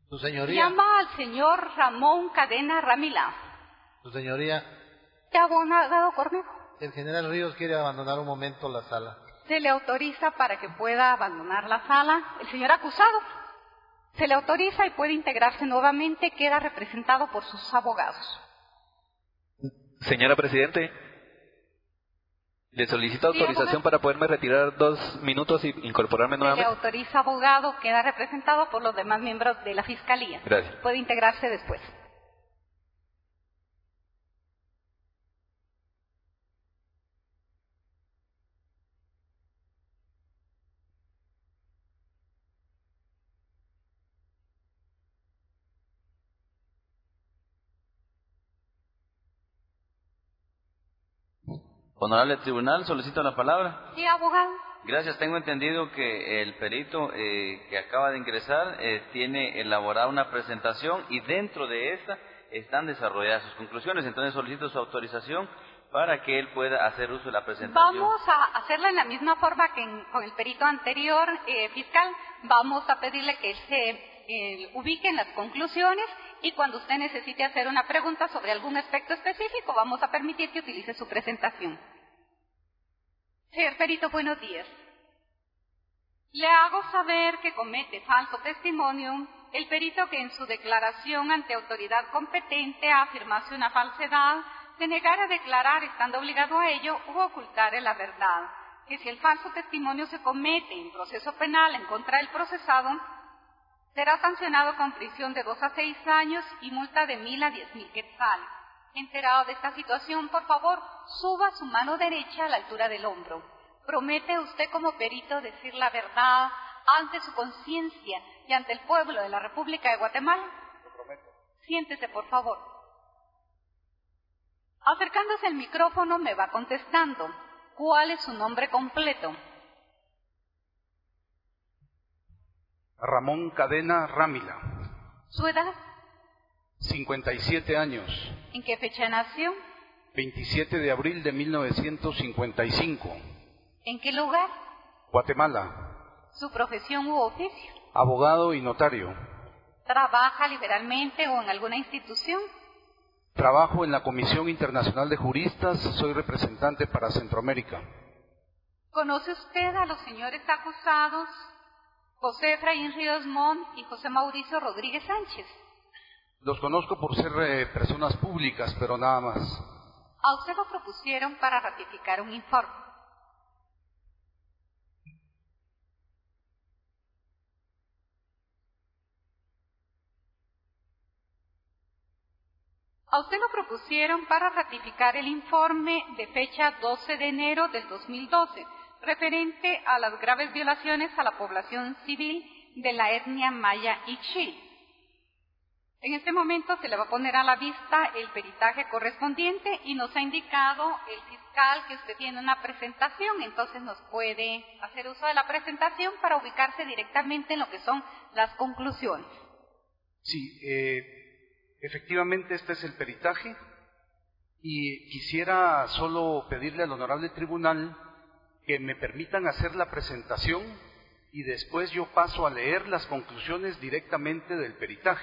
Su señoría. Llama al señor Ramón Cadena Ramila. Su señoría. ¿Te ha abogado Cornejo? El general Ríos quiere abandonar un momento la sala. Se le autoriza para que pueda abandonar la sala. El señor acusado se le autoriza y puede integrarse nuevamente. Queda representado por sus abogados. Señora Presidente, le solicito autorización para poderme retirar 2 minutos y incorporarme Se le nuevamente. autoriza, abogado. Queda representado por los demás miembros de la Fiscalía. Gracias. Puede integrarse después. Honorable Tribunal, solicito la palabra. Sí, abogado. Gracias, tengo entendido que el perito que acaba de ingresar tiene elaborada una presentación y dentro de esta están desarrolladas sus conclusiones, entonces solicito su autorización para que él pueda hacer uso de la presentación. Vamos a hacerla en la misma forma que con el perito anterior, fiscal. Vamos a pedirle que él se ubique en las conclusiones y cuando usted necesite hacer una pregunta sobre algún aspecto específico, vamos a permitir que utilice su presentación. Señor perito, buenos días. Le hago saber que comete falso testimonio el perito que en su declaración ante autoridad competente afirmase una falsedad, se negara a declarar estando obligado a ello u ocultar la verdad, que si el falso testimonio se comete en proceso penal en contra del procesado, será sancionado con prisión de 2 a 6 años y multa de 1,000 a 10,000 quetzales. Enterado de esta situación, por favor, suba su mano derecha a la altura del hombro. ¿Promete usted como perito decir la verdad ante su conciencia y ante el pueblo de la República de Guatemala? Lo prometo. Siéntese, por favor. Acercándose al micrófono me va contestando. ¿Cuál es su nombre completo? Ramón Cadena Ramila. ¿Su edad? 57 años. ¿En qué fecha nació? 27 de abril de 1955. ¿En qué lugar? Guatemala. ¿Su profesión u oficio? Abogado y notario. ¿Trabaja liberalmente o en alguna institución? Trabajo en la Comisión Internacional de Juristas. Soy representante para Centroamérica. ¿Conoce usted a los señores acusados José Efraín Ríos Montt y José Mauricio Rodríguez Sánchez? Los conozco por ser personas públicas, pero nada más. A usted lo propusieron para ratificar un informe. A usted lo propusieron para ratificar el informe de fecha 12 de enero del 2012, referente a las graves violaciones a la población civil de la etnia maya y Ixil. En este momento se le va a poner a la vista el peritaje correspondiente y nos ha indicado el fiscal que usted tiene una presentación, entonces nos puede hacer uso de la presentación para ubicarse directamente en lo que son las conclusiones. Sí, efectivamente este es el peritaje y quisiera solo pedirle al honorable tribunal que me permitan hacer la presentación y después yo paso a leer las conclusiones directamente del peritaje.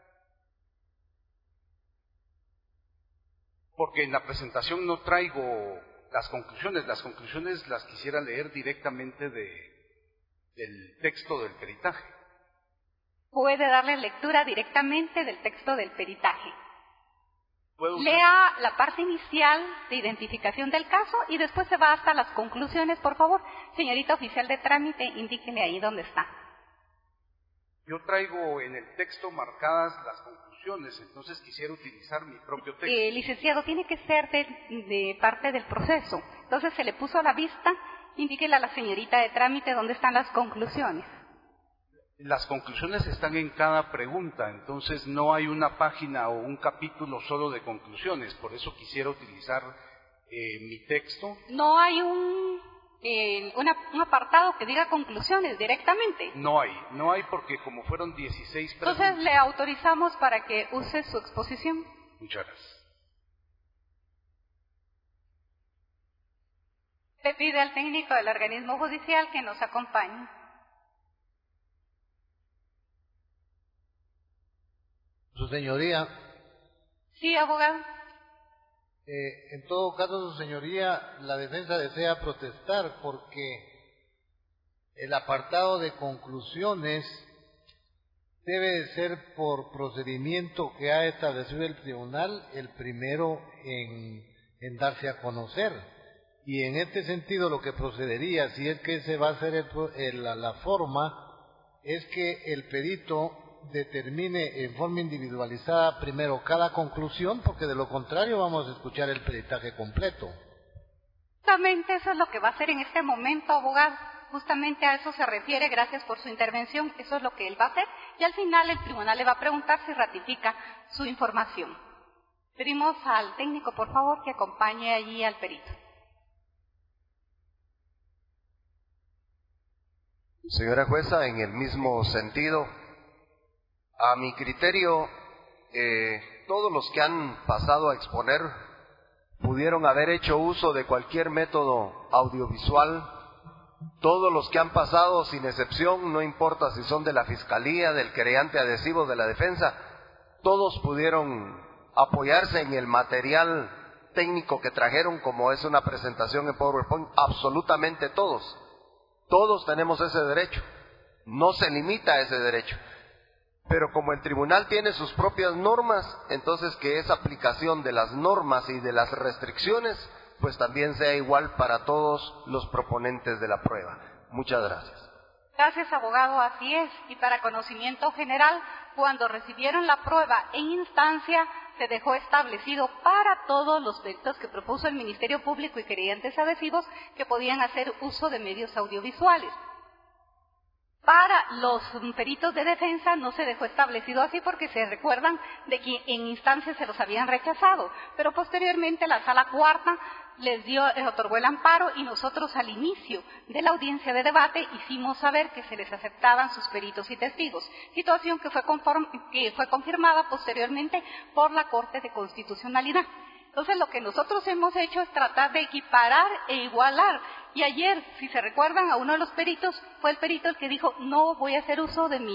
Porque en la presentación no traigo las conclusiones las quisiera leer directamente del texto del peritaje. Puede darle lectura directamente del texto del peritaje. ¿Puedo Lea la parte inicial de identificación del caso y después se va hasta las conclusiones, por favor. Señorita oficial de trámite, indíqueme ahí dónde está. Yo traigo en el texto marcadas las conclusiones, entonces quisiera utilizar mi propio texto. Licenciado, tiene que ser de parte del proceso. Entonces se le puso a la vista, indíquele a la señorita de trámite dónde están las conclusiones. Las conclusiones están en cada pregunta, entonces no hay una página o un capítulo solo de conclusiones, por eso quisiera utilizar mi texto. No hay un apartado que diga conclusiones directamente. No hay porque como fueron 16 preguntas. Entonces le autorizamos para que use su exposición. Muchas gracias. Le pide al técnico del organismo judicial que nos acompañe. Su señoría, Sí, abogado. en todo caso, su señoría, la defensa desea protestar porque el apartado de conclusiones debe de ser por procedimiento que ha establecido el tribunal el primero en darse a conocer. Y en este sentido lo que procedería, si es que se va a hacer la forma, es que el perito determine en forma individualizada primero cada conclusión, porque de lo contrario vamos a escuchar el peritaje completo. Justamente eso es lo que va a hacer en este momento, abogado. Justamente a eso se refiere, gracias por su intervención, eso es lo que él va a hacer, y al final el tribunal le va a preguntar si ratifica su información. Pedimos al técnico, por favor, que acompañe allí al perito. Señora jueza, en el mismo sentido, a mi criterio, todos los que han pasado a exponer pudieron haber hecho uso de cualquier método audiovisual. Todos los que han pasado, sin excepción, no importa si son de la Fiscalía, del querellante adhesivo, de la defensa, todos pudieron apoyarse en el material técnico que trajeron, como es una presentación en PowerPoint, absolutamente todos. Todos tenemos ese derecho, no se limita a ese derecho. Pero como el tribunal tiene sus propias normas, entonces que esa aplicación de las normas y de las restricciones pues también sea igual para todos los proponentes de la prueba. Muchas gracias. Gracias, abogado, así es. Y para conocimiento general, cuando recibieron la prueba en instancia, se dejó establecido para todos los peritos que propuso el Ministerio Público y querellantes adhesivos que podían hacer uso de medios audiovisuales. Para los peritos de defensa no se dejó establecido así porque se recuerdan de que en instancia se los habían rechazado, pero posteriormente la Sala Cuarta les otorgó el amparo y nosotros al inicio de la audiencia de debate hicimos saber que se les aceptaban sus peritos y testigos, situación que fue confirmada posteriormente por la Corte de Constitucionalidad. Entonces lo que nosotros hemos hecho es tratar de equiparar e igualar. Y ayer, si se recuerdan, a uno de los peritos fue el perito el que dijo, no voy a hacer uso de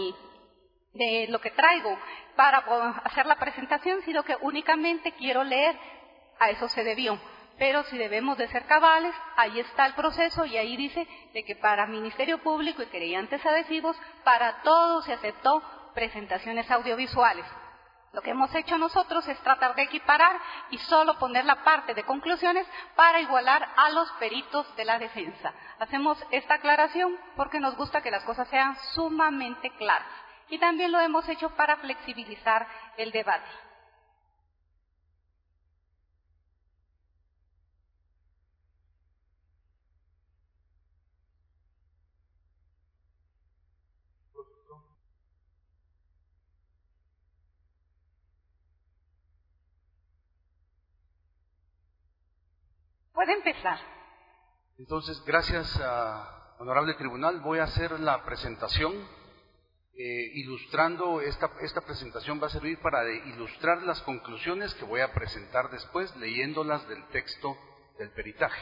lo que traigo para hacer la presentación, sino que únicamente quiero leer. A eso se debió. Pero si debemos de ser cabales, ahí está el proceso y ahí dice de que para Ministerio Público y querellantes adhesivos, para todos se aceptó presentaciones audiovisuales. Lo que hemos hecho nosotros es tratar de equiparar y solo poner la parte de conclusiones para igualar a los peritos de la defensa. Hacemos esta aclaración porque nos gusta que las cosas sean sumamente claras. Y también lo hemos hecho para flexibilizar el debate. Puede empezar. Entonces, gracias a honorable tribunal, voy a hacer la presentación, ilustrando, esta presentación va a servir para ilustrar las conclusiones que voy a presentar después, leyéndolas del texto del peritaje.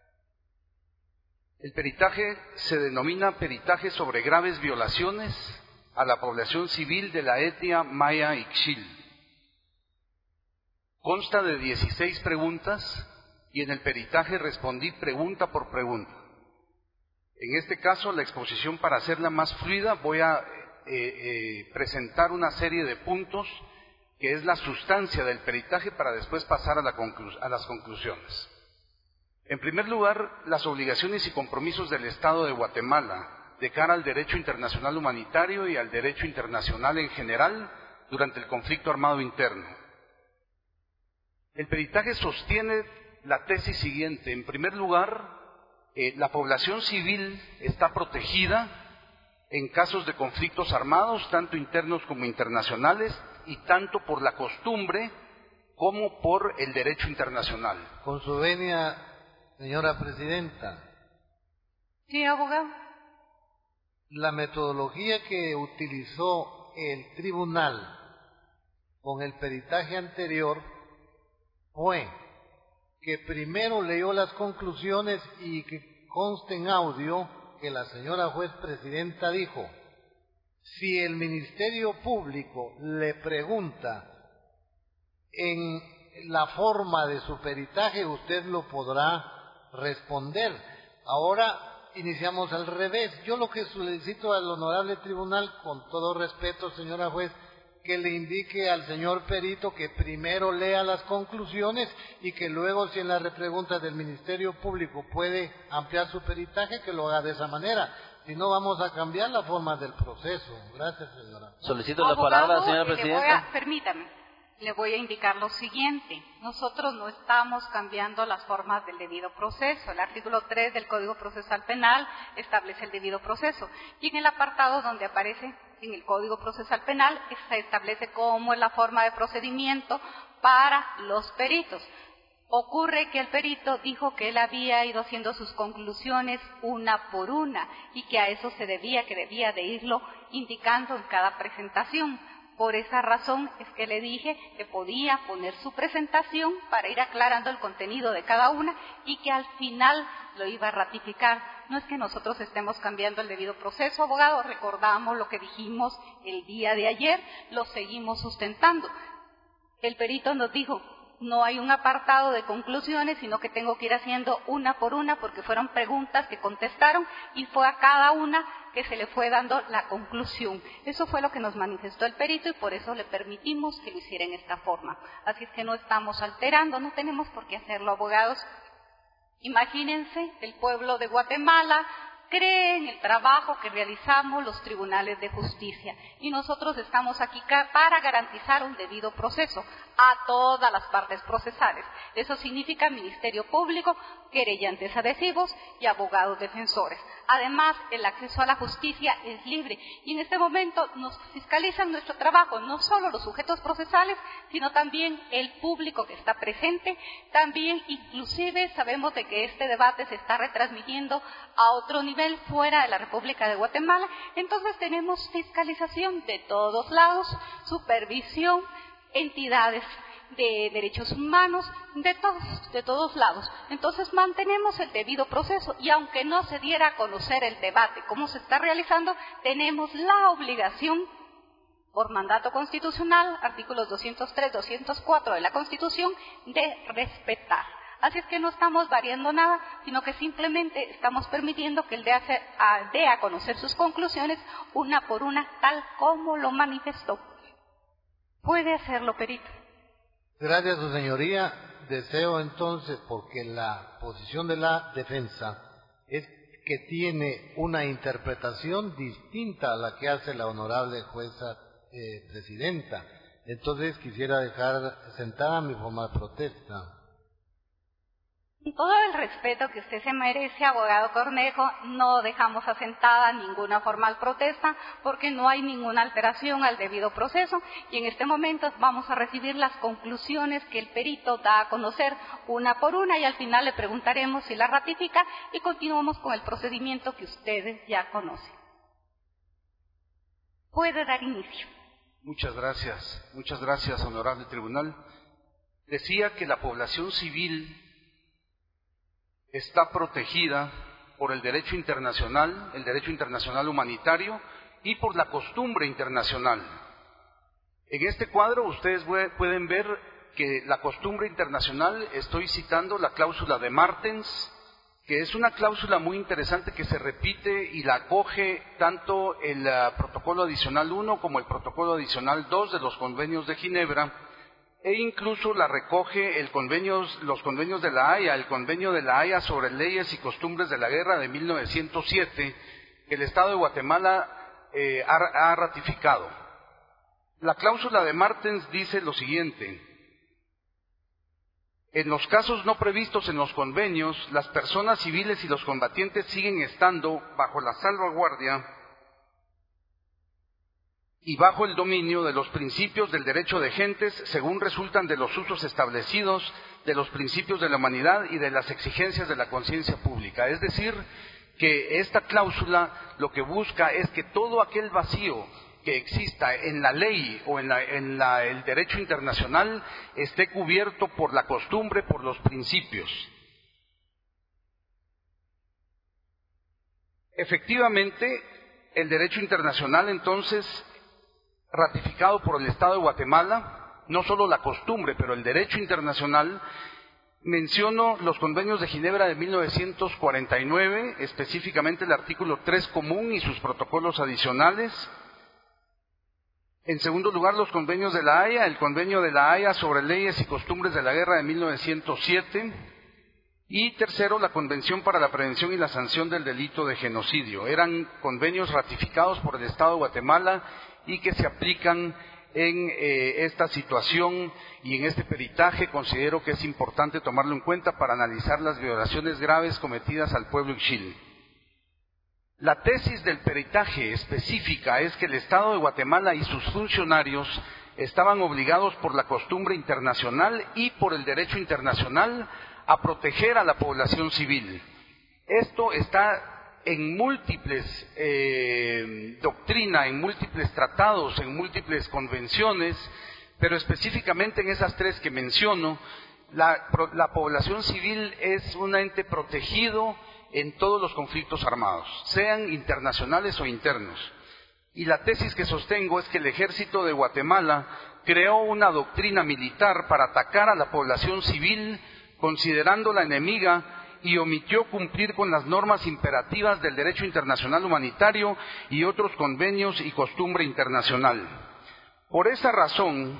El peritaje se denomina peritaje sobre graves violaciones a la población civil de la etnia maya Ixil. Consta de 16 preguntas y en el peritaje respondí pregunta por pregunta. En este caso, la exposición, para hacerla más fluida, voy a presentar una serie de puntos que es la sustancia del peritaje para después pasar a las conclusiones. En primer lugar, las obligaciones y compromisos del Estado de Guatemala de cara al derecho internacional humanitario y al derecho internacional en general durante el conflicto armado interno. El peritaje sostiene la tesis siguiente. En primer lugar, la población civil está protegida en casos de conflictos armados, tanto internos como internacionales, y tanto por la costumbre como por el derecho internacional. Con su venia, señora presidenta. Sí, abogado. La metodología que utilizó el tribunal con el peritaje anterior fue que primero leyó las conclusiones y que conste en audio que la señora juez presidenta dijo, si el Ministerio Público le pregunta en la forma de su peritaje, usted lo podrá responder. Ahora iniciamos al revés. Yo lo que solicito al honorable tribunal, con todo respeto, señora juez, que le indique al señor perito que primero lea las conclusiones y que luego, si en las repreguntas del Ministerio Público puede ampliar su peritaje, que lo haga de esa manera. Si no, vamos a cambiar la forma del proceso. Gracias, señora. Solicito la palabra, señora presidenta. Permítame, le voy a indicar lo siguiente. Nosotros no estamos cambiando las formas del debido proceso. El artículo 3 del Código Procesal Penal establece el debido proceso. Y en el apartado donde aparece en el Código Procesal Penal se establece cómo es la forma de procedimiento para los peritos. Ocurre que el perito dijo que él había ido haciendo sus conclusiones una por una y que a eso se debía de irlo indicando en cada presentación. Por esa razón es que le dije que podía poner su presentación para ir aclarando el contenido de cada una y que al final lo iba a ratificar. No es que nosotros estemos cambiando el debido proceso, abogado, recordamos lo que dijimos el día de ayer, lo seguimos sustentando. El perito nos dijo, no hay un apartado de conclusiones, sino que tengo que ir haciendo una por una porque fueron preguntas que contestaron y fue a cada una que se le fue dando la conclusión. Eso fue lo que nos manifestó el perito y por eso le permitimos que lo hiciera en esta forma. Así es que no estamos alterando, no tenemos por qué hacerlo, abogados. Imagínense, el pueblo de Guatemala cree en el trabajo que realizamos los tribunales de justicia y nosotros estamos aquí para garantizar un debido proceso a todas las partes procesales. Eso significa Ministerio Público, querellantes adhesivos y abogados defensores. Además, el acceso a la justicia es libre y en este momento nos fiscalizan nuestro trabajo, no solo los sujetos procesales, sino también el público que está presente. También, inclusive, sabemos de que este debate se está retransmitiendo a otro nivel fuera de la República de Guatemala. Entonces tenemos fiscalización de todos lados, supervisión, entidades de derechos humanos, de todos lados. Entonces mantenemos el debido proceso y aunque no se diera a conocer el debate cómo se está realizando, tenemos la obligación por mandato constitucional, artículos 203, 204 de la Constitución, de respetar. Así es que no estamos variando nada, sino que simplemente estamos permitiendo que él dé a conocer sus conclusiones una por una, tal como lo manifestó. Puede hacerlo, perito. Gracias, su señoría. Deseo entonces, porque la posición de la defensa es que tiene una interpretación distinta a la que hace la honorable jueza presidenta. Entonces quisiera dejar sentada mi formal protesta. Con todo el respeto que usted se merece, abogado Cornejo, no dejamos asentada ninguna formal protesta porque no hay ninguna alteración al debido proceso y en este momento vamos a recibir las conclusiones que el perito da a conocer una por una y al final le preguntaremos si la ratifica y continuamos con el procedimiento que ustedes ya conocen. Puede dar inicio. Muchas gracias, honorable tribunal. Decía que la población civil está protegida por el derecho internacional humanitario y por la costumbre internacional. En este cuadro ustedes pueden ver que la costumbre internacional, estoy citando la cláusula de Martens, que es una cláusula muy interesante que se repite y la acoge tanto el protocolo adicional 1 como el protocolo adicional 2 de los convenios de Ginebra, e incluso la recoge los convenios de la Haya, el convenio de la Haya sobre leyes y costumbres de la guerra de 1907, que el Estado de Guatemala ha ratificado. La cláusula de Martens dice lo siguiente: en los casos no previstos en los convenios, las personas civiles y los combatientes siguen estando bajo la salvaguardia y bajo el dominio de los principios del derecho de gentes, según resultan de los usos establecidos, de los principios de la humanidad y de las exigencias de la conciencia pública. Es decir, que esta cláusula lo que busca es que todo aquel vacío que exista en la ley o en el derecho internacional esté cubierto por la costumbre, por los principios. Efectivamente, el derecho internacional, entonces, ratificado por el Estado de Guatemala, no solo la costumbre, pero el derecho internacional, menciono los convenios de Ginebra de 1949, específicamente el artículo 3 común y sus protocolos adicionales. En segundo lugar, los convenios de La Haya, el convenio de La Haya sobre leyes y costumbres de la guerra de 1907. Y tercero, la Convención para la Prevención y la Sanción del Delito de Genocidio. Eran convenios ratificados por el Estado de Guatemala y que se aplican en esta situación y en este peritaje. Considero que es importante tomarlo en cuenta para analizar las violaciones graves cometidas al pueblo ixil. La tesis del peritaje específica es que el Estado de Guatemala y sus funcionarios estaban obligados por la costumbre internacional y por el derecho internacional a proteger a la población civil. Esto está en múltiples doctrinas, en múltiples tratados, en múltiples convenciones, pero específicamente en esas tres que menciono, la población civil es un ente protegido en todos los conflictos armados, sean internacionales o internos. Y la tesis que sostengo es que el ejército de Guatemala creó una doctrina militar para atacar a la población civil, considerándola enemiga, y omitió cumplir con las normas imperativas del derecho internacional humanitario y otros convenios y costumbre internacional. Por esa razón,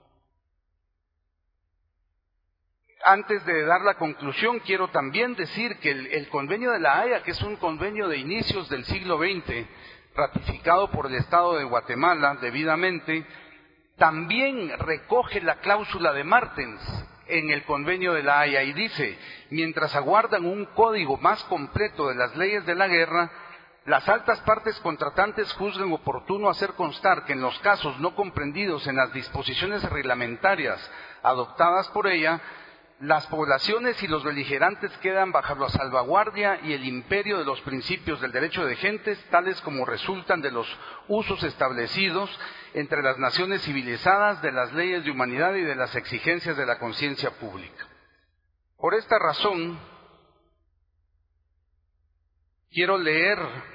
antes de dar la conclusión, quiero también decir que el convenio de La Haya, que es un convenio de inicios del siglo XX, ratificado por el Estado de Guatemala debidamente, también recoge la cláusula de Martens en el convenio de La Haya y dice: mientras aguardan un código más completo de las leyes de la guerra, las altas partes contratantes juzguen oportuno hacer constar que en los casos no comprendidos en las disposiciones reglamentarias adoptadas por ella, las poblaciones y los beligerantes quedan bajo la salvaguardia y el imperio de los principios del derecho de gentes, tales como resultan de los usos establecidos entre las naciones civilizadas, de las leyes de humanidad y de las exigencias de la conciencia pública. Por esta razón, quiero leer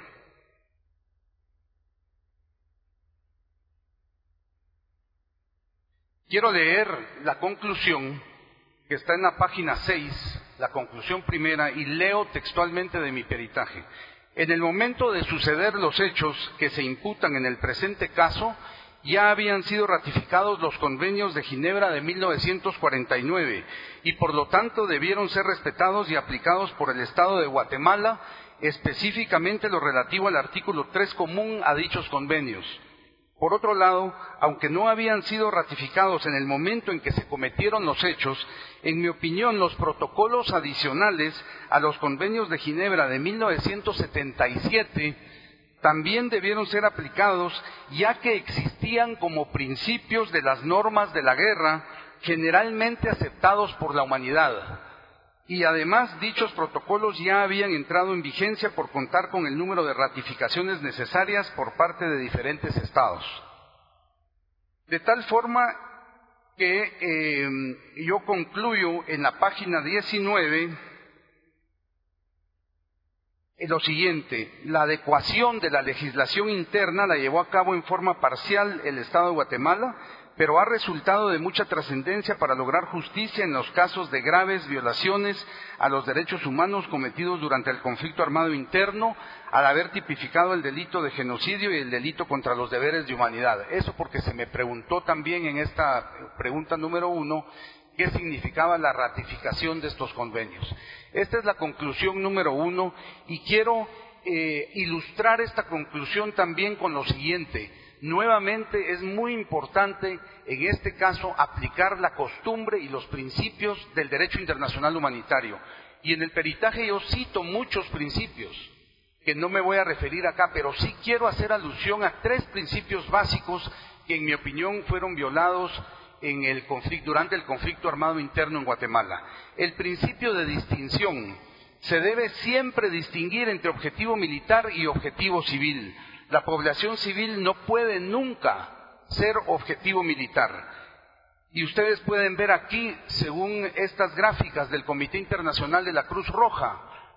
la conclusión que está en la página 6, la conclusión primera, y leo textualmente de mi peritaje. En el momento de suceder los hechos que se imputan en el presente caso, ya habían sido ratificados los convenios de Ginebra de 1949 y por lo tanto debieron ser respetados y aplicados por el Estado de Guatemala, específicamente lo relativo al artículo 3 común a dichos convenios. Por otro lado, aunque no habían sido ratificados en el momento en que se cometieron los hechos, en mi opinión los protocolos adicionales a los convenios de Ginebra de 1977 también debieron ser aplicados, ya que existían como principios de las normas de la guerra generalmente aceptados por la humanidad. Y además dichos protocolos ya habían entrado en vigencia por contar con el número de ratificaciones necesarias por parte de diferentes estados. De tal forma que yo concluyo en la página 19 lo siguiente: la adecuación de la legislación interna la llevó a cabo en forma parcial el Estado de Guatemala, pero ha resultado de mucha trascendencia para lograr justicia en los casos de graves violaciones a los derechos humanos cometidos durante el conflicto armado interno, al haber tipificado el delito de genocidio y el delito contra los deberes de humanidad. Eso porque se me preguntó también en esta pregunta número 1 qué significaba la ratificación de estos convenios. Esta es la conclusión número 1 y quiero ilustrar esta conclusión también con lo siguiente. Nuevamente es muy importante en este caso aplicar la costumbre y los principios del derecho internacional humanitario. Y en el peritaje yo cito muchos principios que no me voy a referir acá, pero sí quiero hacer alusión a 3 principios básicos que en mi opinión fueron violados durante el conflicto armado interno en Guatemala. El principio de distinción. Se debe siempre distinguir entre objetivo militar y objetivo civil. La población civil no puede nunca ser objetivo militar. Y ustedes pueden ver aquí, según estas gráficas del Comité Internacional de la Cruz Roja,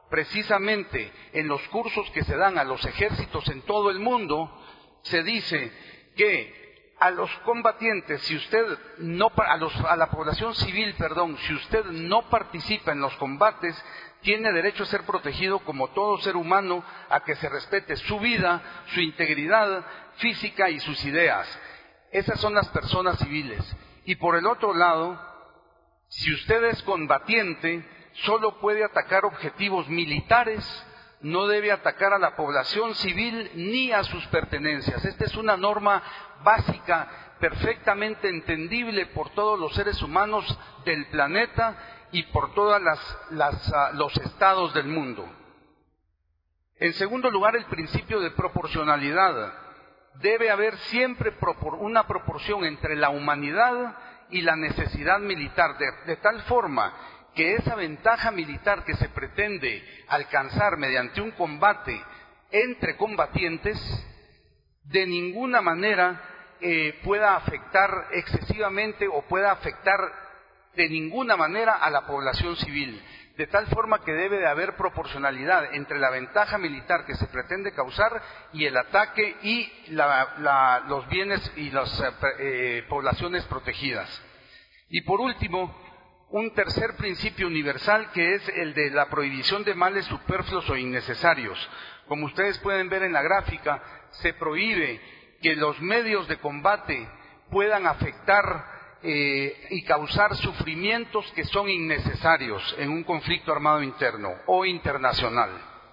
precisamente en los cursos que se dan a los ejércitos en todo el mundo, se dice que a los combatientes, si usted no, a la población civil, si usted no participa en los combates, tiene derecho a ser protegido como todo ser humano, a que se respete su vida, su integridad física y sus ideas. Esas son las personas civiles. Y por el otro lado, si usted es combatiente, solo puede atacar objetivos militares, no debe atacar a la población civil ni a sus pertenencias. Esta es una norma básica, perfectamente entendible por todos los seres humanos del planeta y por todos los estados del mundo. En segundo lugar, el principio de proporcionalidad. Debe haber siempre una proporción entre la humanidad y la necesidad militar, de tal forma que esa ventaja militar que se pretende alcanzar mediante un combate entre combatientes, de ninguna manera pueda afectar excesivamente o pueda afectar de ninguna manera a la población civil, de tal forma que debe de haber proporcionalidad entre la ventaja militar que se pretende causar y el ataque y los bienes y las poblaciones protegidas. Y por último, un tercer principio universal, que es el de la prohibición de males superfluos o innecesarios. Como ustedes pueden ver en la gráfica, se prohíbe que los medios de combate puedan afectar y causar sufrimientos que son innecesarios en un conflicto armado interno o internacional.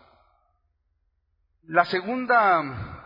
La segunda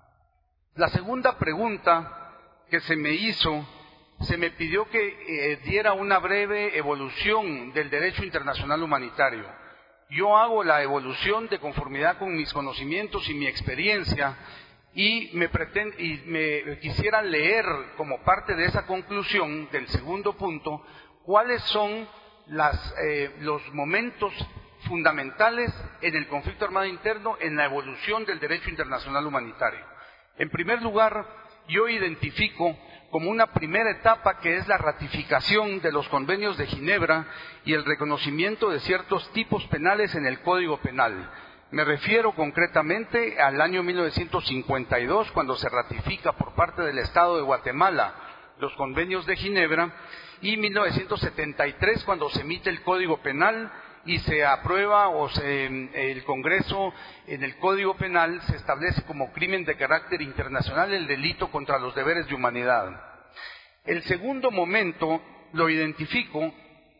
pregunta que se me hizo, se me pidió que diera una breve evolución del derecho internacional humanitario. Yo hago la evolución de conformidad con mis conocimientos y mi experiencia, y me quisiera leer como parte de esa conclusión del segundo punto cuáles son los momentos fundamentales en el conflicto armado interno en la evolución del derecho internacional humanitario. En primer lugar, yo identifico como una primera etapa que es la ratificación de los convenios de Ginebra y el reconocimiento de ciertos tipos penales en el Código Penal. Me refiero concretamente al año 1952, cuando se ratifica por parte del Estado de Guatemala los convenios de Ginebra, y 1973, cuando se emite el Código Penal y se aprueba el Congreso, en el Código Penal se establece como crimen de carácter internacional el delito contra los deberes de humanidad. El segundo momento lo identifico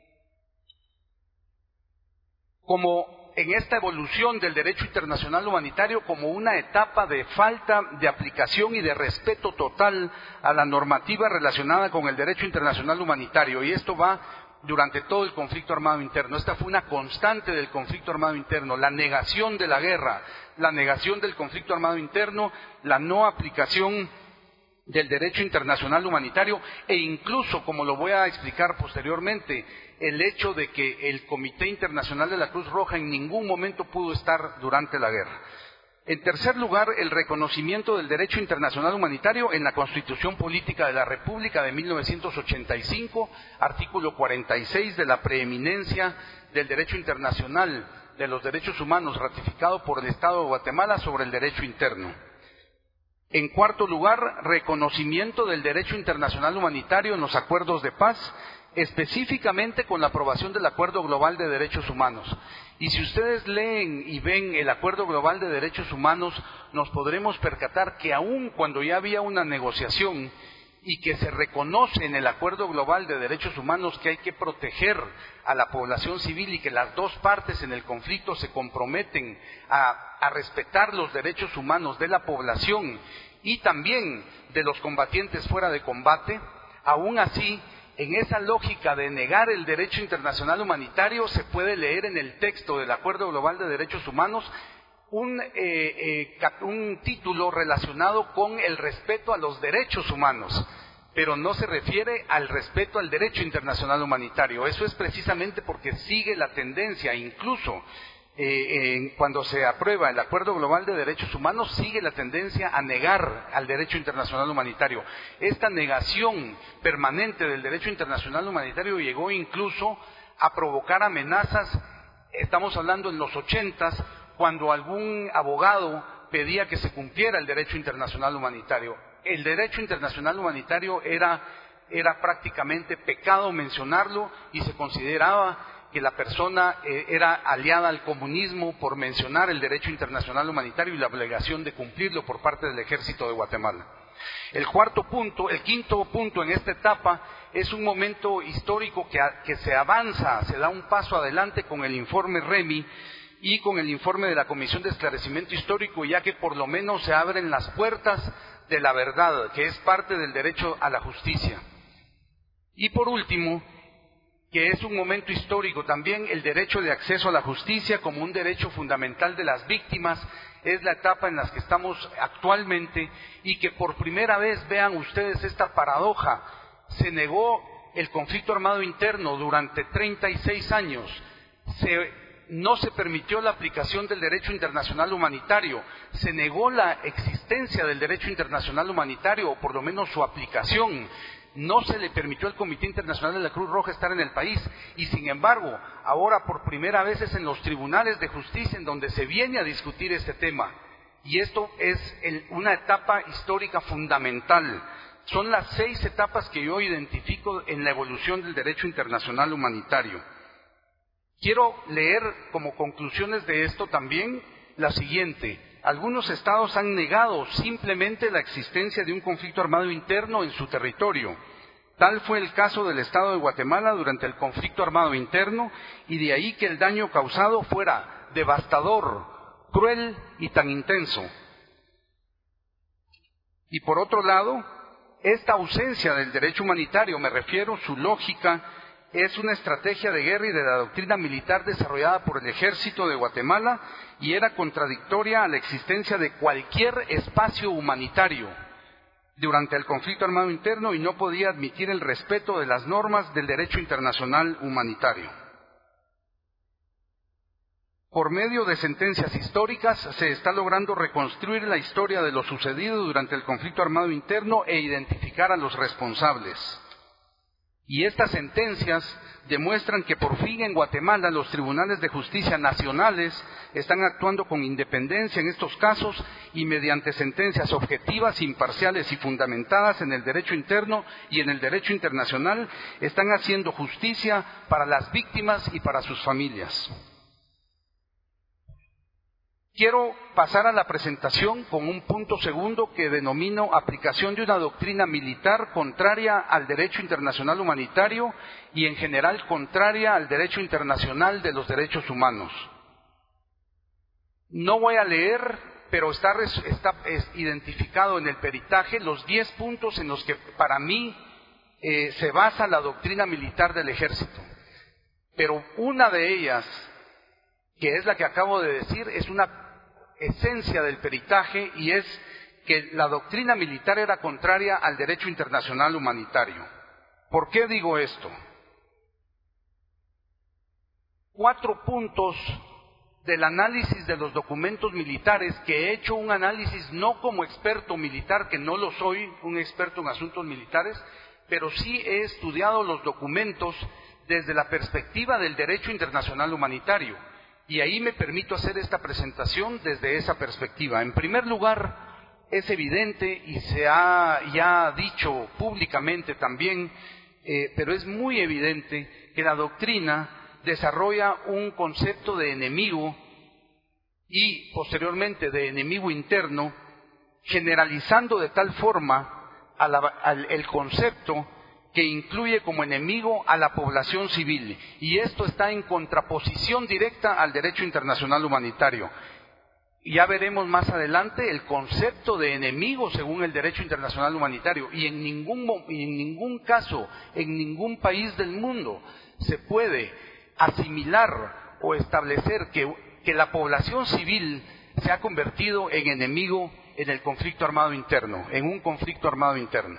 como en esta evolución del derecho internacional humanitario como una etapa de falta de aplicación y de respeto total a la normativa relacionada con el derecho internacional humanitario, y esto va durante todo el conflicto armado interno. Esta fue una constante del conflicto armado interno, la negación de la guerra, la negación del conflicto armado interno, la no aplicación del derecho internacional humanitario e incluso, como lo voy a explicar posteriormente, el hecho de que el Comité Internacional de la Cruz Roja en ningún momento pudo estar durante la guerra. En tercer lugar, el reconocimiento del derecho internacional humanitario en la Constitución Política de la República de 1985, artículo 46 de la preeminencia del derecho internacional de los derechos humanos ratificado por el Estado de Guatemala sobre el derecho interno. En cuarto lugar, reconocimiento del derecho internacional humanitario en los acuerdos de paz, específicamente con la aprobación del Acuerdo Global de Derechos Humanos. Y si ustedes leen y ven el Acuerdo Global de Derechos Humanos, nos podremos percatar que aun cuando ya había una negociación y que se reconoce en el Acuerdo Global de Derechos Humanos que hay que proteger a la población civil y que las dos partes en el conflicto se comprometen a respetar los derechos humanos de la población y también de los combatientes fuera de combate, aún así, en esa lógica de negar el derecho internacional humanitario, se puede leer en el texto del Acuerdo Global de Derechos Humanos un título relacionado con el respeto a los derechos humanos, pero no se refiere al respeto al derecho internacional humanitario. Eso es precisamente porque sigue la tendencia, incluso cuando se aprueba el Acuerdo Global de Derechos Humanos, sigue la tendencia a negar al derecho internacional humanitario. Esta negación permanente del derecho internacional humanitario llegó incluso a provocar amenazas estamos hablando en los 80s, cuando algún abogado pedía que se cumpliera el derecho internacional humanitario. El derecho internacional humanitario era prácticamente pecado mencionarlo, y se consideraba que la persona era aliada al comunismo por mencionar el derecho internacional humanitario y la obligación de cumplirlo por parte del Ejército de Guatemala. El quinto punto en esta etapa es un momento histórico que se avanza, se da un paso adelante con el informe REMI y con el informe de la Comisión de Esclarecimiento Histórico, ya que por lo menos se abren las puertas de la verdad, que es parte del derecho a la justicia. Y por último, que es un momento histórico también, el derecho de acceso a la justicia como un derecho fundamental de las víctimas, es la etapa en la que estamos actualmente, y que por primera vez, vean ustedes esta paradoja, se negó el conflicto armado interno durante 36 años, no se permitió la aplicación del derecho internacional humanitario, se negó la existencia del derecho internacional humanitario, o por lo menos su aplicación. No se le permitió al Comité Internacional de la Cruz Roja estar en el país, y sin embargo, ahora por primera vez es en los tribunales de justicia en donde se viene a discutir este tema. Y esto es una etapa histórica fundamental. Son las 6 etapas que yo identifico en la evolución del derecho internacional humanitario. Quiero leer como conclusiones de esto también la siguiente. Algunos estados han negado simplemente la existencia de un conflicto armado interno en su territorio. Tal fue el caso del estado de Guatemala durante el conflicto armado interno, y de ahí que el daño causado fuera devastador, cruel y tan intenso. Y por otro lado, esta ausencia del derecho humanitario, me refiero, su lógica, es una estrategia de guerra y de la doctrina militar desarrollada por el Ejército de Guatemala, y era contradictoria a la existencia de cualquier espacio humanitario durante el conflicto armado interno, y no podía admitir el respeto de las normas del derecho internacional humanitario. Por medio de sentencias históricas se está logrando reconstruir la historia de lo sucedido durante el conflicto armado interno e identificar a los responsables. Y estas sentencias demuestran que por fin en Guatemala los tribunales de justicia nacionales están actuando con independencia en estos casos, y mediante sentencias objetivas, imparciales y fundamentadas en el derecho interno y en el derecho internacional, están haciendo justicia para las víctimas y para sus familias. Quiero pasar a la presentación con un punto segundo que denomino aplicación de una doctrina militar contraria al derecho internacional humanitario y en general contraria al derecho internacional de los derechos humanos. No voy a leer, pero está identificado en el peritaje los 10 puntos en los que para mí se basa la doctrina militar del ejército. Pero una de ellas, que es la que acabo de decir, es una esencia del peritaje, y es que la doctrina militar era contraria al derecho internacional humanitario. ¿Por qué digo esto? 4 puntos del análisis de los documentos militares, que he hecho un análisis no como experto militar, que no lo soy, un experto en asuntos militares, pero sí he estudiado los documentos desde la perspectiva del derecho internacional humanitario. Y ahí me permito hacer esta presentación desde esa perspectiva. En primer lugar, es evidente, y se ha ya dicho públicamente también, pero es muy evidente que la doctrina desarrolla un concepto de enemigo y posteriormente de enemigo interno, generalizando de tal forma el concepto que incluye como enemigo a la población civil, y esto está en contraposición directa al derecho internacional humanitario. Ya veremos más adelante el concepto de enemigo según el derecho internacional humanitario, y en ningún caso, en ningún país del mundo se puede asimilar o establecer que la población civil se ha convertido en enemigo en el conflicto armado interno, en un conflicto armado interno.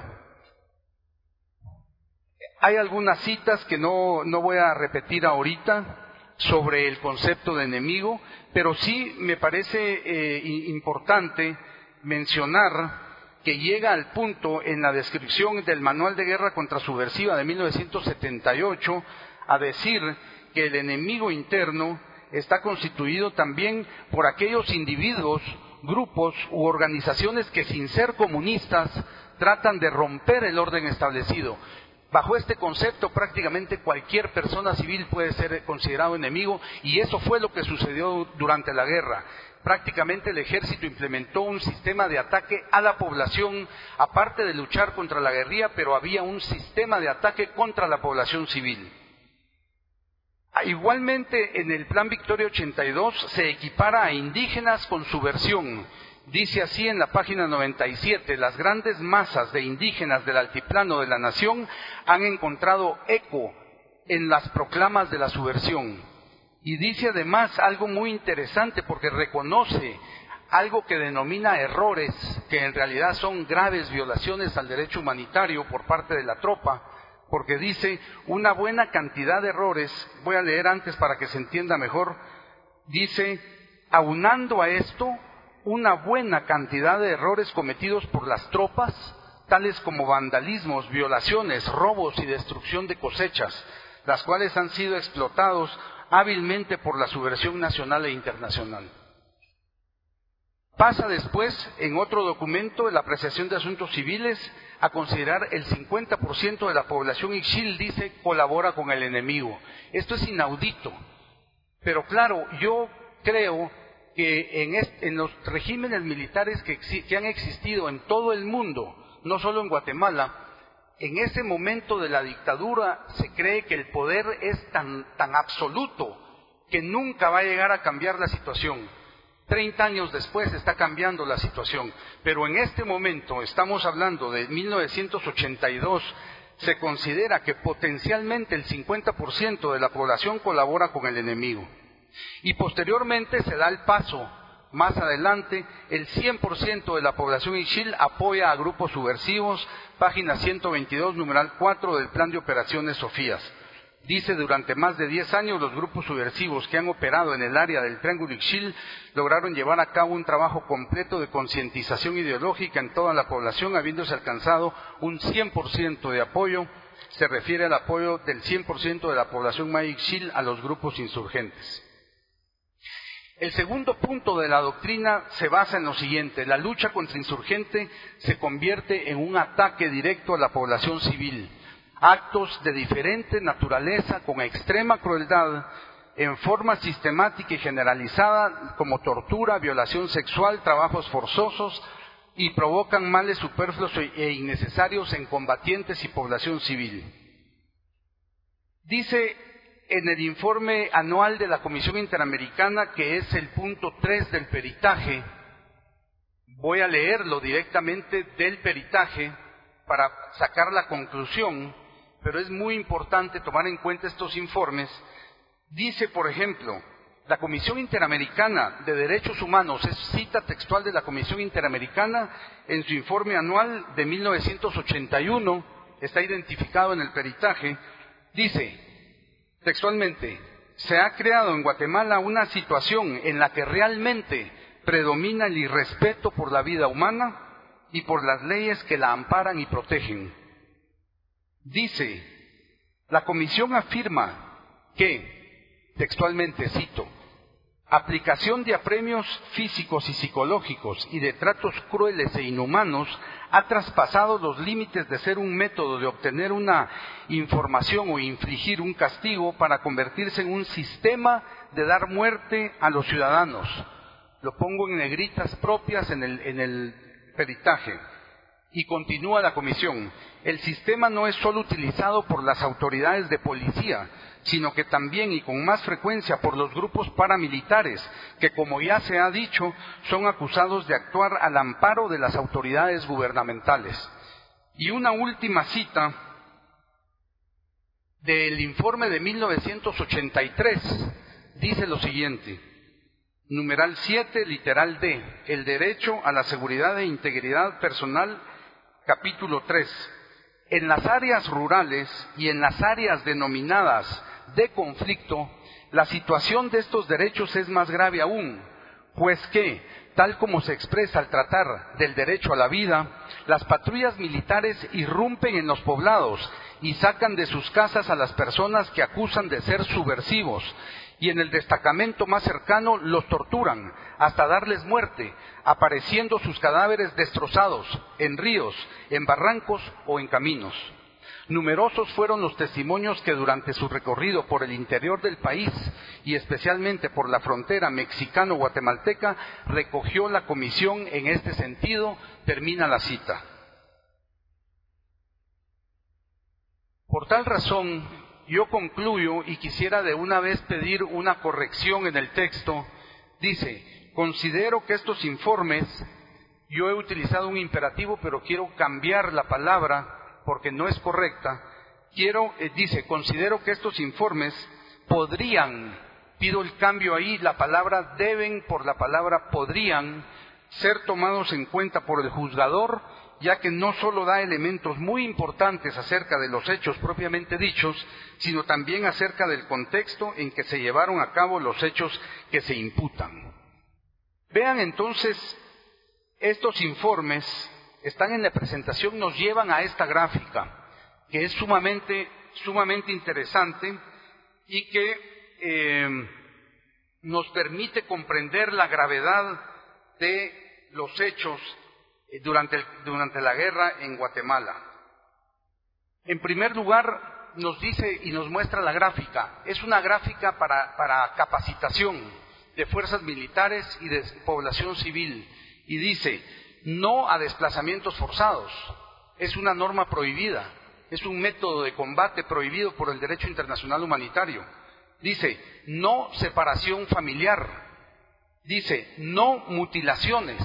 Hay algunas citas que no voy a repetir ahorita sobre el concepto de enemigo, pero sí me parece importante mencionar que llega al punto en la descripción del Manual de Guerra Contrasubversiva de 1978 a decir que el enemigo interno está constituido también por aquellos individuos, grupos u organizaciones que sin ser comunistas tratan de romper el orden establecido. Bajo este concepto, prácticamente cualquier persona civil puede ser considerado enemigo, y eso fue lo que sucedió durante la guerra. Prácticamente el ejército implementó un sistema de ataque a la población, aparte de luchar contra la guerrilla, pero había un sistema de ataque contra la población civil. Igualmente, en el Plan Victoria 82 se equipara a indígenas con subversión. Dice así en la página 97, las grandes masas de indígenas del altiplano de la nación han encontrado eco en las proclamas de la subversión. Y dice además algo muy interesante, porque reconoce algo que denomina errores, que en realidad son graves violaciones al derecho humanitario por parte de la tropa, porque dice una buena cantidad de errores. Voy a leer antes para que se entienda mejor. Dice, aunando a esto, una buena cantidad de errores cometidos por las tropas, tales como vandalismos, violaciones, robos y destrucción de cosechas, las cuales han sido explotados hábilmente por la subversión nacional e internacional. Pasa después, en otro documento, de la apreciación de asuntos civiles, a considerar el 50% de la población ixil, dice, colabora con el enemigo. Esto es inaudito. Pero claro, yo creo que en los regímenes militares que han existido en todo el mundo, no solo en Guatemala, en ese momento de la dictadura se cree que el poder es tan absoluto que nunca va a llegar a cambiar la situación. 30 años después está cambiando la situación, pero en este momento, estamos hablando de 1982, se considera que potencialmente el 50% de la población colabora con el enemigo. Y posteriormente se da el paso, más adelante, el 100% de la población ixil apoya a grupos subversivos, página 122, numeral 4 del Plan de Operaciones Sofías. Dice, durante más de 10 años los grupos subversivos que han operado en el área del Triángulo Ixil lograron llevar a cabo un trabajo completo de concientización ideológica en toda la población, habiéndose alcanzado un 100% de apoyo. Se refiere al apoyo del 100% de la población maya ixil a los grupos insurgentes. El segundo punto de la doctrina se basa en lo siguiente: la lucha contra insurgente se convierte en un ataque directo a la población civil. Actos de diferente naturaleza, con extrema crueldad, en forma sistemática y generalizada, como tortura, violación sexual, trabajos forzosos, y provocan males superfluos e innecesarios en combatientes y población civil. Dice en el informe anual de la Comisión Interamericana, que es el punto 3 del peritaje, voy a leerlo directamente del peritaje para sacar la conclusión, pero es muy importante tomar en cuenta estos informes. Dice, por ejemplo, la Comisión Interamericana de Derechos Humanos, es cita textual de la Comisión Interamericana, en su informe anual de 1981, está identificado en el peritaje, dice textualmente: se ha creado en Guatemala una situación en la que realmente predomina el irrespeto por la vida humana y por las leyes que la amparan y protegen. Dice, la Comisión afirma que, textualmente cito, aplicación de apremios físicos y psicológicos y de tratos crueles e inhumanos ha traspasado los límites de ser un método de obtener una información o infligir un castigo para convertirse en un sistema de dar muerte a los ciudadanos. Lo pongo en negritas propias en el peritaje. Y continúa la comisión: el sistema no es solo utilizado por las autoridades de policía, sino que también y con más frecuencia por los grupos paramilitares, que, como ya se ha dicho, son acusados de actuar al amparo de las autoridades gubernamentales. Y una última cita del informe de 1983 dice lo siguiente: numeral 7, literal D, el derecho a la seguridad e integridad personal, capítulo 3. En las áreas rurales y en las áreas denominadas de conflicto, la situación de estos derechos es más grave aún, pues que, tal como se expresa al tratar del derecho a la vida, las patrullas militares irrumpen en los poblados y sacan de sus casas a las personas que acusan de ser subversivos, y en el destacamento más cercano los torturan hasta darles muerte, apareciendo sus cadáveres destrozados en ríos, en barrancos o en caminos. Numerosos fueron los testimonios que durante su recorrido por el interior del país y especialmente por la frontera mexicano-guatemalteca recogió la comisión en este sentido. Termina la cita. Por tal razón, yo concluyo y quisiera de una vez pedir una corrección en el texto. Dice, considero que estos informes, yo he utilizado un imperativo, pero quiero cambiar la palabra porque no es correcta. Dice, considero que estos informes podrían, pido el cambio ahí, la palabra deben por la palabra podrían ser tomados en cuenta por el juzgador, ya que no solo da elementos muy importantes acerca de los hechos propiamente dichos, sino también acerca del contexto en que se llevaron a cabo los hechos que se imputan. Vean entonces, estos informes están en la presentación, nos llevan a esta gráfica, que es sumamente interesante y que nos permite comprender la gravedad de los hechos durante la guerra en Guatemala. En primer lugar, nos dice y nos muestra la gráfica. Es una gráfica para capacitación de fuerzas militares y de población civil. Y dice, no a desplazamientos forzados. Es una norma prohibida. Es un método de combate prohibido por el derecho internacional humanitario. Dice, no separación familiar. Dice, no mutilaciones.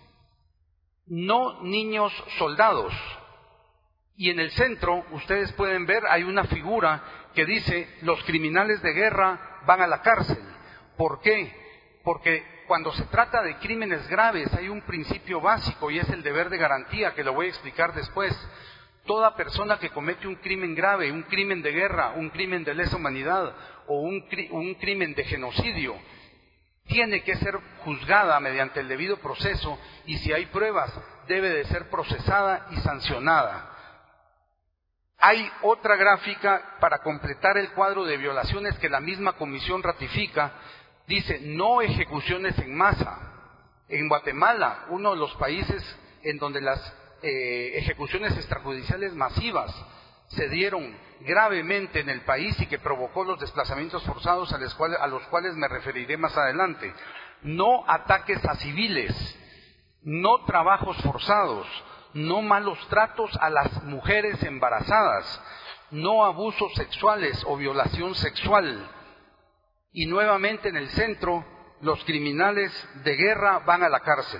No niños soldados. Y en el centro, ustedes pueden ver, hay una figura que dice, los criminales de guerra van a la cárcel. ¿Por qué? Porque cuando se trata de crímenes graves hay un principio básico y es el deber de garantía, que lo voy a explicar después. Toda persona que comete un crimen grave, un crimen de guerra, un crimen de lesa humanidad o un crimen de genocidio, tiene que ser juzgada mediante el debido proceso y si hay pruebas debe de ser procesada y sancionada. Hay otra gráfica para completar el cuadro de violaciones que la misma comisión ratifica. Dice, no ejecuciones en masa. En Guatemala, uno de los países en donde las ejecuciones extrajudiciales masivas se dieron gravemente en el país y que provocó los desplazamientos forzados a los cuales me referiré más adelante. No ataques a civiles, no trabajos forzados, no malos tratos a las mujeres embarazadas, no abusos sexuales o violación sexual. Y nuevamente en el centro, los criminales de guerra van a la cárcel.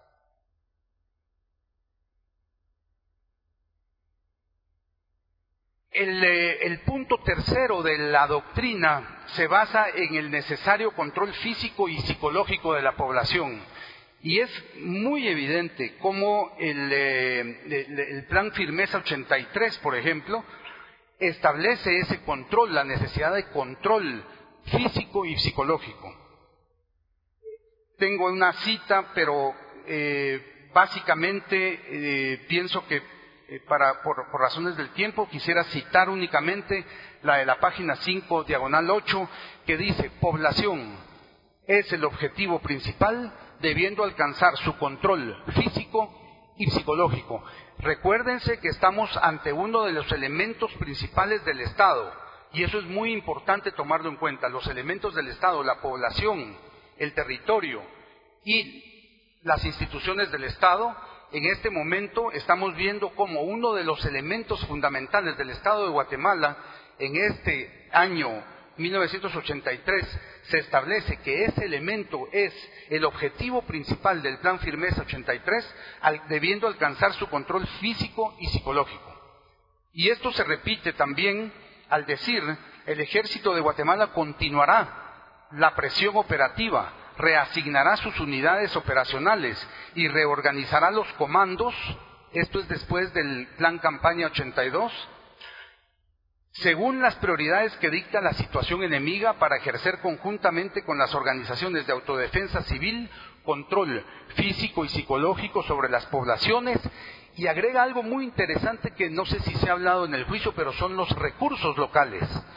El punto tercero de la doctrina se basa en el necesario control físico y psicológico de la población. Y es muy evidente cómo el Plan Firmeza 83, por ejemplo, establece ese control, la necesidad de control físico y psicológico. Tengo una cita, pero básicamente pienso que por razones del tiempo quisiera citar únicamente la de la página 5, diagonal 8, que dice, población es el objetivo principal, debiendo alcanzar su control físico y psicológico. Recuérdense que estamos ante uno de los elementos principales del Estado, y eso es muy importante tomarlo en cuenta. Los elementos del Estado, la población, el territorio y las instituciones del Estado, en este momento estamos viendo como uno de los elementos fundamentales del Estado de Guatemala, en este año 1983, se establece que ese elemento es el objetivo principal del Plan Firmeza 83, debiendo alcanzar su control físico y psicológico. Y esto se repite también al decir, el Ejército de Guatemala continuará la presión operativa, reasignará sus unidades operacionales y reorganizará los comandos, esto es después del Plan Campaña 82, según las prioridades que dicta la situación enemiga para ejercer conjuntamente con las organizaciones de autodefensa civil, control físico y psicológico sobre las poblaciones, y agrega algo muy interesante que no sé si se ha hablado en el juicio, pero son los recursos locales.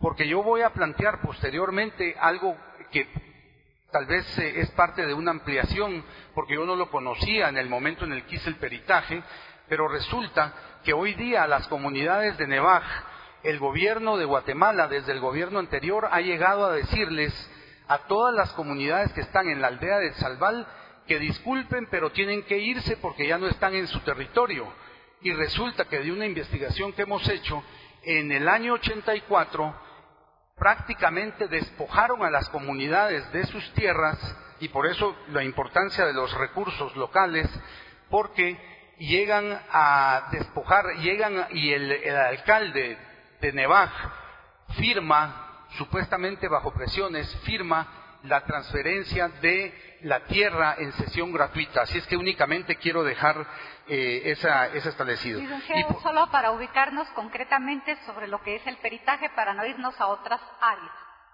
porque yo voy a plantear posteriormente algo que tal vez es parte de una ampliación, porque yo no lo conocía en el momento en el que hice el peritaje, pero resulta que hoy día las comunidades de Nevaj, el gobierno de Guatemala, desde el gobierno anterior, ha llegado a decirles a todas las comunidades que están en la aldea de Salval que disculpen, pero tienen que irse porque ya no están en su territorio. Y resulta que de una investigación que hemos hecho, en el año 84, prácticamente despojaron a las comunidades de sus tierras, y por eso la importancia de los recursos locales, porque llegan a despojar, y el alcalde de Nevaj firma, supuestamente bajo presiones, firma la transferencia de la tierra en cesión gratuita. Así es que únicamente quiero dejar eso establecido. Licenciado, solo para ubicarnos concretamente sobre lo que es el peritaje, para no irnos a otras áreas.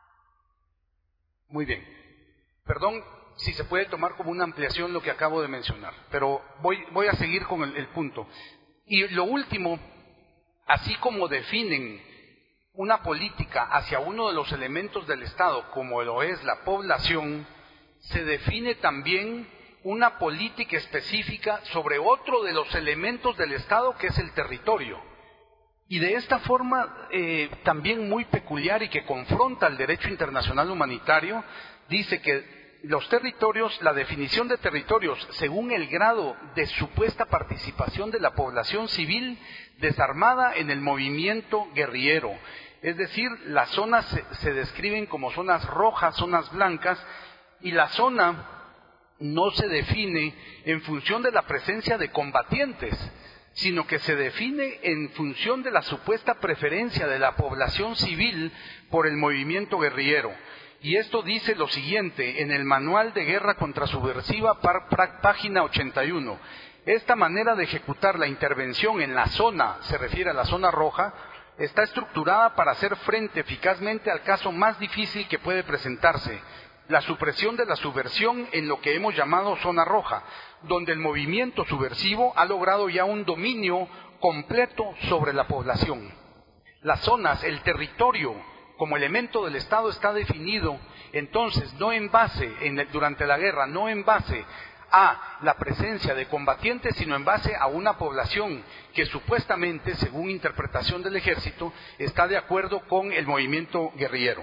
Muy bien. Perdón si se puede tomar como una ampliación lo que acabo de mencionar, pero voy a seguir con el punto. Y lo último, así como definen una política hacia uno de los elementos del Estado, como lo es la población, se define también una política específica sobre otro de los elementos del Estado, que es el territorio. Y de esta forma también muy peculiar y que confronta el derecho internacional humanitario, dice que los territorios, la definición de territorios según el grado de supuesta participación de la población civil desarmada en el movimiento guerrillero. Es decir, las zonas se describen como zonas rojas, zonas blancas, y la zona no se define en función de la presencia de combatientes, sino que se define en función de la supuesta preferencia de la población civil por el movimiento guerrillero. Y esto dice lo siguiente en el Manual de Guerra Contrasubversiva, página 81. Esta manera de ejecutar la intervención en la zona, se refiere a la zona roja, está estructurada para hacer frente eficazmente al caso más difícil que puede presentarse, la supresión de la subversión en lo que hemos llamado zona roja, donde el movimiento subversivo ha logrado ya un dominio completo sobre la población. Las zonas, el territorio, como elemento del Estado está definido, entonces, no en base, durante la guerra, no en base a la presencia de combatientes, sino en base a una población que supuestamente, según interpretación del ejército, está de acuerdo con el movimiento guerrillero.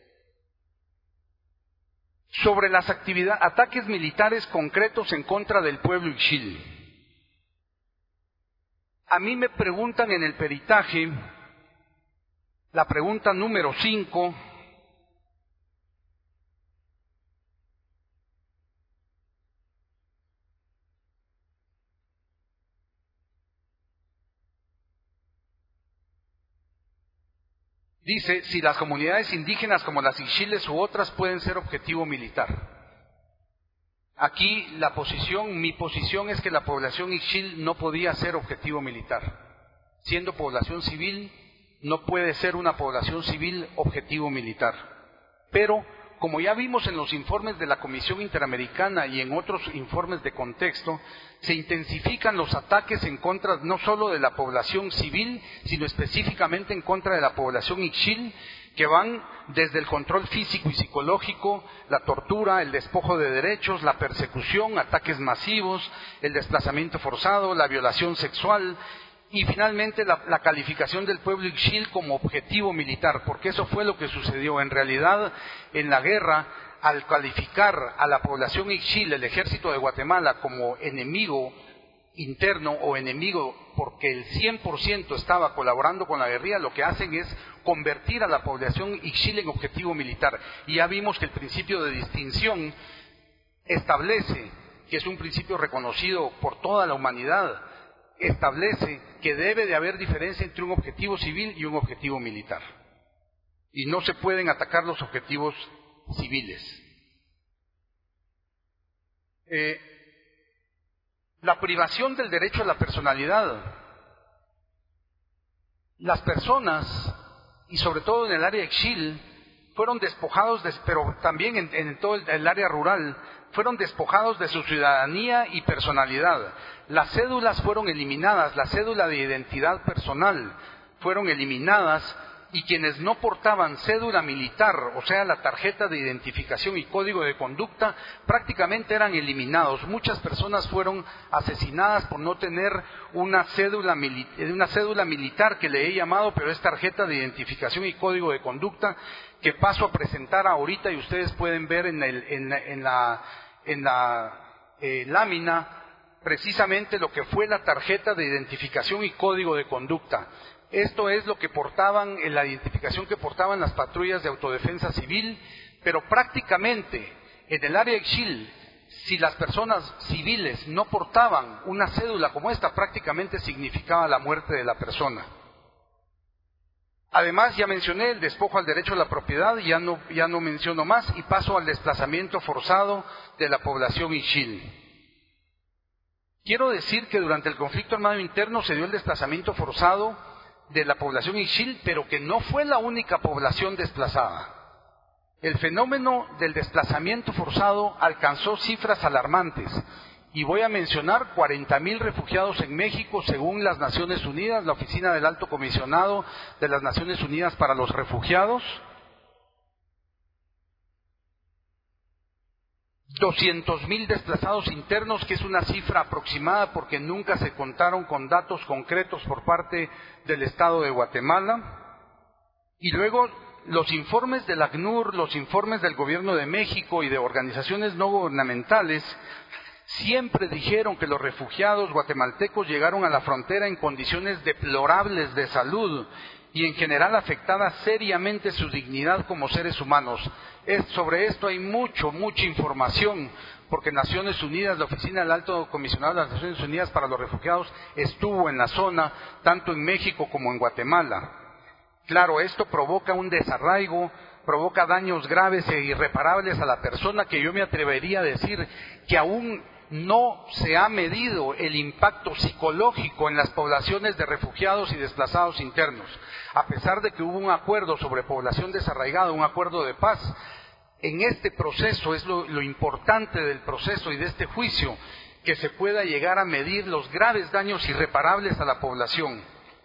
Sobre las ataques militares concretos en contra del pueblo ixil. A mí me preguntan en el peritaje, la pregunta número 5, dice si las comunidades indígenas como las ixhiles u otras pueden ser objetivo militar. Aquí mi posición es que la población ixhil no podía ser objetivo militar. Siendo población civil, no puede ser una población civil objetivo militar. Pero, como ya vimos en los informes de la Comisión Interamericana y en otros informes de contexto, se intensifican los ataques en contra no solo de la población civil, sino específicamente en contra de la población ixhil, que van desde el control físico y psicológico, la tortura, el despojo de derechos, la persecución, ataques masivos, el desplazamiento forzado, la violación sexual, y finalmente la calificación del pueblo ixhil como objetivo militar, porque eso fue lo que sucedió. En realidad, en la guerra, al calificar a la población ixhil, el ejército de Guatemala, como enemigo interno o enemigo porque el 100% estaba colaborando con la guerrilla, lo que hacen es convertir a la población ixhil en objetivo militar. Y ya vimos que el principio de distinción establece, que es un principio reconocido por toda la humanidad, establece que debe de haber diferencia entre un objetivo civil y un objetivo militar. Y no se pueden atacar los objetivos civiles. La privación del derecho a la personalidad. Las personas, y sobre todo en el área ixhil, fueron despojados, pero también en todo el área rural, fueron despojados de su ciudadanía y personalidad. Las cédulas fueron eliminadas, la cédula de identidad personal fueron eliminadas y quienes no portaban cédula militar, o sea, la tarjeta de identificación y código de conducta, prácticamente eran eliminados. Muchas personas fueron asesinadas por no tener una cédula militar, que le he llamado, pero es tarjeta de identificación y código de conducta, que paso a presentar ahorita, y ustedes pueden ver en la lámina precisamente lo que fue la tarjeta de identificación y código de conducta. Esto es lo que portaban, la identificación que portaban las patrullas de autodefensa civil, pero prácticamente en el área Ixchil, si las personas civiles no portaban una cédula como esta, prácticamente significaba la muerte de la persona. Además, ya mencioné el despojo al derecho a la propiedad, ya no menciono más, y paso al desplazamiento forzado de la población Ixchil. Quiero decir que durante el conflicto armado interno se dio el desplazamiento forzado de la población Ixchil, pero que no fue la única población desplazada. El fenómeno del desplazamiento forzado alcanzó cifras alarmantes, y voy a mencionar 40,000 refugiados en México según las Naciones Unidas, la Oficina del Alto Comisionado de las Naciones Unidas para los Refugiados, 200,000 desplazados internos, que es una cifra aproximada porque nunca se contaron con datos concretos por parte del Estado de Guatemala, y luego los informes del ACNUR, los informes del Gobierno de México y de organizaciones no gubernamentales siempre dijeron que los refugiados guatemaltecos llegaron a la frontera en condiciones deplorables de salud y en general afectada seriamente su dignidad como seres humanos. Sobre esto hay mucha información, porque Naciones Unidas, la Oficina del Alto Comisionado de las Naciones Unidas para los Refugiados, estuvo en la zona, tanto en México como en Guatemala. Claro, esto provoca un desarraigo, provoca daños graves e irreparables a la persona, que yo me atrevería a decir que aún no se ha medido el impacto psicológico en las poblaciones de refugiados y desplazados internos. A pesar de que hubo un acuerdo sobre población desarraigada, un acuerdo de paz, en este proceso es lo importante del proceso y de este juicio, que se pueda llegar a medir los graves daños irreparables a la población.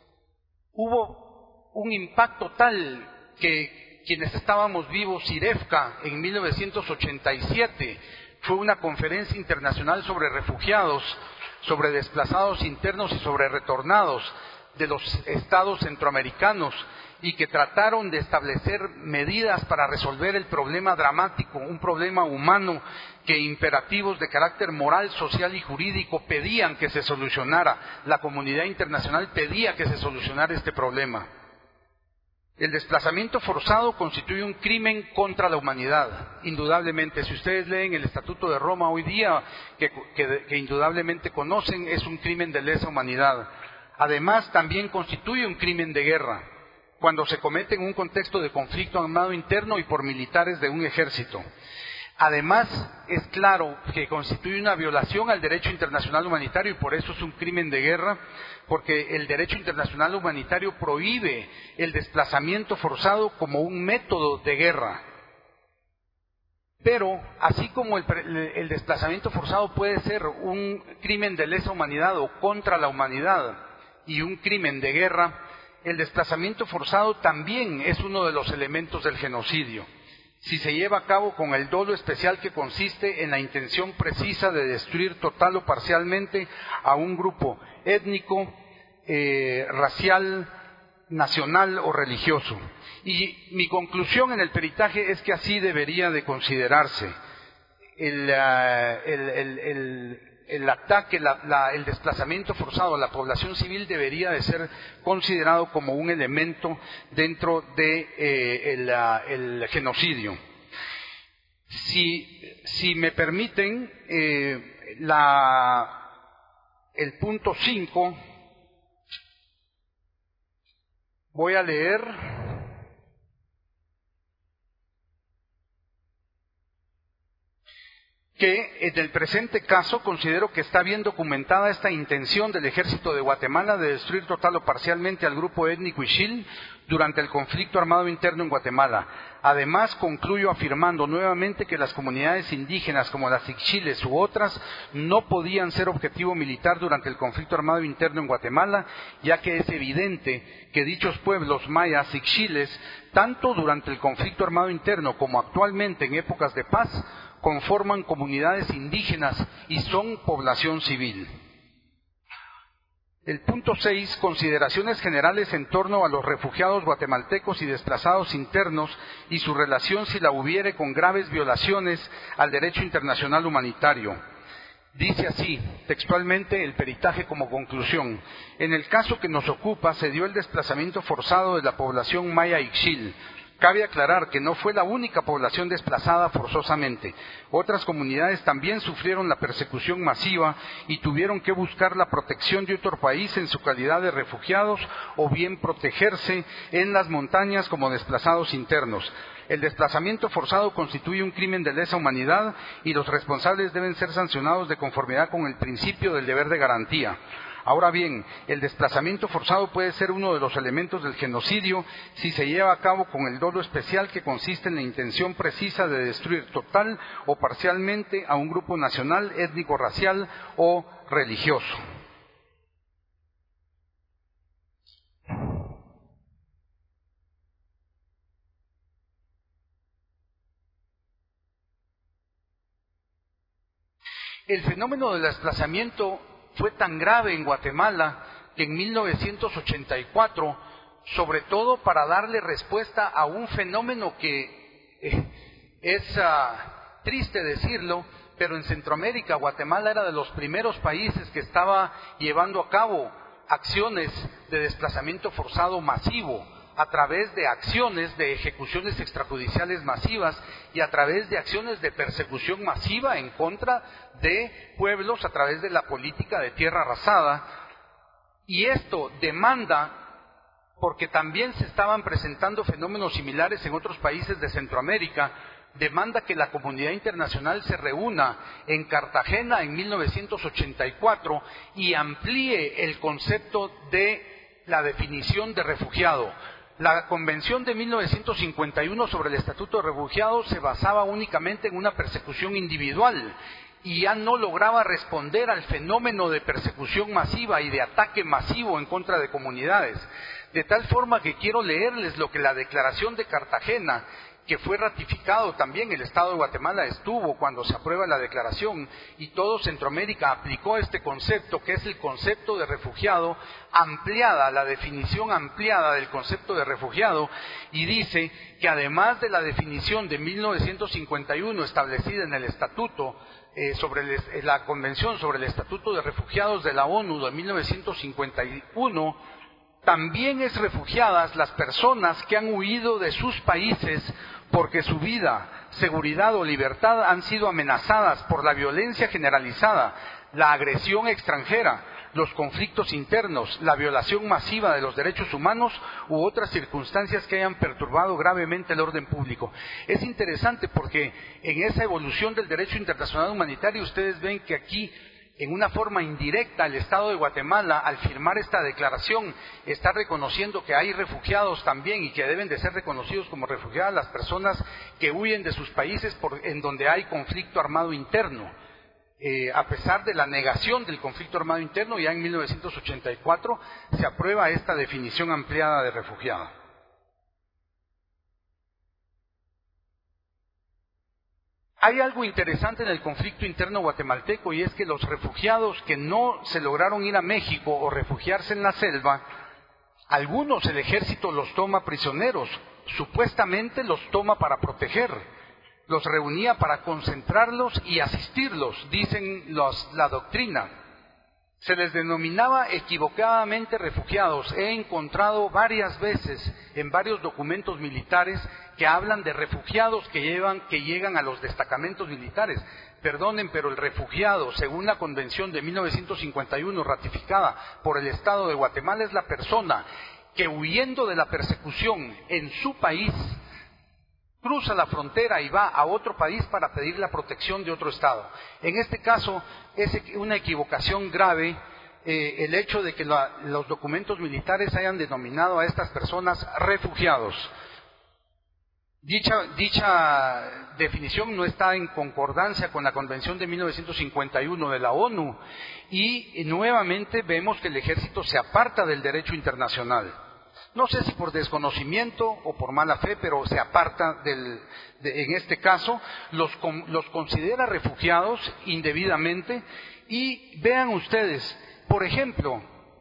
Hubo un impacto tal que quienes estábamos vivos, IREFCA, en 1987, fue una conferencia internacional sobre refugiados, sobre desplazados internos y sobre retornados de los estados centroamericanos, y que trataron de establecer medidas para resolver el problema dramático, un problema humano que imperativos de carácter moral, social y jurídico pedían que se solucionara. La comunidad internacional pedía que se solucionara este problema. El desplazamiento forzado constituye un crimen contra la humanidad, indudablemente. Si ustedes leen el Estatuto de Roma hoy día, que indudablemente conocen, es un crimen de lesa humanidad. Además, también constituye un crimen de guerra, cuando se comete en un contexto de conflicto armado interno y por militares de un ejército. Además, es claro que constituye una violación al derecho internacional humanitario, y por eso es un crimen de guerra, porque el derecho internacional humanitario prohíbe el desplazamiento forzado como un método de guerra. Pero, así como el desplazamiento forzado puede ser un crimen de lesa humanidad o contra la humanidad y un crimen de guerra, el desplazamiento forzado también es uno de los elementos del genocidio, si se lleva a cabo con el dolo especial que consiste en la intención precisa de destruir total o parcialmente a un grupo étnico, racial, nacional o religioso. Y mi conclusión en el peritaje es que así debería de considerarse el ataque, el desplazamiento forzado a la población civil debería de ser considerado como un elemento dentro de el genocidio. Si me permiten, el punto 5, voy a leer que en el presente caso considero que está bien documentada esta intención del Ejército de Guatemala de destruir total o parcialmente al grupo étnico Ixil durante el conflicto armado interno en Guatemala. Además, concluyo afirmando nuevamente que las comunidades indígenas como las Ixchiles u otras no podían ser objetivo militar durante el conflicto armado interno en Guatemala, ya que es evidente que dichos pueblos mayas Ixchiles, tanto durante el conflicto armado interno como actualmente en épocas de paz, conforman comunidades indígenas y son población civil. El punto 6, consideraciones generales en torno a los refugiados guatemaltecos y desplazados internos y su relación, si la hubiere, con graves violaciones al derecho internacional humanitario. Dice así, textualmente, el peritaje como conclusión. En el caso que nos ocupa, se dio el desplazamiento forzado de la población maya Ixil. Cabe aclarar que no fue la única población desplazada forzosamente. Otras comunidades también sufrieron la persecución masiva y tuvieron que buscar la protección de otro país en su calidad de refugiados o bien protegerse en las montañas como desplazados internos. El desplazamiento forzado constituye un crimen de lesa humanidad y los responsables deben ser sancionados de conformidad con el principio del deber de garantía. Ahora bien, el desplazamiento forzado puede ser uno de los elementos del genocidio si se lleva a cabo con el dolo especial que consiste en la intención precisa de destruir total o parcialmente a un grupo nacional, étnico, racial o religioso. El fenómeno del desplazamiento fue tan grave en Guatemala que en 1984, sobre todo para darle respuesta a un fenómeno que es triste decirlo, pero en Centroamérica Guatemala era de los primeros países que estaba llevando a cabo acciones de desplazamiento forzado masivo, a través de acciones de ejecuciones extrajudiciales masivas y a través de acciones de persecución masiva en contra de pueblos a través de la política de tierra arrasada. Y esto demanda, porque también se estaban presentando fenómenos similares en otros países de Centroamérica, demanda que la comunidad internacional se reúna en Cartagena en 1984 y amplíe el concepto de la definición de refugiado. La Convención de 1951 sobre el Estatuto de Refugiados se basaba únicamente en una persecución individual y ya no lograba responder al fenómeno de persecución masiva y de ataque masivo en contra de comunidades. De tal forma que quiero leerles lo que la Declaración de Cartagena, que fue ratificado también, el Estado de Guatemala estuvo cuando se aprueba la declaración y todo Centroamérica aplicó este concepto, que es el concepto de refugiado ampliada, la definición ampliada del concepto de refugiado, y dice que además de la definición de 1951 establecida en el Estatuto, la Convención sobre el Estatuto de Refugiados de la ONU de 1951, también es refugiadas las personas que han huido de sus países porque su vida, seguridad o libertad han sido amenazadas por la violencia generalizada, la agresión extranjera, los conflictos internos, la violación masiva de los derechos humanos u otras circunstancias que hayan perturbado gravemente el orden público. Es interesante porque en esa evolución del derecho internacional humanitario ustedes ven que aquí, en una forma indirecta, el Estado de Guatemala, al firmar esta declaración, está reconociendo que hay refugiados también y que deben de ser reconocidos como refugiadas las personas que huyen de sus países en donde hay conflicto armado interno. A pesar de la negación del conflicto armado interno, ya en 1984 se aprueba esta definición ampliada de refugiado. Hay algo interesante en el conflicto interno guatemalteco y es que los refugiados que no se lograron ir a México o refugiarse en la selva, algunos el ejército los toma prisioneros, supuestamente los toma para proteger, los reunía para concentrarlos y asistirlos, dicen la doctrina. Se les denominaba equivocadamente refugiados. He encontrado varias veces en varios documentos militares que hablan de refugiados que llegan a los destacamentos militares. Perdonen, pero el refugiado, según la Convención de 1951 ratificada por el Estado de Guatemala, es la persona que, huyendo de la persecución en su país, cruza la frontera y va a otro país para pedir la protección de otro Estado. En este caso es una equivocación grave el hecho de que los documentos militares hayan denominado a estas personas refugiados. Dicha definición no está en concordancia con la Convención de 1951 de la ONU y nuevamente vemos que el ejército se aparta del derecho internacional. No sé si por desconocimiento o por mala fe, pero se aparta en este caso, los considera refugiados indebidamente. Y vean ustedes, por ejemplo,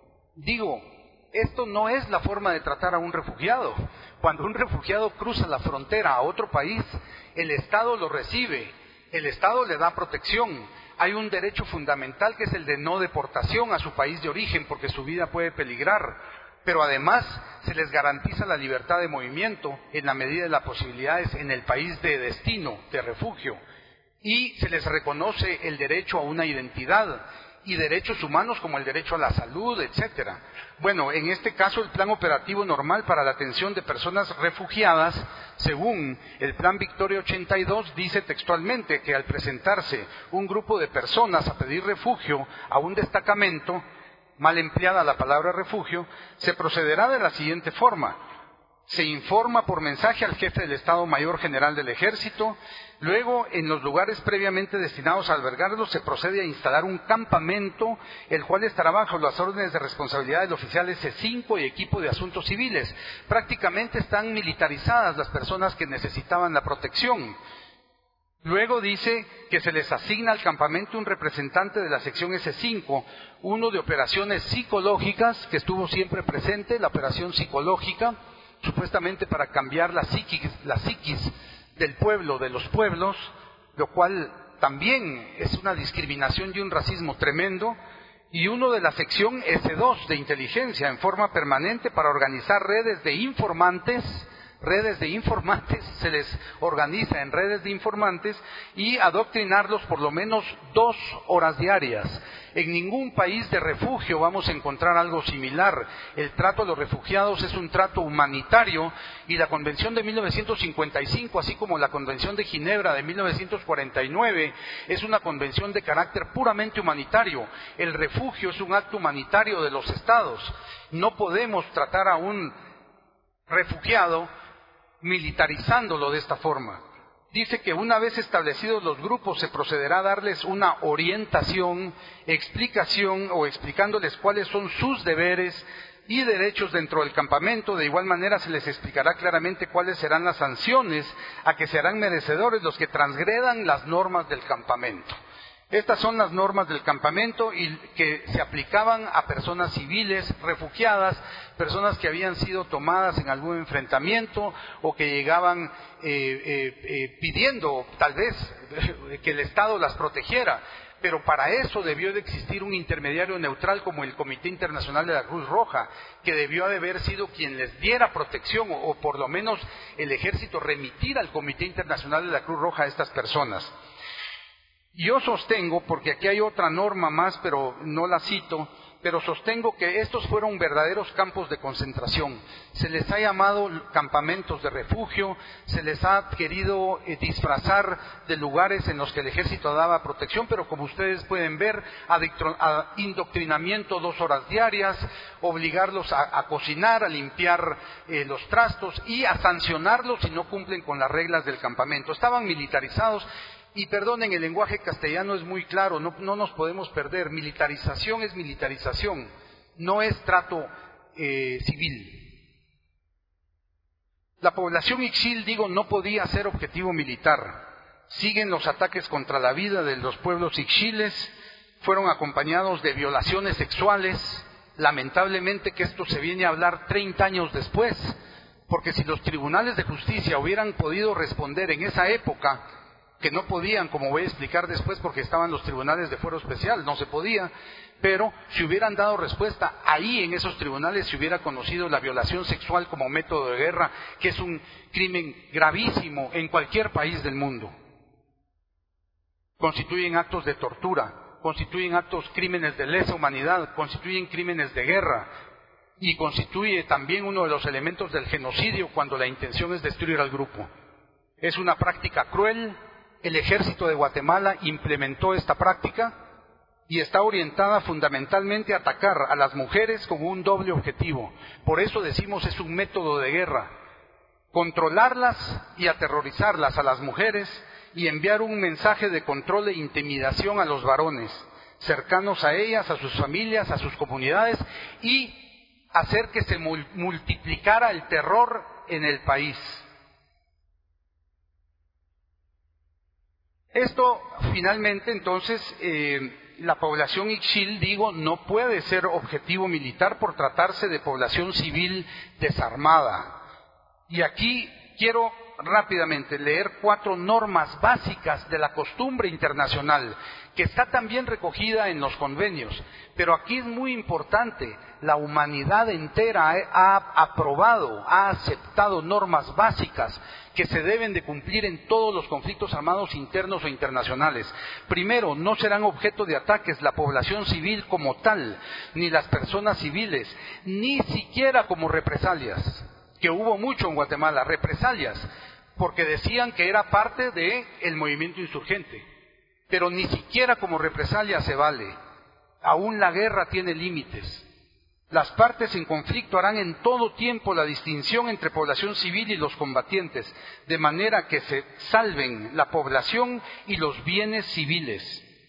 esto no es la forma de tratar a un refugiado. Cuando un refugiado cruza la frontera a otro país, el Estado lo recibe, el Estado le da protección. Hay un derecho fundamental que es el de no deportación a su país de origen porque su vida puede peligrar. Pero además se les garantiza la libertad de movimiento en la medida de las posibilidades en el país de destino, de refugio. Y se les reconoce el derecho a una identidad y derechos humanos como el derecho a la salud, etcétera. Bueno, en este caso el plan operativo normal para la atención de personas refugiadas, según el Plan Victoria 82, dice textualmente que al presentarse un grupo de personas a pedir refugio a un destacamento, mal empleada la palabra refugio, se procederá de la siguiente forma. Se informa por mensaje al jefe del Estado Mayor General del Ejército. Luego, en los lugares previamente destinados a albergarlos, se procede a instalar un campamento, el cual estará bajo las órdenes de responsabilidad del oficial S5 y equipo de asuntos civiles. Prácticamente están militarizadas las personas que necesitaban la protección. Luego dice que se les asigna al campamento un representante de la sección S5, uno de operaciones psicológicas, que estuvo siempre presente, la operación psicológica, supuestamente para cambiar la psiquis del pueblo, de los pueblos, lo cual también es una discriminación y un racismo tremendo, y uno de la sección S2 de inteligencia en forma permanente para organizar redes de informantes, se les organiza en redes de informantes y adoctrinarlos por lo menos 2 horas diarias. En ningún país de refugio vamos a encontrar algo similar. El trato a los refugiados es un trato humanitario y la Convención de 1955, así como la Convención de Ginebra de 1949, es una convención de carácter puramente humanitario. El refugio es un acto humanitario de los Estados. No podemos tratar a un refugiado militarizándolo de esta forma. Dice que una vez establecidos los grupos se procederá a darles una orientación, explicación o explicándoles cuáles son sus deberes y derechos dentro del campamento. De igual manera se les explicará claramente cuáles serán las sanciones a que serán merecedores los que transgredan las normas del campamento. Estas son las normas del campamento y que se aplicaban a personas civiles, refugiadas, personas que habían sido tomadas en algún enfrentamiento o que llegaban pidiendo tal vez que el Estado las protegiera. Pero para eso debió de existir un intermediario neutral como el Comité Internacional de la Cruz Roja, que debió de haber sido quien les diera protección o por lo menos el ejército remitir al Comité Internacional de la Cruz Roja a estas personas. Yo sostengo, porque aquí hay otra norma más, pero no la cito, pero sostengo que estos fueron verdaderos campos de concentración. Se les ha llamado campamentos de refugio, se les ha querido disfrazar de lugares en los que el ejército daba protección, pero como ustedes pueden ver, indoctrinamiento 2 horas diarias, obligarlos a cocinar, a limpiar los trastos y a sancionarlos si no cumplen con las reglas del campamento. Estaban militarizados. Y perdonen, el lenguaje castellano es muy claro, no nos podemos perder. Militarización es militarización, no es trato civil. La población ixil, no podía ser objetivo militar. Siguen los ataques contra la vida de los pueblos ixiles, fueron acompañados de violaciones sexuales. Lamentablemente que esto se viene a hablar 30 años después, porque si los tribunales de justicia hubieran podido responder en esa época, que no podían, como voy a explicar después, porque estaban los tribunales de fuero especial, no se podía, pero si hubieran dado respuesta, ahí en esos tribunales se hubiera conocido la violación sexual como método de guerra, que es un crimen gravísimo en cualquier país del mundo. Constituyen actos de tortura, constituyen crímenes de lesa humanidad, constituyen crímenes de guerra, y constituye también uno de los elementos del genocidio cuando la intención es destruir al grupo. Es una práctica cruel. El Ejército de Guatemala implementó esta práctica y está orientada fundamentalmente a atacar a las mujeres con un doble objetivo. Por eso decimos es un método de guerra. Controlarlas y aterrorizarlas a las mujeres y enviar un mensaje de control e intimidación a los varones cercanos a ellas, a sus familias, a sus comunidades, y hacer que se multiplicara el terror en el país. Esto, finalmente, entonces, la población Ixchil, digo, no puede ser objetivo militar por tratarse de población civil desarmada. Y aquí quiero rápidamente leer 4 normas básicas de la costumbre internacional, que está también recogida en los convenios. Pero aquí es muy importante, la humanidad entera ha aprobado, ha aceptado normas básicas que se deben de cumplir en todos los conflictos armados internos o internacionales. Primero, no serán objeto de ataques la población civil como tal, ni las personas civiles, ni siquiera como represalias, que hubo mucho en Guatemala, represalias, porque decían que era parte del movimiento insurgente, pero ni siquiera como represalia se vale. Aún la guerra tiene límites. Las partes en conflicto harán en todo tiempo la distinción entre población civil y los combatientes, de manera que se salven la población y los bienes civiles.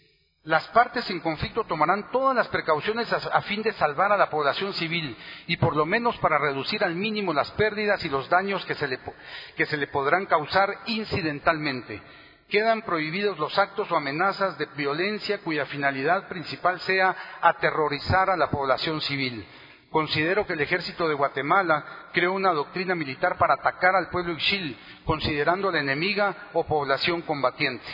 Las partes en conflicto tomarán todas las precauciones a fin de salvar a la población civil y por lo menos para reducir al mínimo las pérdidas y los daños que se le podrán causar incidentalmente. Quedan prohibidos los actos o amenazas de violencia cuya finalidad principal sea aterrorizar a la población civil. Considero que el Ejército de Guatemala creó una doctrina militar para atacar al pueblo Ixchil, considerándola enemiga o población combatiente.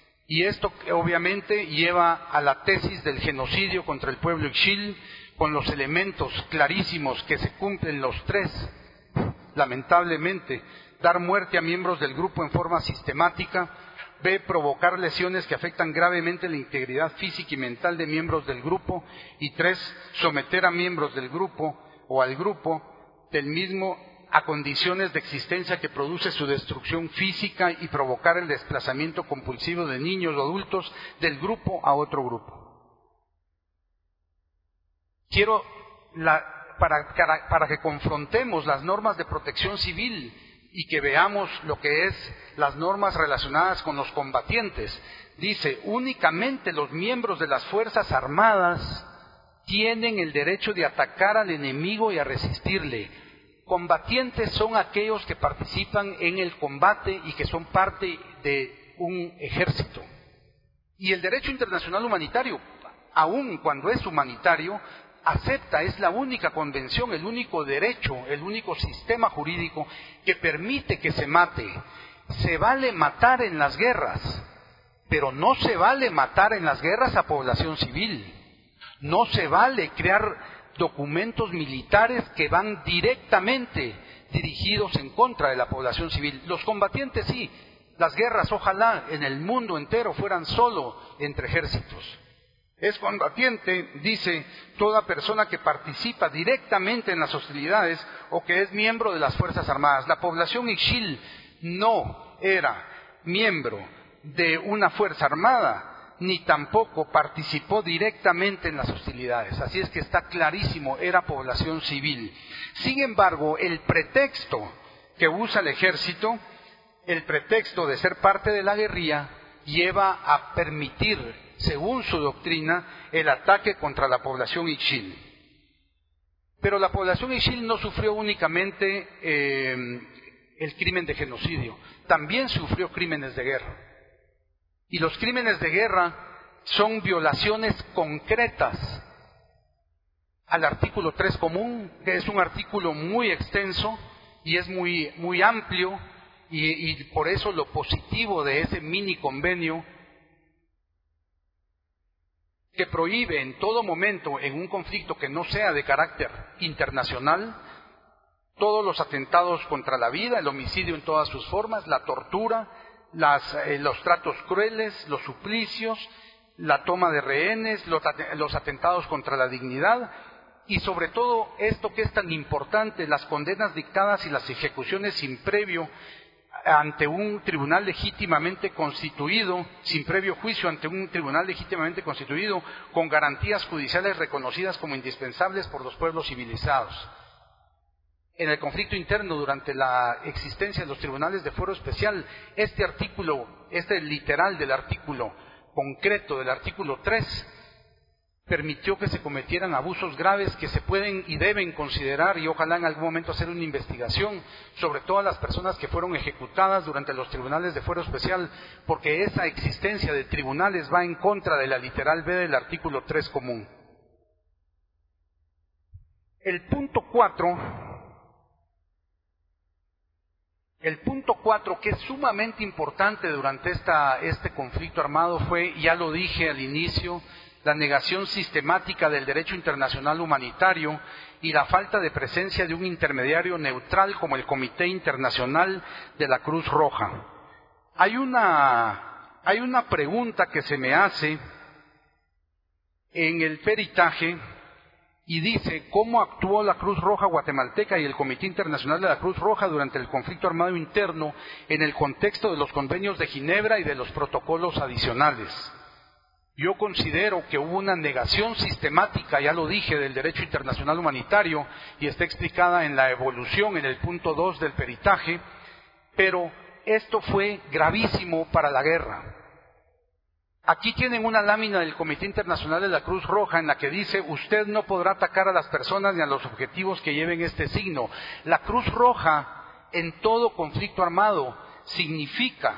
Y esto obviamente lleva a la tesis del genocidio contra el pueblo Ixchil, con los elementos clarísimos que se cumplen los 3, lamentablemente: dar muerte a miembros del grupo en forma sistemática; B, provocar lesiones que afectan gravemente la integridad física y mental de miembros del grupo; y 3, someter a miembros del grupo o al grupo del mismo a condiciones de existencia que produce su destrucción física y provocar el desplazamiento compulsivo de niños o adultos del grupo a otro grupo. Quiero, para que confrontemos las normas de protección civil y que veamos lo que es las normas relacionadas con los combatientes. Dice: únicamente los miembros de las Fuerzas Armadas tienen el derecho de atacar al enemigo y a resistirle. Combatientes son aquellos que participan en el combate y que son parte de un ejército. Y el derecho internacional humanitario, aun cuando es humanitario, acepta, es la única convención, el único derecho, el único sistema jurídico que permite que se mate. Se vale matar en las guerras, pero no se vale matar en las guerras a población civil. No se vale crear documentos militares que van directamente dirigidos en contra de la población civil. Los combatientes sí, las guerras ojalá en el mundo entero fueran solo entre ejércitos. Es combatiente, dice, toda persona que participa directamente en las hostilidades o que es miembro de las Fuerzas Armadas. La población Ixchil no era miembro de una Fuerza Armada, ni tampoco participó directamente en las hostilidades. Así es que está clarísimo, era población civil. Sin embargo, el pretexto que usa el ejército, el pretexto de ser parte de la guerrilla, lleva a permitir, según su doctrina, el ataque contra la población Ixchil. Pero la población Ixchil no sufrió únicamente el crimen de genocidio, también sufrió crímenes de guerra. Y los crímenes de guerra son violaciones concretas al artículo 3 común, que es un artículo muy extenso y es muy amplio, y por eso lo positivo de ese mini convenio que prohíbe en todo momento, en un conflicto que no sea de carácter internacional, todos los atentados contra la vida, el homicidio en todas sus formas, la tortura, los tratos crueles, los suplicios, la toma de rehenes, los atentados contra la dignidad, y sobre todo esto que es tan importante, las condenas dictadas y las ejecuciones sin previo ante un tribunal legítimamente constituido, sin previo juicio ante un tribunal legítimamente constituido, con garantías judiciales reconocidas como indispensables por los pueblos civilizados. En el conflicto interno, durante la existencia de los tribunales de fuero especial, este artículo, este literal del artículo concreto del artículo 3, permitió que se cometieran abusos graves que se pueden y deben considerar, y ojalá en algún momento hacer una investigación sobre todas las personas que fueron ejecutadas durante los tribunales de fuero especial, porque esa existencia de tribunales va en contra de la literal B del artículo 3 común. El punto 4, que es sumamente importante durante este conflicto armado, fue, ya lo dije al inicio, la negación sistemática del derecho internacional humanitario y la falta de presencia de un intermediario neutral como el Comité Internacional de la Cruz Roja. Hay una pregunta que se me hace en el peritaje y dice: ¿cómo actuó la Cruz Roja guatemalteca y el Comité Internacional de la Cruz Roja durante el conflicto armado interno en el contexto de los convenios de Ginebra y de los protocolos adicionales? Yo considero que hubo una negación sistemática, ya lo dije, del derecho internacional humanitario, y está explicada en la evolución, en el punto 2 del peritaje, pero esto fue gravísimo para la guerra. Aquí tienen una lámina del Comité Internacional de la Cruz Roja en la que dice: usted no podrá atacar a las personas ni a los objetivos que lleven este signo. La Cruz Roja, en todo conflicto armado, significa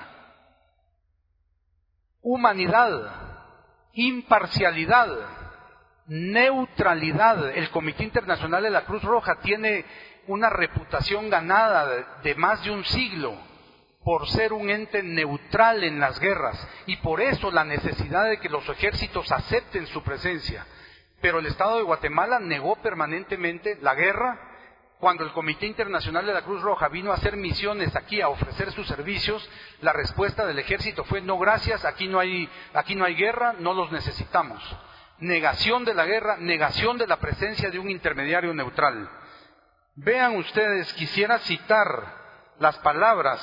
humanidad, imparcialidad, neutralidad. El Comité Internacional de la Cruz Roja tiene una reputación ganada de más de un siglo por ser un ente neutral en las guerras, y por eso la necesidad de que los ejércitos acepten su presencia. Pero el Estado de Guatemala negó permanentemente la guerra. Cuando el Comité Internacional de la Cruz Roja vino a hacer misiones aquí, a ofrecer sus servicios, la respuesta del ejército fue: no gracias, aquí no hay guerra, no los necesitamos. Negación de la guerra, negación de la presencia de un intermediario neutral. Vean ustedes, quisiera citar las palabras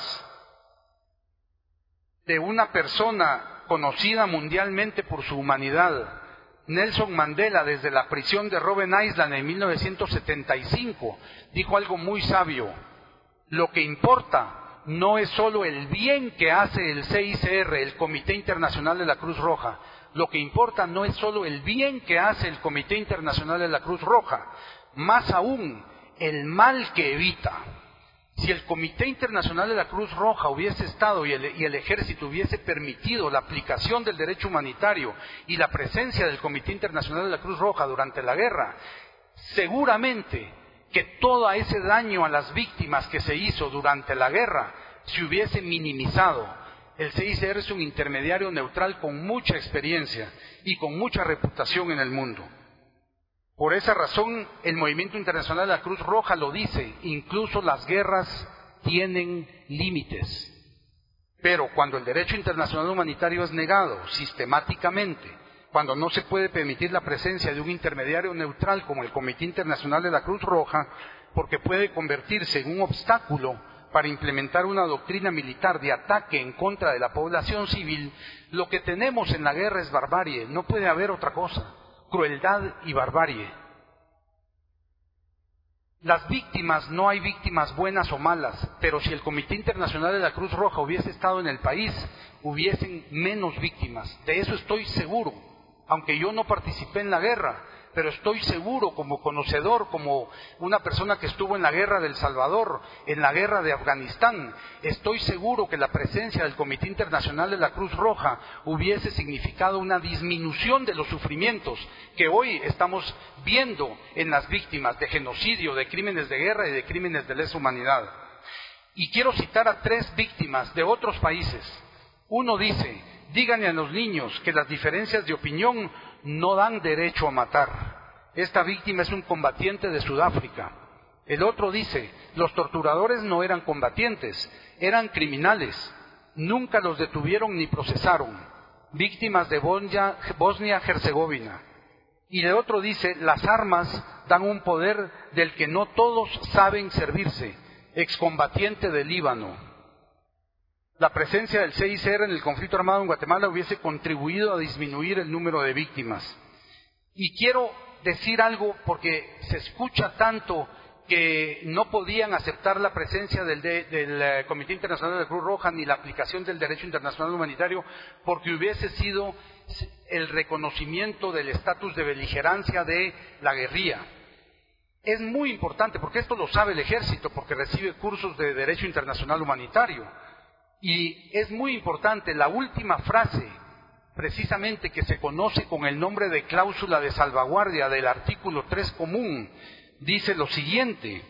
de una persona conocida mundialmente por su humanidad, Nelson Mandela, desde la prisión de Robben Island en 1975, dijo algo muy sabio: lo que importa no es solo el bien que hace el CICR, el Comité Internacional de la Cruz Roja, lo que importa no es solo el bien que hace el Comité Internacional de la Cruz Roja, más aún el mal que evita. Si el Comité Internacional de la Cruz Roja hubiese estado y el ejército hubiese permitido la aplicación del derecho humanitario y la presencia del Comité Internacional de la Cruz Roja durante la guerra, seguramente que todo ese daño a las víctimas que se hizo durante la guerra se hubiese minimizado. El CICR es un intermediario neutral con mucha experiencia y con mucha reputación en el mundo. Por esa razón, el Movimiento Internacional de la Cruz Roja lo dice: incluso las guerras tienen límites. Pero cuando el derecho internacional humanitario es negado sistemáticamente, cuando no se puede permitir la presencia de un intermediario neutral como el Comité Internacional de la Cruz Roja, porque puede convertirse en un obstáculo para implementar una doctrina militar de ataque en contra de la población civil, lo que tenemos en la guerra es barbarie, no puede haber otra cosa. Crueldad y barbarie. Las víctimas, no hay víctimas buenas o malas, pero si el Comité Internacional de la Cruz Roja hubiese estado en el país, hubiesen menos víctimas. De eso estoy seguro, aunque yo no participé en la guerra, pero estoy seguro, como conocedor, como una persona que estuvo en la guerra de El Salvador, en la guerra de Afganistán, estoy seguro que la presencia del Comité Internacional de la Cruz Roja hubiese significado una disminución de los sufrimientos que hoy estamos viendo en las víctimas de genocidio, de crímenes de guerra y de crímenes de lesa humanidad. Y quiero citar a 3 víctimas de otros países. Uno dice: díganle a los niños que las diferencias de opinión no dan derecho a matar. Esta víctima es un combatiente de Sudáfrica. El otro dice: los torturadores no eran combatientes, eran criminales. Nunca los detuvieron ni procesaron. Víctimas de Bosnia-Herzegovina. Y el otro dice: las armas dan un poder del que no todos saben servirse. Excombatiente de Líbano. la presencia del CICR en el conflicto armado en Guatemala hubiese contribuido a disminuir el número de víctimas. Y quiero decir algo porque se escucha tanto que no podían aceptar la presencia del Comité Internacional de la Cruz Roja ni la aplicación del derecho internacional humanitario porque hubiese sido el reconocimiento del estatus de beligerancia de la guerrilla. Es muy importante, porque esto lo sabe el ejército, porque recibe cursos de derecho internacional humanitario. Y es muy importante, la última frase, precisamente que se conoce con el nombre de cláusula de salvaguardia del artículo 3 común, dice lo siguiente: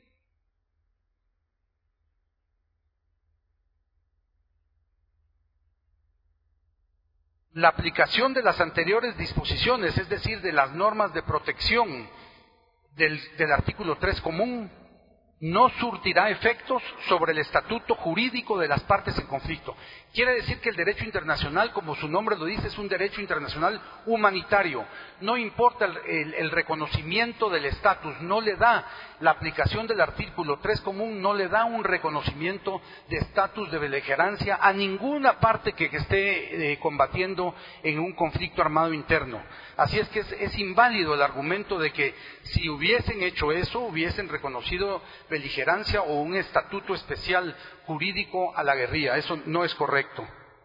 la aplicación de las anteriores disposiciones, es decir, de las normas de protección del artículo 3 común, no surtirá efectos sobre el estatuto jurídico de las partes en conflicto. Quiere decir que el derecho internacional, como su nombre lo dice, es un derecho internacional humanitario. No importa el reconocimiento del estatus, no le da la aplicación del artículo 3 común, no le da un reconocimiento de estatus de beligerancia a ninguna parte que esté combatiendo en un conflicto armado interno. Así es que es inválido el argumento de que si hubiesen hecho eso, hubiesen reconocido beligerancia o un estatuto especial jurídico a la guerrilla. Eso no es correcto.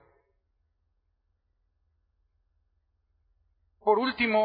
Por último,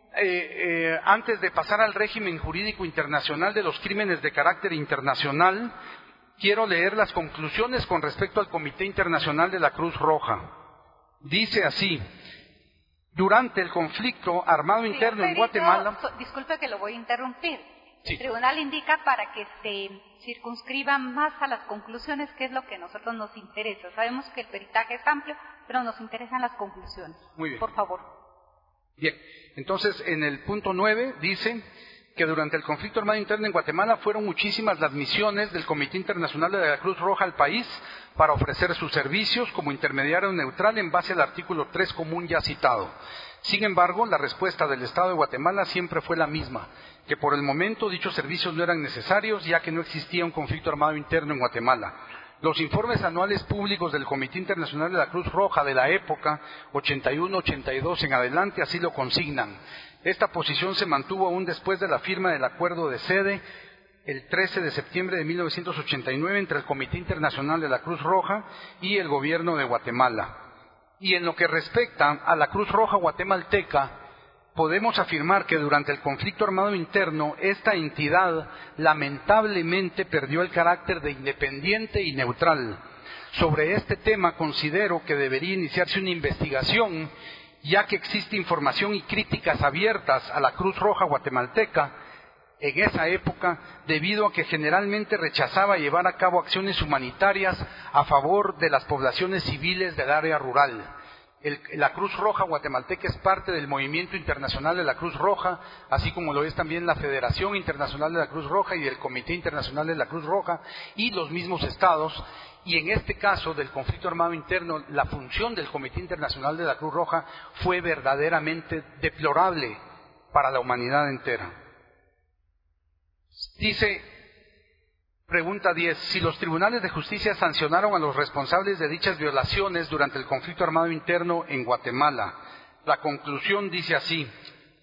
antes de pasar al régimen jurídico internacional de los crímenes de carácter internacional, quiero leer las conclusiones con respecto al Comité Internacional de la Cruz Roja. Dice así: durante el conflicto armado interno en Guatemala... Disculpe que lo voy a interrumpir. Sí. El tribunal indica para que se circunscriban más a las conclusiones, que es lo que a nosotros nos interesa. Sabemos que el peritaje es amplio, pero nos interesan las conclusiones. Muy bien. Por favor. Bien, entonces en el punto 9 dice que durante el conflicto armado interno en Guatemala fueron muchísimas las misiones del Comité Internacional de la Cruz Roja al país para ofrecer sus servicios como intermediario neutral en base al artículo 3 común ya citado. Sin embargo, la respuesta del Estado de Guatemala siempre fue la misma, que por el momento dichos servicios no eran necesarios ya que no existía un conflicto armado interno en Guatemala. Los informes anuales públicos del Comité Internacional de la Cruz Roja de la época, 81-82 en adelante, así lo consignan. Esta posición se mantuvo aún después de la firma del acuerdo de sede el 13 de septiembre de 1989 entre el Comité Internacional de la Cruz Roja y el gobierno de Guatemala. Y en lo que respecta a la Cruz Roja guatemalteca, podemos afirmar que durante el conflicto armado interno, esta entidad lamentablemente perdió el carácter de independiente y neutral. Sobre este tema considero que debería iniciarse una investigación, ya que existe información y críticas abiertas a la Cruz Roja guatemalteca en esa época, debido a que generalmente rechazaba llevar a cabo acciones humanitarias a favor de las poblaciones civiles del área rural. La Cruz Roja guatemalteca es parte del Movimiento Internacional de la Cruz Roja, así como lo es también la Federación Internacional de la Cruz Roja y el Comité Internacional de la Cruz Roja y los mismos estados. Y en este caso del conflicto armado interno, la función del Comité Internacional de la Cruz Roja fue verdaderamente deplorable para la humanidad entera. Dice, pregunta 10, si los tribunales de justicia sancionaron a los responsables de dichas violaciones durante el conflicto armado interno en Guatemala. La conclusión dice así: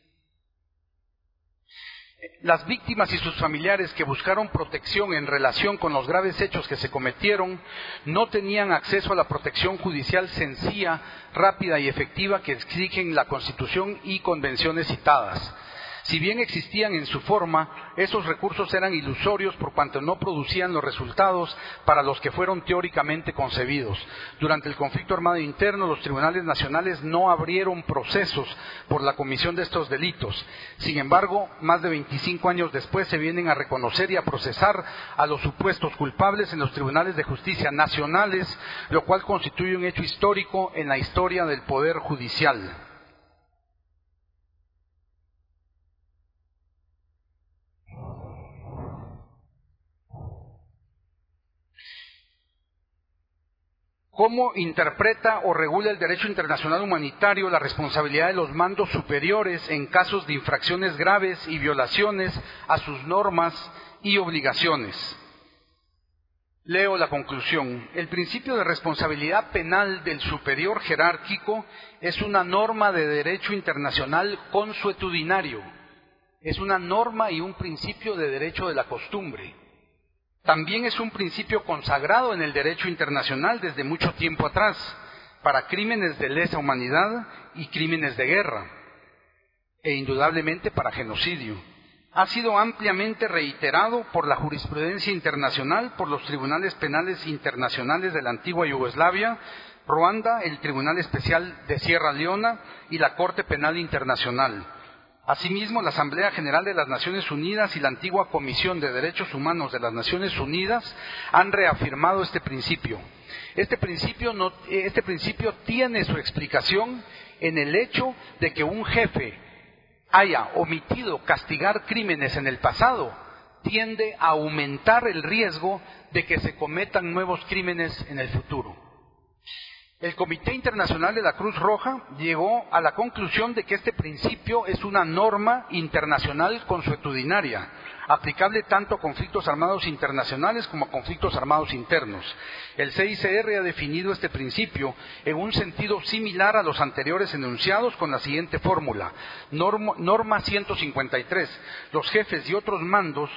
las víctimas y sus familiares que buscaron protección en relación con los graves hechos que se cometieron no tenían acceso a la protección judicial sencilla, rápida y efectiva que exigen la Constitución y convenciones citadas. Si bien existían en su forma, esos recursos eran ilusorios por cuanto no producían los resultados para los que fueron teóricamente concebidos. Durante el conflicto armado interno, los tribunales nacionales no abrieron procesos por la comisión de estos delitos. Sin embargo, más de 25 años después se vienen a reconocer y a procesar a los supuestos culpables en los tribunales de justicia nacionales, lo cual constituye un hecho histórico en la historia del Poder Judicial. ¿Cómo interpreta o regula el derecho internacional humanitario la responsabilidad de los mandos superiores en casos de infracciones graves y violaciones a sus normas y obligaciones? Leo la conclusión. El principio de responsabilidad penal del superior jerárquico es una norma de derecho internacional consuetudinario. Es una norma y un principio de derecho de la costumbre. También es un principio consagrado en el derecho internacional desde mucho tiempo atrás, para crímenes de lesa humanidad y crímenes de guerra, e indudablemente para genocidio. Ha sido ampliamente reiterado por la jurisprudencia internacional, por los tribunales penales internacionales de la antigua Yugoslavia, Ruanda, el Tribunal Especial de Sierra Leona y la Corte Penal Internacional. Asimismo, la Asamblea General de las Naciones Unidas y la antigua Comisión de Derechos Humanos de las Naciones Unidas han reafirmado este principio. Este principio tiene su explicación en el hecho de que un jefe haya omitido castigar crímenes en el pasado, tiende a aumentar el riesgo de que se cometan nuevos crímenes en el futuro. El Comité Internacional de la Cruz Roja llegó a la conclusión de que este principio es una norma internacional consuetudinaria, aplicable tanto a conflictos armados internacionales como a conflictos armados internos. El CICR ha definido este principio en un sentido similar a los anteriores enunciados con la siguiente fórmula. Norma 153. Los jefes y otros mandos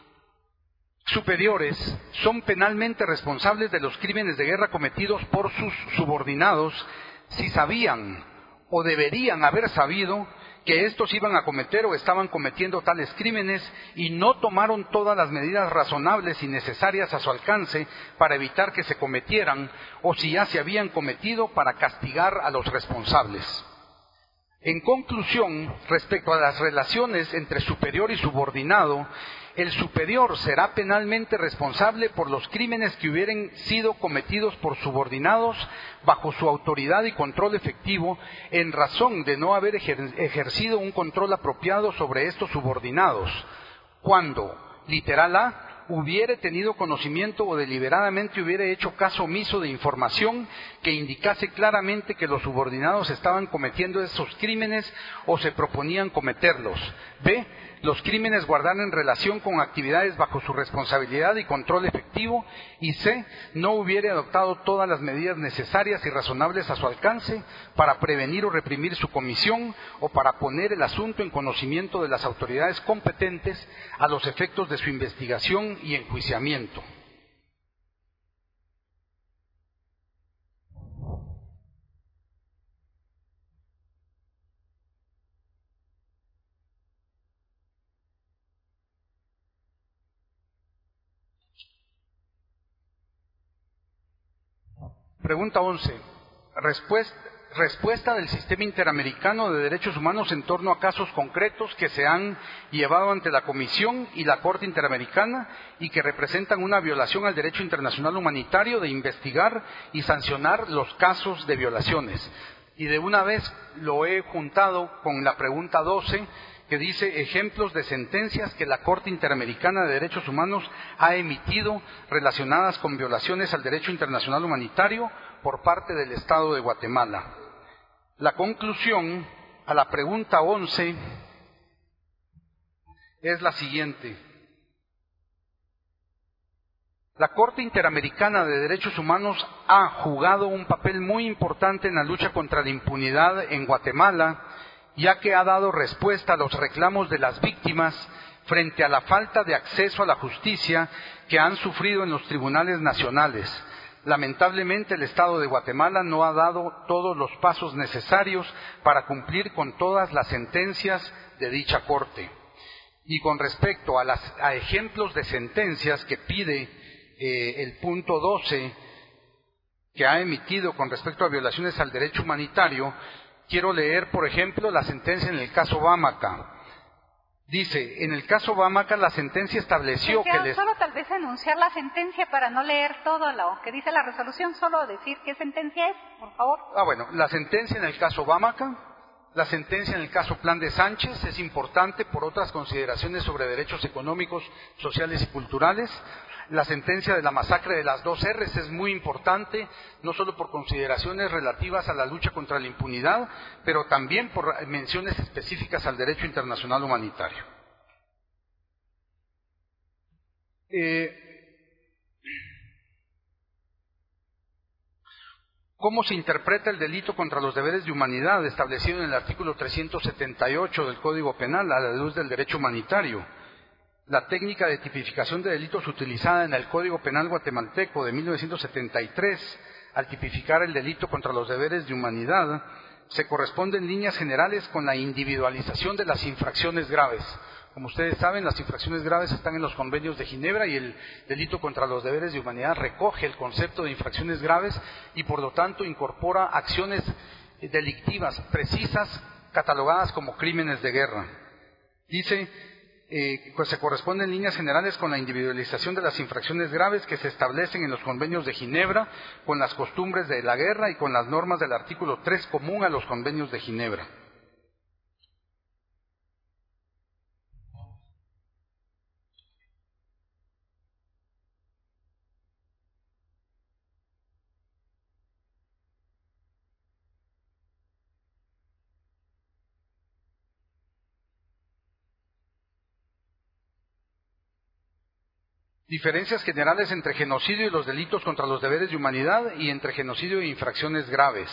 superiores son penalmente responsables de los crímenes de guerra cometidos por sus subordinados si sabían o deberían haber sabido que estos iban a cometer o estaban cometiendo tales crímenes y no tomaron todas las medidas razonables y necesarias a su alcance para evitar que se cometieran, o si ya se habían cometido, para castigar a los responsables. En conclusión, respecto a las relaciones entre superior y subordinado, el superior será penalmente responsable por los crímenes que hubieran sido cometidos por subordinados bajo su autoridad y control efectivo en razón de no haber ejercido un control apropiado sobre estos subordinados, cuando, literal A, hubiere tenido conocimiento o deliberadamente hubiere hecho caso omiso de información que indicase claramente que los subordinados estaban cometiendo esos crímenes o se proponían cometerlos. B, los crímenes guardaran relación con actividades bajo su responsabilidad y control efectivo. Y C, no hubiere adoptado todas las medidas necesarias y razonables a su alcance para prevenir o reprimir su comisión o para poner el asunto en conocimiento de las autoridades competentes a los efectos de su investigación y enjuiciamiento. Pregunta 11. Respuesta del Sistema Interamericano de Derechos Humanos en torno a casos concretos que se han llevado ante la Comisión y la Corte Interamericana y que representan una violación al derecho internacional humanitario de investigar y sancionar los casos de violaciones. Y de una vez lo he juntado con la pregunta 12, que dice ejemplos de sentencias que la Corte Interamericana de Derechos Humanos ha emitido relacionadas con violaciones al derecho internacional humanitario por parte del Estado de Guatemala. La conclusión a la pregunta 11 es la siguiente. La Corte Interamericana de Derechos Humanos ha jugado un papel muy importante en la lucha contra la impunidad en Guatemala, ya que ha dado respuesta a los reclamos de las víctimas frente a la falta de acceso a la justicia que han sufrido en los tribunales nacionales. Lamentablemente, el Estado de Guatemala no ha dado todos los pasos necesarios para cumplir con todas las sentencias de dicha Corte. Y con respecto a ejemplos de sentencias que pide el punto 12, que ha emitido con respecto a violaciones al derecho humanitario, quiero leer, por ejemplo, la sentencia en el caso Bámaca. Dice, en el caso Bámaca, la sentencia estableció que... Solo tal vez anunciar la sentencia para no leer todo lo que dice la resolución, solo decir qué sentencia es, por favor. Bueno, la sentencia en el caso Bámaca, la sentencia en el caso Plan de Sánchez es importante por otras consideraciones sobre derechos económicos, sociales y culturales. La sentencia de la masacre de las 2 R's es muy importante, no solo por consideraciones relativas a la lucha contra la impunidad, pero también por menciones específicas al derecho internacional humanitario. ¿Cómo se interpreta el delito contra los deberes de humanidad establecido en el artículo 378 del Código Penal a la luz del derecho humanitario? La técnica de tipificación de delitos utilizada en el Código Penal guatemalteco de 1973 al tipificar el delito contra los deberes de humanidad se corresponde en líneas generales con la individualización de las infracciones graves. Como ustedes saben, las infracciones graves están en los convenios de Ginebra y el delito contra los deberes de humanidad recoge el concepto de infracciones graves y por lo tanto incorpora acciones delictivas precisas catalogadas como crímenes de guerra. Dice, pues se corresponde en líneas generales con la individualización de las infracciones graves que se establecen en los convenios de Ginebra, con las costumbres de la guerra y con las normas del artículo 3 común a los convenios de Ginebra. Diferencias generales entre genocidio y los delitos contra los deberes de humanidad y entre genocidio e infracciones graves.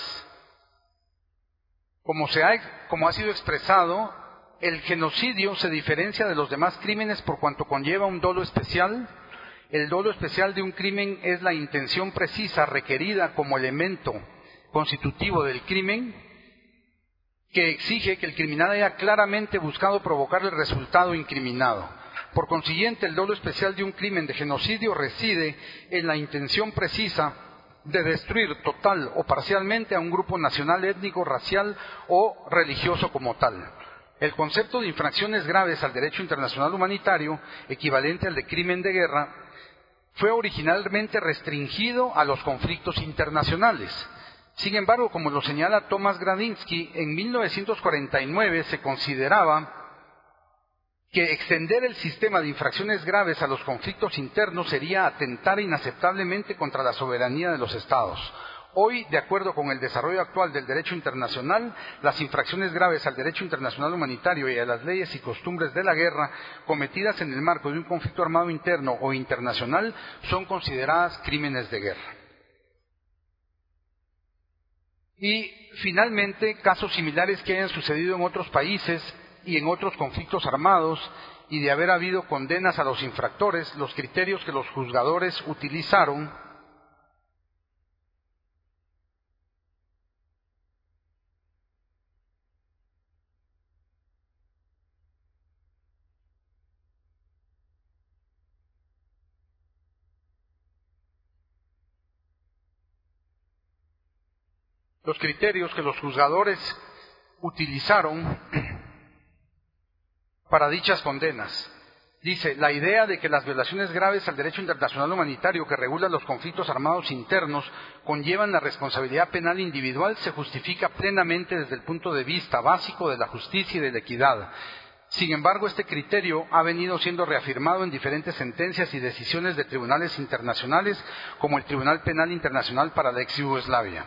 Como ha sido expresado, el genocidio se diferencia de los demás crímenes por cuanto conlleva un dolo especial. El dolo especial de un crimen es la intención precisa requerida como elemento constitutivo del crimen, que exige que el criminal haya claramente buscado provocar el resultado incriminado. Por consiguiente, el dolo especial de un crimen de genocidio reside en la intención precisa de destruir total o parcialmente a un grupo nacional, étnico, racial o religioso como tal. El concepto de infracciones graves al derecho internacional humanitario, equivalente al de crimen de guerra, fue originalmente restringido a los conflictos internacionales. Sin embargo, como lo señala Thomas Gradinsky, en 1949 se consideraba que extender el sistema de infracciones graves a los conflictos internos sería atentar inaceptablemente contra la soberanía de los Estados. Hoy, de acuerdo con el desarrollo actual del derecho internacional, las infracciones graves al derecho internacional humanitario y a las leyes y costumbres de la guerra cometidas en el marco de un conflicto armado interno o internacional son consideradas crímenes de guerra. Y, finalmente, casos similares que hayan sucedido en otros países y en otros conflictos armados, y de haber habido condenas a los infractores, los criterios que los juzgadores utilizaron para dichas condenas. Dice, la idea de que las violaciones graves al derecho internacional humanitario que regula los conflictos armados internos conllevan la responsabilidad penal individual se justifica plenamente desde el punto de vista básico de la justicia y de la equidad. Sin embargo, este criterio ha venido siendo reafirmado en diferentes sentencias y decisiones de tribunales internacionales, como el Tribunal Penal Internacional para la ex Yugoslavia.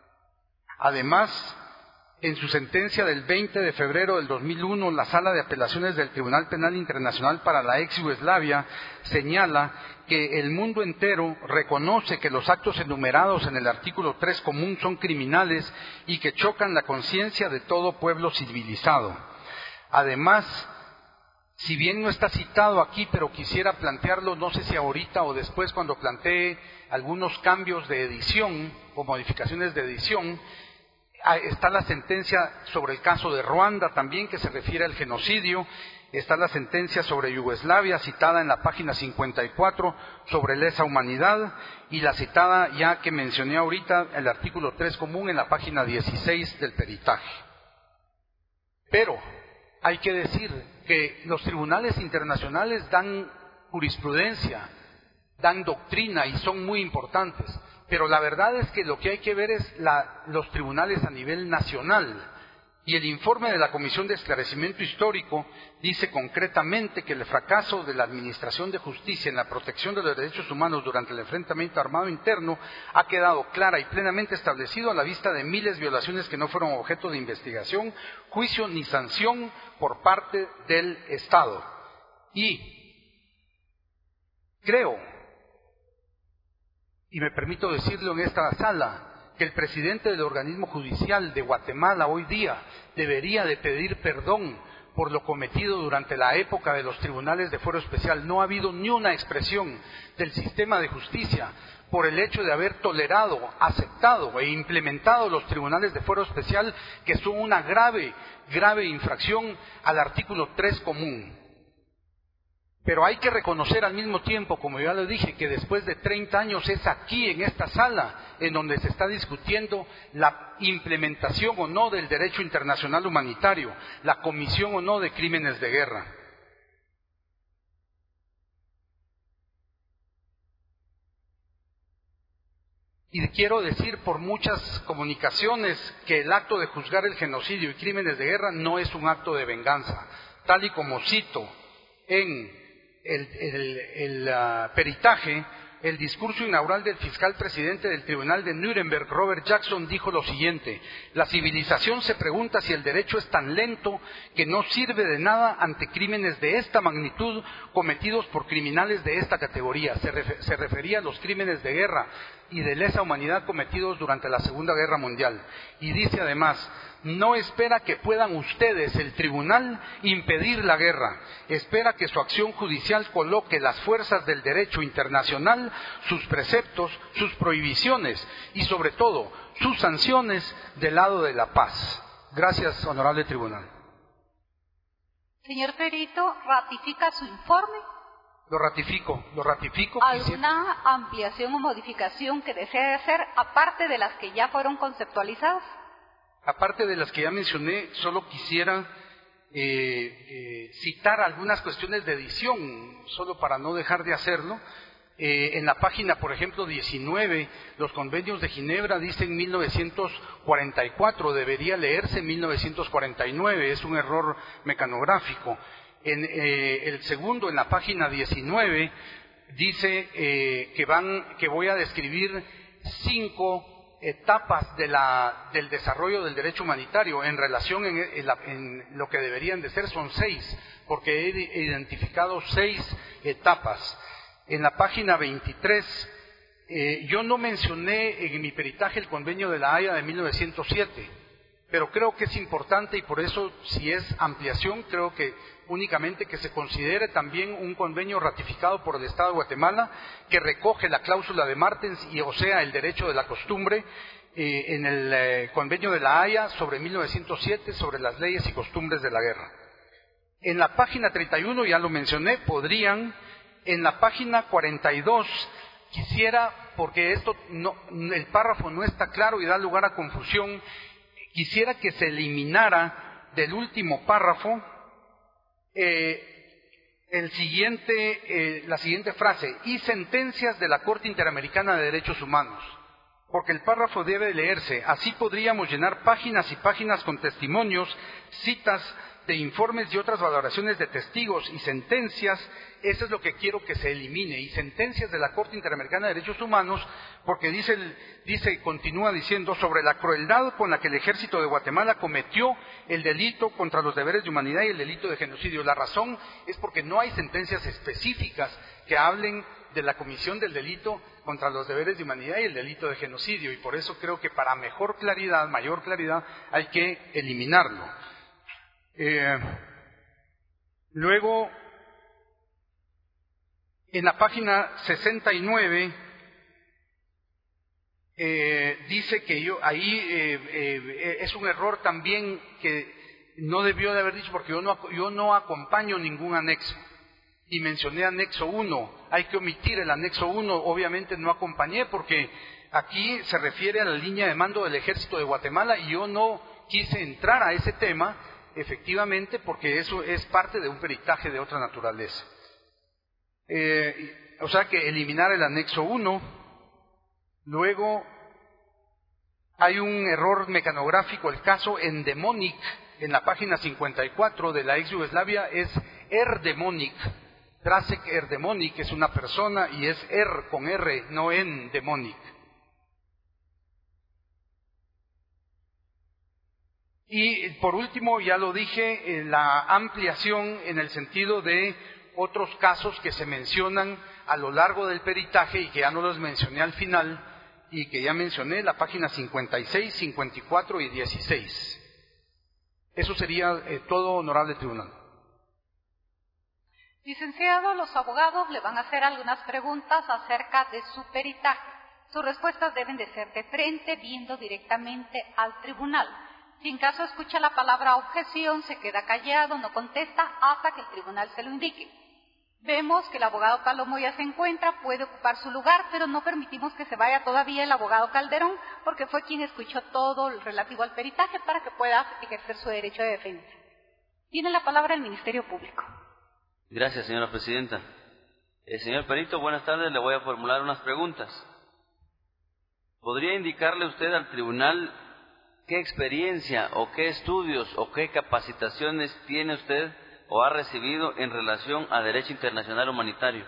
Además, en su sentencia del 20 de febrero del 2001, la Sala de Apelaciones del Tribunal Penal Internacional para la ex Yugoslavia señala que el mundo entero reconoce que los actos enumerados en el artículo 3 común son criminales y que chocan la conciencia de todo pueblo civilizado. Además, si bien no está citado aquí, pero quisiera plantearlo, no sé si ahorita o después cuando plantee algunos cambios de edición o modificaciones de edición, está la sentencia sobre el caso de Ruanda también, que se refiere al genocidio. Está la sentencia sobre Yugoslavia, citada en la página 54, sobre lesa humanidad, y la citada ya que mencioné ahorita, el artículo 3 común, en la página 16 del peritaje. Pero hay que decir que los tribunales internacionales dan jurisprudencia, dan doctrina y son muy importantes. Pero la verdad es que lo que hay que ver es los tribunales a nivel nacional. Y el informe de la Comisión de Esclarecimiento Histórico dice concretamente que el fracaso de la Administración de Justicia en la protección de los derechos humanos durante el enfrentamiento armado interno ha quedado clara y plenamente establecido a la vista de miles de violaciones que no fueron objeto de investigación, juicio ni sanción por parte del Estado. Y creo, y me permito decirlo en esta sala, que el presidente del organismo judicial de Guatemala hoy día debería de pedir perdón por lo cometido durante la época de los tribunales de fuero especial. No ha habido ni una expresión del sistema de justicia por el hecho de haber tolerado, aceptado e implementado los tribunales de fuero especial, que son una grave infracción al artículo 3 común. Pero hay que reconocer al mismo tiempo, como ya lo dije, que después de 30 años es aquí, en esta sala, en donde se está discutiendo la implementación o no del derecho internacional humanitario, la comisión o no de crímenes de guerra. Y quiero decir por muchas comunicaciones que el acto de juzgar el genocidio y crímenes de guerra no es un acto de venganza, tal y como cito en el peritaje. El discurso inaugural del fiscal presidente del Tribunal de Nuremberg, Robert Jackson, dijo lo siguiente: la civilización se pregunta si el derecho es tan lento que no sirve de nada ante crímenes de esta magnitud cometidos por criminales de esta categoría. Se refería a los crímenes de guerra y de lesa humanidad cometidos durante la Segunda Guerra Mundial. Y dice además: no espera que puedan ustedes, el tribunal, impedir la guerra. Espera que su acción judicial coloque las fuerzas del derecho internacional, sus preceptos, sus prohibiciones y, sobre todo, sus sanciones del lado de la paz. Gracias, honorable tribunal. Señor perito, ¿ratifica su informe? Lo ratifico. ¿Alguna ampliación o modificación que desee hacer, aparte de las que ya fueron conceptualizadas? Aparte de las que ya mencioné, solo quisiera citar algunas cuestiones de edición, solo para no dejar de hacerlo. En la página, por ejemplo, 19, los convenios de Ginebra dicen 1944, debería leerse 1949, es un error mecanográfico. En el segundo, en la página 19, dice que voy a describir 5 etapas del desarrollo del derecho humanitario. En relación en lo que deberían de ser son 6, porque he identificado 6 etapas. En la página 23, yo no mencioné en mi peritaje el convenio de la Haya de 1907, pero creo que es importante, y por eso, si es ampliación, creo que únicamente que se considere también un convenio ratificado por el Estado de Guatemala que recoge la cláusula de Martens, o sea, el derecho de la costumbre, en el convenio de la Haya sobre 1907 sobre las leyes y costumbres de la guerra. En la página 31, ya lo mencioné, en la página 42, quisiera, porque el párrafo no está claro y da lugar a confusión, quisiera que se eliminara del último párrafo la siguiente frase: y sentencias de la Corte Interamericana de Derechos Humanos, porque el párrafo debe leerse: así podríamos llenar páginas y páginas con testimonios, citas de informes y otras valoraciones de testigos y sentencias. Eso es lo que quiero que se elimine, y sentencias de la Corte Interamericana de Derechos Humanos, porque continúa diciendo: sobre la crueldad con la que el ejército de Guatemala cometió el delito contra los deberes de humanidad y el delito de genocidio. La razón es porque no hay sentencias específicas que hablen de la comisión del delito contra los deberes de humanidad y el delito de genocidio, y por eso creo que para mayor claridad, hay que eliminarlo. Luego, en la página 69, dice que es un error también que no debió de haber dicho, porque yo no acompaño ningún anexo. Y mencioné anexo 1, hay que omitir el anexo 1, obviamente no acompañé, porque aquí se refiere a la línea de mando del Ejército de Guatemala, y yo no quise entrar a ese tema, efectivamente, porque eso es parte de un peritaje de otra naturaleza. O sea que eliminar el anexo 1. Luego hay un error mecanográfico, el caso Endemonic, en la página 54 de la ex Yugoslavia es Erdemonic. Tracek Erdemonic es una persona y es con R, no Endemonic. Y por último, ya lo dije, la ampliación en el sentido de otros casos que se mencionan a lo largo del peritaje y que ya no los mencioné al final, y que ya mencioné, la página 56, 54 y 16. Eso sería todo, honorable tribunal. Licenciado, los abogados le van a hacer algunas preguntas acerca de su peritaje. Sus respuestas deben de ser de frente, viendo directamente al tribunal. Si en caso escucha la palabra objeción, se queda callado, no contesta hasta que el tribunal se lo indique. Vemos que el abogado Palomo ya se encuentra, puede ocupar su lugar, pero no permitimos que se vaya todavía el abogado Calderón, porque fue quien escuchó todo el relativo al peritaje para que pueda ejercer su derecho de defensa. Tiene la palabra el Ministerio Público. Gracias, señora presidenta. Señor perito, buenas tardes. Le voy a formular unas preguntas. ¿Podría indicarle usted al tribunal qué experiencia o qué estudios o qué capacitaciones tiene usted o ha recibido en relación a derecho internacional humanitario?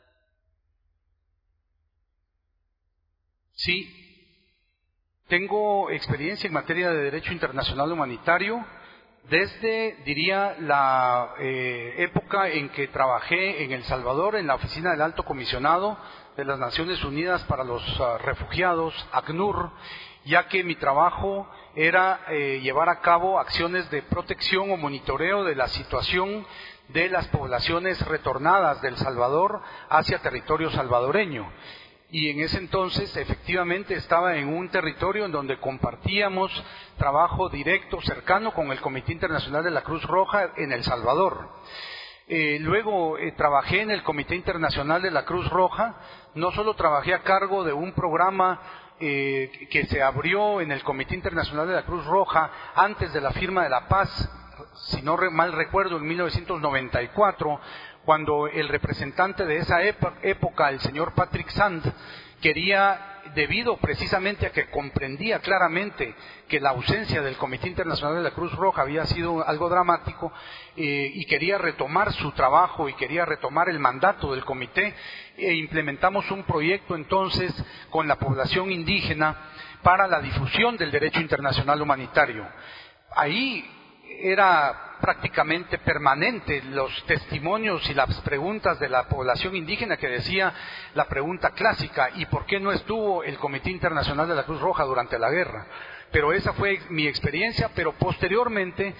Sí, tengo experiencia en materia de derecho internacional humanitario desde, diría, la época en que trabajé en El Salvador en la oficina del Alto Comisionado de las Naciones Unidas para los Refugiados, ACNUR, ya que mi trabajo era llevar a cabo acciones de protección o monitoreo de la situación de las poblaciones retornadas del Salvador hacia territorio salvadoreño. Y en ese entonces efectivamente estaba en un territorio en donde compartíamos trabajo directo, cercano con el Comité Internacional de la Cruz Roja en El Salvador. Luego trabajé en el Comité Internacional de la Cruz Roja. No solo trabajé a cargo de un programa que se abrió en el Comité Internacional de la Cruz Roja antes de la firma de la paz, si no mal recuerdo, en 1994, cuando el representante de esa época, el señor Patrick Sand, quería, debido precisamente a que comprendía claramente que la ausencia del Comité Internacional de la Cruz Roja había sido algo dramático, y quería retomar su trabajo y quería retomar el mandato del comité, implementamos un proyecto entonces con la población indígena para la difusión del derecho internacional humanitario. Ahí era prácticamente permanente los testimonios y las preguntas de la población indígena, que decía la pregunta clásica: ¿y por qué no estuvo el Comité Internacional de la Cruz Roja durante la guerra? Pero esa fue mi experiencia. Pero posteriormente,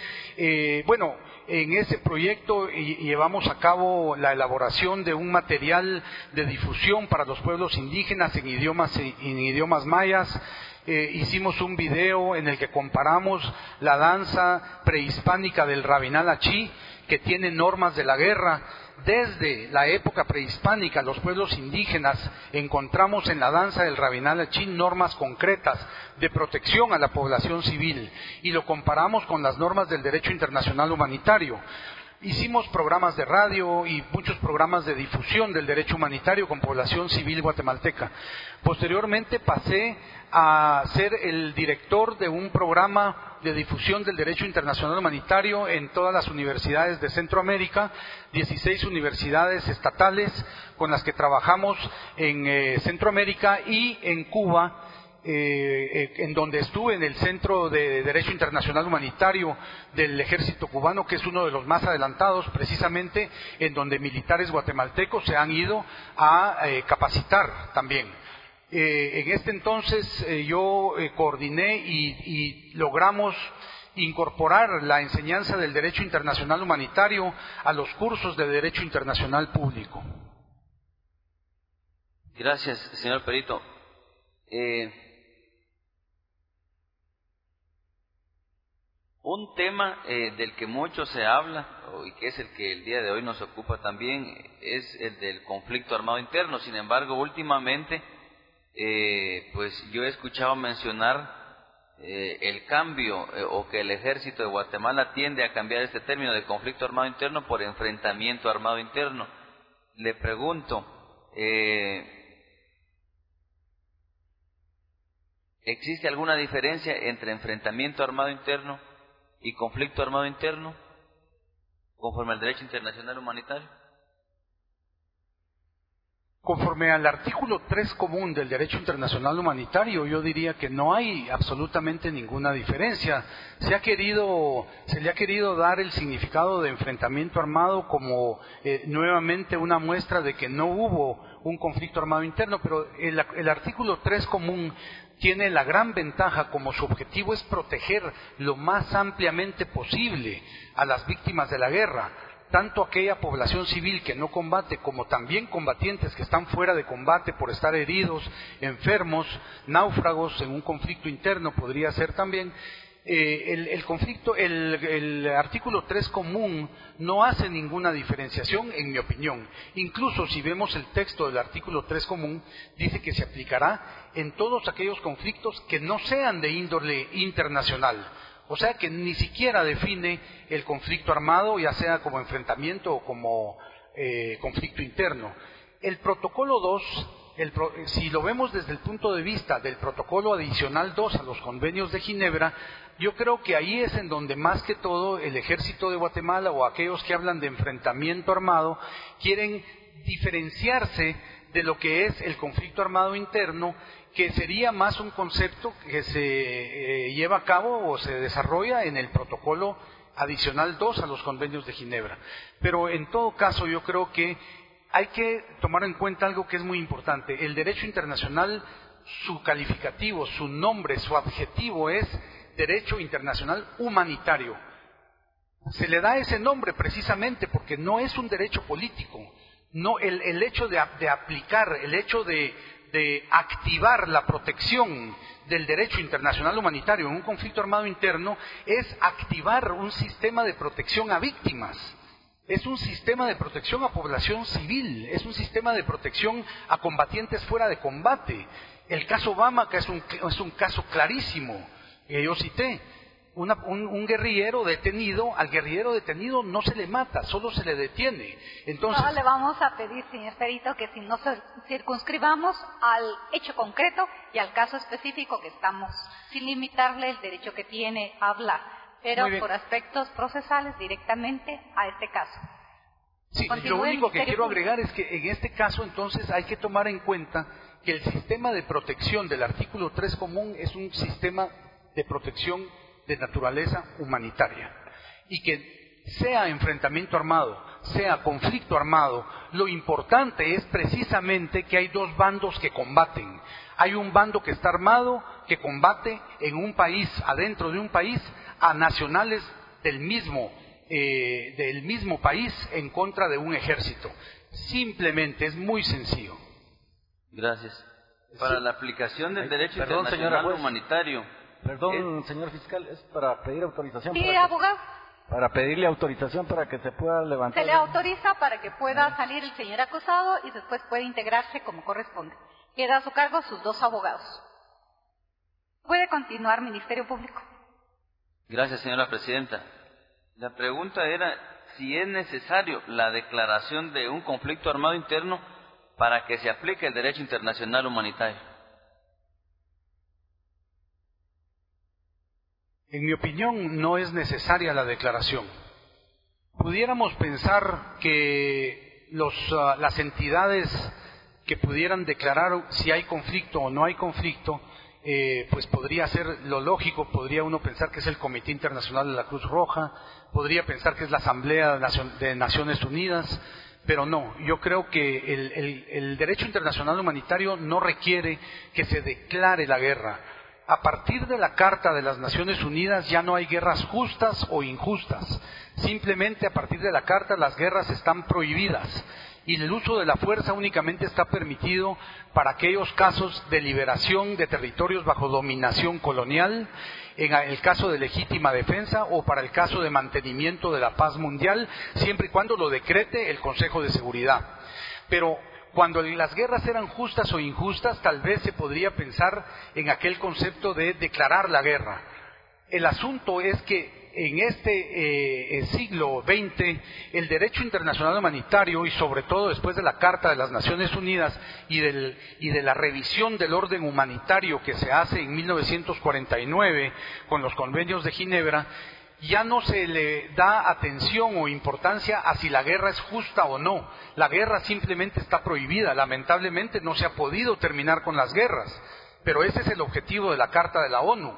en ese proyecto llevamos a cabo la elaboración de un material de difusión para los pueblos indígenas en idiomas mayas. Hicimos un video en el que comparamos la danza prehispánica del Rabinal Achí, que tiene normas de la guerra. Desde la época prehispánica, los pueblos indígenas encontramos en la danza del Rabinal Achí normas concretas de protección a la población civil, y lo comparamos con las normas del derecho internacional humanitario. Hicimos programas de radio y muchos programas de difusión del derecho humanitario con población civil guatemalteca. Posteriormente pasé a ser el director de un programa de difusión del derecho internacional humanitario en todas las universidades de Centroamérica, 16 universidades estatales con las que trabajamos en Centroamérica y en Cuba, en donde estuve en el Centro de Derecho Internacional Humanitario del Ejército Cubano, que es uno de los más adelantados, precisamente en donde militares guatemaltecos se han ido a capacitar también. En este entonces yo coordiné y logramos incorporar la enseñanza del derecho internacional humanitario a los cursos de derecho internacional público. Gracias, señor perito. Un tema del que mucho se habla, y que es el que el día de hoy nos ocupa también, es el del conflicto armado interno. Sin embargo, últimamente, pues yo he escuchado mencionar el cambio, o que el ejército de Guatemala tiende a cambiar este término de conflicto armado interno por enfrentamiento armado interno. Le pregunto, ¿existe alguna diferencia entre enfrentamiento armado interno y conflicto armado interno conforme al derecho internacional humanitario? Conforme al artículo 3 común del derecho internacional humanitario, yo diría que no hay absolutamente ninguna diferencia. Se le ha querido dar el significado de enfrentamiento armado como nuevamente una muestra de que no hubo un conflicto armado interno, pero el artículo 3 común tiene la gran ventaja, como su objetivo es proteger lo más ampliamente posible a las víctimas de la guerra, tanto aquella población civil que no combate como también combatientes que están fuera de combate por estar heridos, enfermos, náufragos en un conflicto interno podría ser también. El artículo 3 común no hace ninguna diferenciación, en mi opinión. Incluso si vemos el texto del artículo 3 común, dice que se aplicará en todos aquellos conflictos que no sean de índole internacional. O sea que ni siquiera define el conflicto armado, ya sea como enfrentamiento o como conflicto interno. El protocolo 2, si lo vemos desde el punto de vista del protocolo adicional 2 a los convenios de Ginebra, yo creo que ahí es en donde más que todo el ejército de Guatemala o aquellos que hablan de enfrentamiento armado quieren diferenciarse de lo que es el conflicto armado interno, que sería más un concepto que se lleva a cabo o se desarrolla en el protocolo adicional 2 a los convenios de Ginebra. Pero en todo caso yo creo que hay que tomar en cuenta algo que es muy importante. El derecho internacional, su calificativo, su nombre, su adjetivo es derecho internacional humanitario. Se le da ese nombre precisamente porque no es un derecho político. No, el hecho de aplicar, el hecho de activar la protección del derecho internacional humanitario en un conflicto armado interno es activar un sistema de protección a víctimas. Es un sistema de protección a población civil, es un sistema de protección a combatientes fuera de combate. El caso Bama, que es un caso clarísimo, que yo cité. Un guerrillero detenido, al guerrillero detenido no se le mata, solo se le detiene. Entonces, no, le vamos a pedir, señor perito, que si nos circunscribamos al hecho concreto y al caso específico que estamos, sin limitarle el derecho que tiene a hablar, pero por aspectos procesales directamente a este caso. Sí, lo único que quiero agregar es que en este caso entonces hay que tomar en cuenta que el sistema de protección del artículo 3 común es un sistema de protección de naturaleza humanitaria, y que sea enfrentamiento armado, sea conflicto armado, lo importante es precisamente que hay dos bandos que combaten. Hay un bando que está armado, que combate en un país, adentro de un país, a nacionales del mismo país en contra de un ejército. Simplemente es muy sencillo. Gracias. Para la aplicación del derecho internacional humanitario. Perdón, señor fiscal, es para pedir autorización. Sí, abogado. Para pedirle autorización para que se pueda levantar. Se le autoriza para que pueda salir el señor acusado y después puede integrarse como corresponde. Queda a su cargo sus dos abogados. Puede continuar, Ministerio Público. Gracias, señora presidenta. La pregunta era si es necesario la declaración de un conflicto armado interno para que se aplique el derecho internacional humanitario. En mi opinión, no es necesaria la declaración. Pudiéramos pensar que las entidades que pudieran declarar si hay conflicto o no hay conflicto, pues podría ser lo lógico, podría uno pensar que es el Comité Internacional de la Cruz Roja, podría pensar que es la Asamblea de Naciones Unidas, pero no, yo creo que el derecho internacional humanitario no requiere que se declare la guerra. A partir de la Carta de las Naciones Unidas ya no hay guerras justas o injustas. Simplemente a partir de la Carta las guerras están prohibidas y el uso de la fuerza únicamente está permitido para aquellos casos de liberación de territorios bajo dominación colonial, en el caso de legítima defensa o para el caso de mantenimiento de la paz mundial, siempre y cuando lo decrete el Consejo de Seguridad. Pero cuando las guerras eran justas o injustas, tal vez se podría pensar en aquel concepto de declarar la guerra. El asunto es que en este siglo XX, el derecho internacional humanitario, y sobre todo después de la Carta de las Naciones Unidas y de la revisión del orden humanitario que se hace en 1949 con los convenios de Ginebra, ya no se le da atención o importancia a si la guerra es justa o no. La guerra simplemente está prohibida. Lamentablemente no se ha podido terminar con las guerras, pero ese es el objetivo de la Carta de la ONU.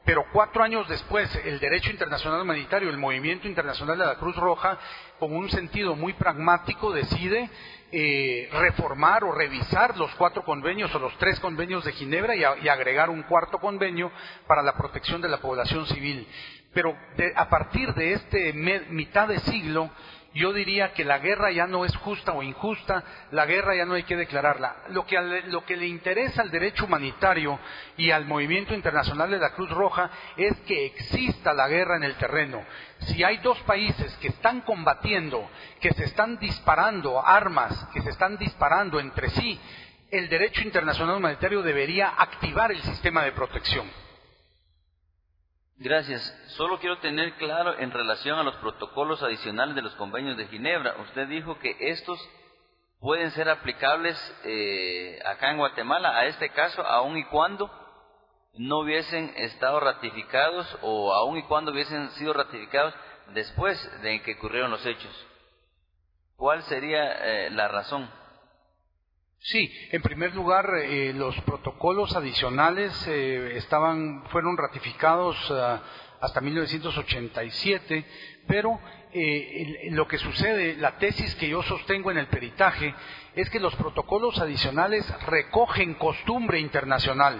pero 4 años después el derecho internacional humanitario, el movimiento internacional de la Cruz Roja, con un sentido muy pragmático, decide reformar o revisar los 4 convenios o los 3 convenios de Ginebra y agregar un 4º convenio para la protección de la población civil. Pero a partir de mitad de siglo, yo diría que la guerra ya no es justa o injusta, la guerra ya no hay que declararla. Lo que le interesa al derecho humanitario y al movimiento internacional de la Cruz Roja es que exista la guerra en el terreno. Si hay 2 países que están combatiendo, que se están disparando armas, que se están disparando entre sí, el derecho internacional humanitario debería activar el sistema de protección. Gracias. Solo quiero tener claro en relación a los protocolos adicionales de los convenios de Ginebra. Usted dijo que estos pueden ser aplicables acá en Guatemala a este caso, aun y cuando no hubiesen estado ratificados o aun y cuando hubiesen sido ratificados después de que ocurrieron los hechos. ¿Cuál sería la razón? Sí, en primer lugar, los protocolos adicionales fueron ratificados hasta 1987, pero lo que sucede, la tesis que yo sostengo en el peritaje, es que los protocolos adicionales recogen costumbre internacional.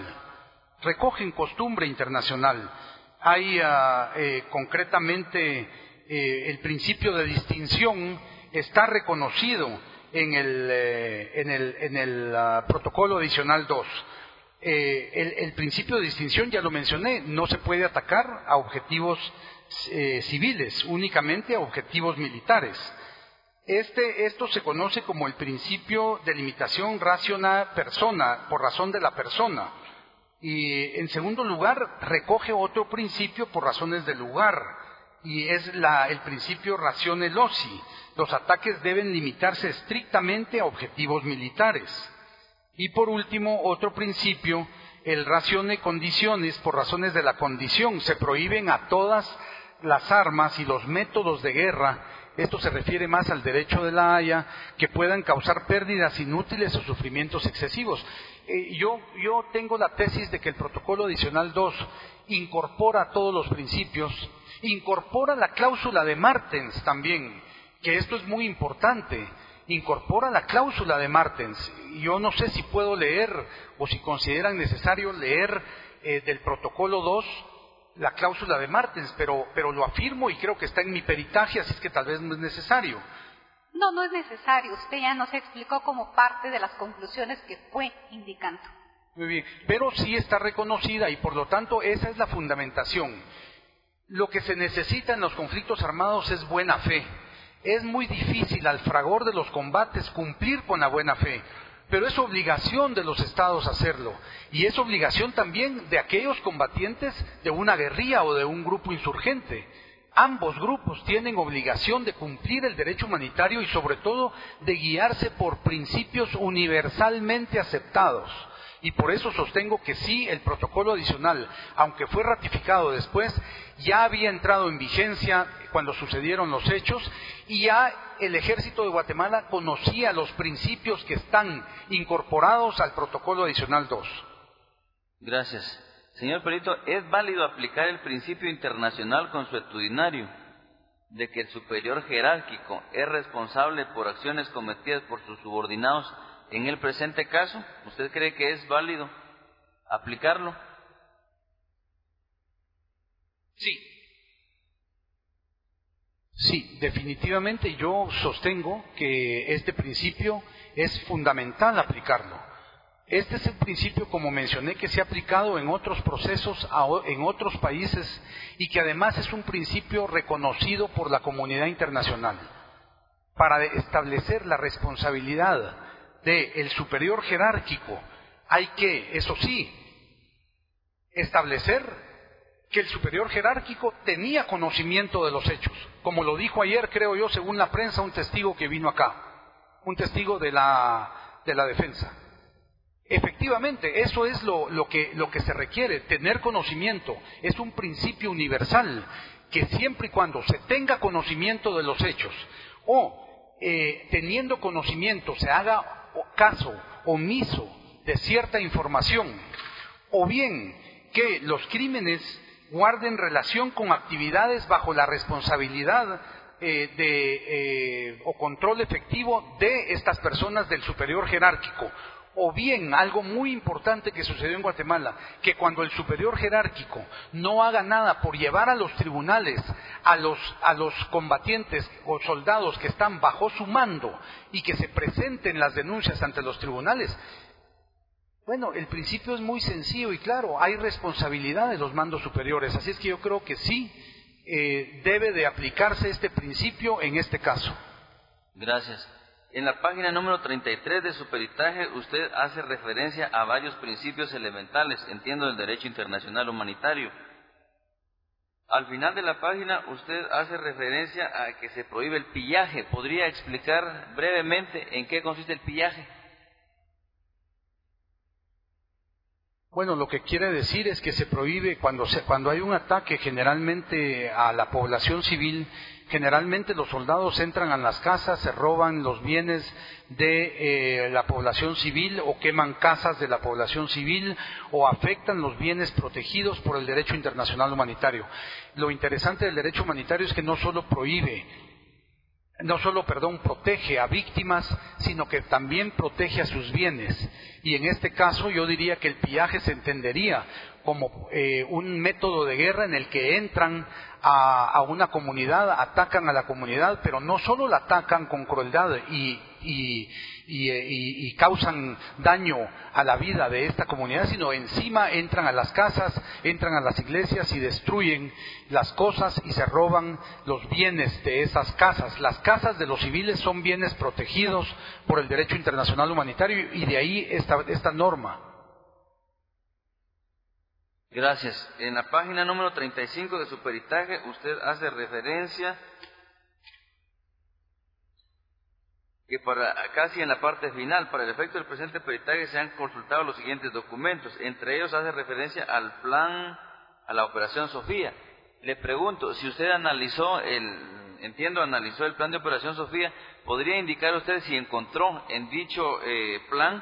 Hay concretamente el principio de distinción está reconocido en el protocolo adicional 2. El principio de distinción, ya lo mencioné, no se puede atacar a objetivos civiles, únicamente a objetivos militares. Esto se conoce como el principio de limitación rationa persona, por razón de la persona. Y en segundo lugar, recoge otro principio por razones de lugar, y es el principio ratione loci. Los ataques deben limitarse estrictamente a objetivos militares. Y por último, otro principio, el ratione condiciones, por razones de la condición. Se prohíben a todas las armas y los métodos de guerra, esto se refiere más al derecho de la Haya, que puedan causar pérdidas inútiles o sufrimientos excesivos. Yo tengo la tesis de que el protocolo adicional 2 incorpora todos los principios, incorpora la cláusula de Martens también, que esto es muy importante, incorpora la cláusula de Martens. Yo no sé si puedo leer o si consideran necesario leer del protocolo 2 la cláusula de Martens, pero lo afirmo y creo que está en mi peritaje, así es que tal vez no es necesario. No es necesario. Usted ya nos explicó como parte de las conclusiones que fue indicando. Muy bien, pero sí está reconocida y por lo tanto esa es la fundamentación. Lo que se necesita en los conflictos armados es buena fe. Es muy difícil al fragor de los combates cumplir con la buena fe, pero es obligación de los estados hacerlo, y es obligación también de aquellos combatientes de una guerrilla o de un grupo insurgente. Ambos grupos tienen obligación de cumplir el derecho humanitario y sobre todo de guiarse por principios universalmente aceptados. Y por eso sostengo que sí, el protocolo adicional, aunque fue ratificado después, ya había entrado en vigencia cuando sucedieron los hechos y ya el ejército de Guatemala conocía los principios que están incorporados al protocolo adicional 2. Gracias. Señor Perito, ¿es válido aplicar el principio internacional consuetudinario de que el superior jerárquico es responsable por acciones cometidas por sus subordinados en el presente caso? ¿Usted cree que es válido aplicarlo? Sí, definitivamente yo sostengo que este principio es fundamental aplicarlo. Este es el principio, como mencioné, que se ha aplicado en otros procesos, en otros países, y que además es un principio reconocido por la comunidad internacional. Para establecer la responsabilidad del superior jerárquico, hay que, eso sí, establecer que el superior jerárquico tenía conocimiento de los hechos. Como lo dijo ayer, creo yo, según la prensa, un testigo que vino acá, un testigo de la defensa. Efectivamente, eso es lo que se requiere, tener conocimiento. Es un principio universal, que siempre y cuando se tenga conocimiento de los hechos, o teniendo conocimiento se haga caso omiso de cierta información, o bien que los crímenes guarden relación con actividades bajo la responsabilidad o control efectivo de estas personas del superior jerárquico. O bien, algo muy importante que sucedió en Guatemala, que cuando el superior jerárquico no haga nada por llevar a los tribunales a los combatientes o soldados que están bajo su mando y que se presenten las denuncias ante los tribunales, bueno, el principio es muy sencillo y claro, hay responsabilidad de los mandos superiores, así es que yo creo que sí debe de aplicarse este principio en este caso. Gracias. En la página número 33 de su peritaje, usted hace referencia a varios principios elementales, entiendo, del derecho internacional humanitario. Al final de la página, usted hace referencia a que se prohíbe el pillaje. ¿Podría explicar brevemente en qué consiste el pillaje? Bueno, lo que quiere decir es que se prohíbe cuando hay un ataque generalmente a la población civil. Generalmente los soldados entran a las casas, se roban los bienes de la población civil o queman casas de la población civil o afectan los bienes protegidos por el derecho internacional humanitario. Lo interesante del derecho humanitario es que no solo protege a víctimas, sino que también protege a sus bienes. Y en este caso yo diría que el pillaje se entendería como un método de guerra en el que entran a una comunidad, atacan a la comunidad, pero no solo la atacan con crueldad y causan daño a la vida de esta comunidad, sino encima entran a las casas, entran a las iglesias y destruyen las cosas y se roban los bienes de esas casas. Las casas de los civiles son bienes protegidos por el derecho internacional humanitario y de ahí esta norma. Gracias. En la página número 35 de su peritaje, usted hace referencia que casi en la parte final, para el efecto del presente peritaje, se han consultado los siguientes documentos. Entre ellos hace referencia al plan, a la Operación Sofía. Le pregunto, si usted analizó el plan de Operación Sofía, ¿podría indicar usted si encontró en dicho plan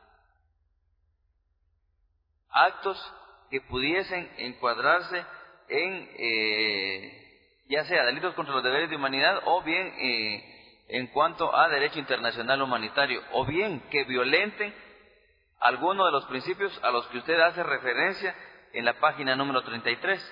actos que pudiesen encuadrarse en ya sea delitos contra los deberes de humanidad o bien en cuanto a derecho internacional humanitario, o bien que violenten alguno de los principios a los que usted hace referencia en la página número 33?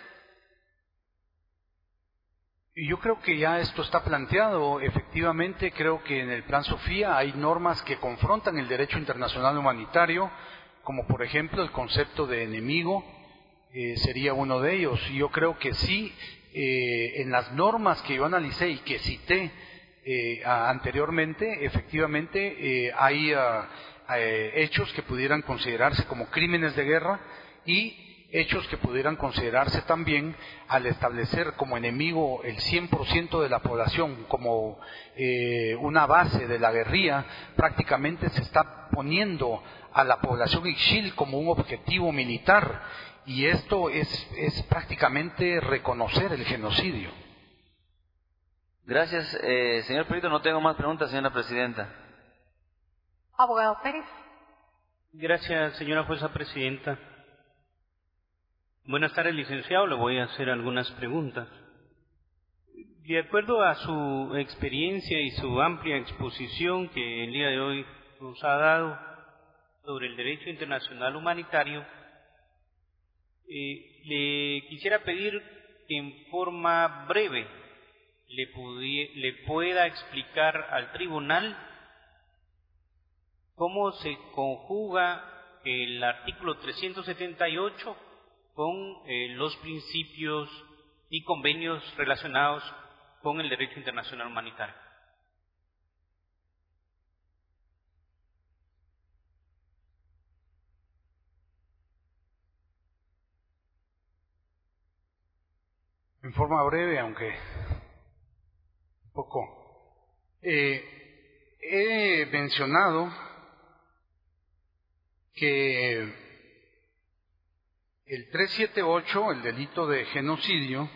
Y yo creo que ya esto está planteado. Efectivamente, creo que en el Plan Sofía hay normas que confrontan el derecho internacional humanitario, como por ejemplo el concepto de enemigo, sería uno de ellos. Y yo creo que sí, en las normas que yo analicé y que cité anteriormente, efectivamente hay hechos que pudieran considerarse como crímenes de guerra y hechos que pudieran considerarse también, al establecer como enemigo el 100% de la población como una base de la guerrilla, prácticamente se está poniendo a la población ixil como un objetivo militar, y esto es prácticamente reconocer el genocidio. Gracias, señor perito. No tengo más preguntas, señora presidenta. Abogado Pérez. Gracias, señora jueza presidenta. Buenas tardes, licenciado. Le voy a hacer algunas preguntas. De acuerdo a su experiencia y su amplia exposición que el día de hoy nos ha dado sobre el derecho internacional humanitario, le quisiera pedir que en forma breve le pueda explicar al tribunal cómo se conjuga el artículo 378 con los principios y convenios relacionados con el derecho internacional humanitario. En forma breve, aunque un poco. He mencionado que el 378, el delito de genocidio,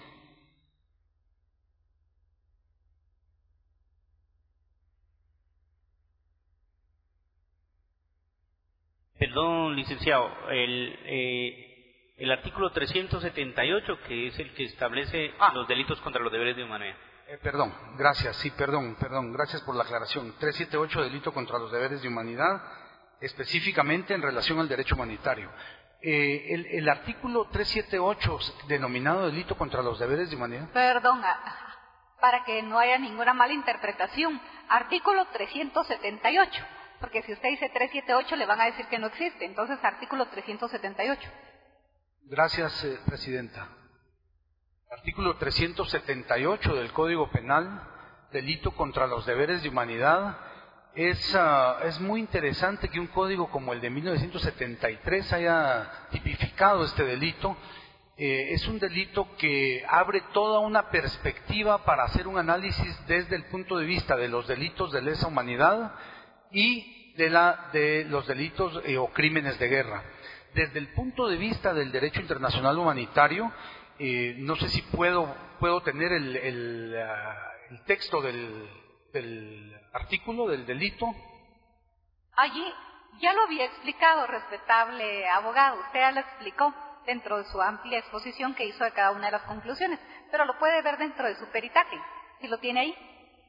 Perdón, licenciado, el artículo 378, que es el que establece los delitos contra los deberes de humanidad. Perdón, gracias, gracias por la aclaración. 378, delito contra los deberes de humanidad, específicamente en relación al derecho humanitario. El artículo 378, denominado delito contra los deberes de humanidad. Perdón, para que no haya ninguna mala interpretación, artículo 378, porque si usted dice 378 le van a decir que no existe, entonces artículo 378. Gracias, Presidenta. Artículo 378 del Código Penal, delito contra los deberes de humanidad. Es muy interesante que un código como el de 1973 haya tipificado este delito. Es un delito que abre toda una perspectiva para hacer un análisis desde el punto de vista de los delitos de lesa humanidad y de los delitos o crímenes de guerra. Desde el punto de vista del derecho internacional humanitario, no sé si puedo tener el texto del artículo, del delito. Allí ya lo había explicado, respetable abogado, usted ya lo explicó dentro de su amplia exposición que hizo de cada una de las conclusiones, pero lo puede ver dentro de su peritaje, si lo tiene ahí.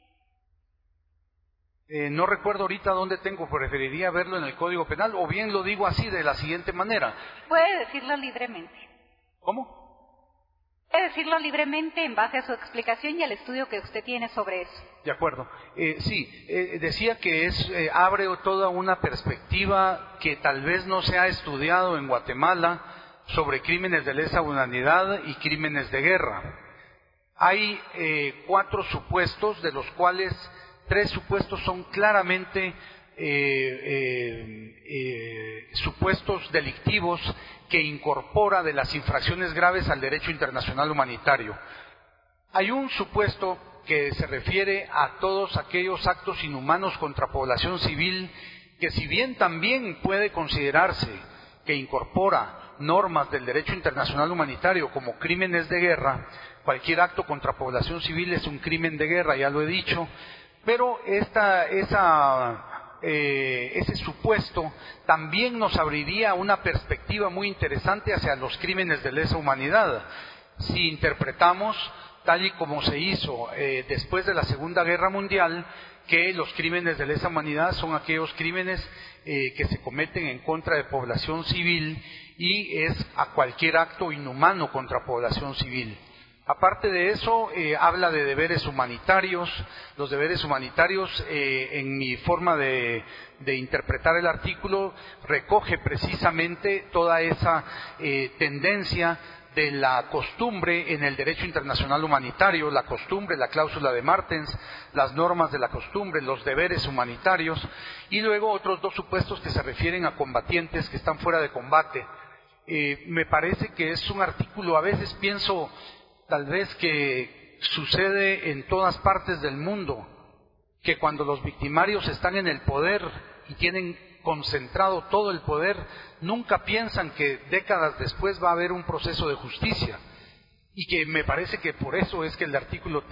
No recuerdo ahorita dónde tengo, preferiría verlo en el Código Penal, o bien lo digo así, de la siguiente manera. Puede decirlo libremente. ¿Cómo? Puede decirlo libremente en base a su explicación y al estudio que usted tiene sobre eso. De acuerdo. Decía que abre toda una perspectiva que tal vez no se ha estudiado en Guatemala sobre crímenes de lesa humanidad y crímenes de guerra. Hay 4 supuestos, de los cuales 3 supuestos son claramente supuestos delictivos que incorpora de las infracciones graves al derecho internacional humanitario. Hay un supuesto que se refiere a todos aquellos actos inhumanos contra población civil, que si bien también puede considerarse que incorpora normas del derecho internacional humanitario como crímenes de guerra, cualquier acto contra población civil es un crimen de guerra, ya lo he dicho, pero ese supuesto también nos abriría una perspectiva muy interesante hacia los crímenes de lesa humanidad. Si interpretamos, tal y como se hizo después de la Segunda Guerra Mundial, que los crímenes de lesa humanidad son aquellos crímenes que se cometen en contra de población civil y es a cualquier acto inhumano contra población civil. Aparte de eso, habla de deberes humanitarios. Los deberes humanitarios, en mi forma de interpretar el artículo, recoge precisamente toda esa tendencia de la costumbre en el derecho internacional humanitario, la costumbre, la cláusula de Martens, las normas de la costumbre, los deberes humanitarios, y luego otros 2 supuestos que se refieren a combatientes que están fuera de combate. Me parece que es un artículo, a veces pienso tal vez que sucede en todas partes del mundo, que cuando los victimarios están en el poder y tienen concentrado todo el poder, nunca piensan que décadas después va a haber un proceso de justicia, y que me parece que por eso es que el artículo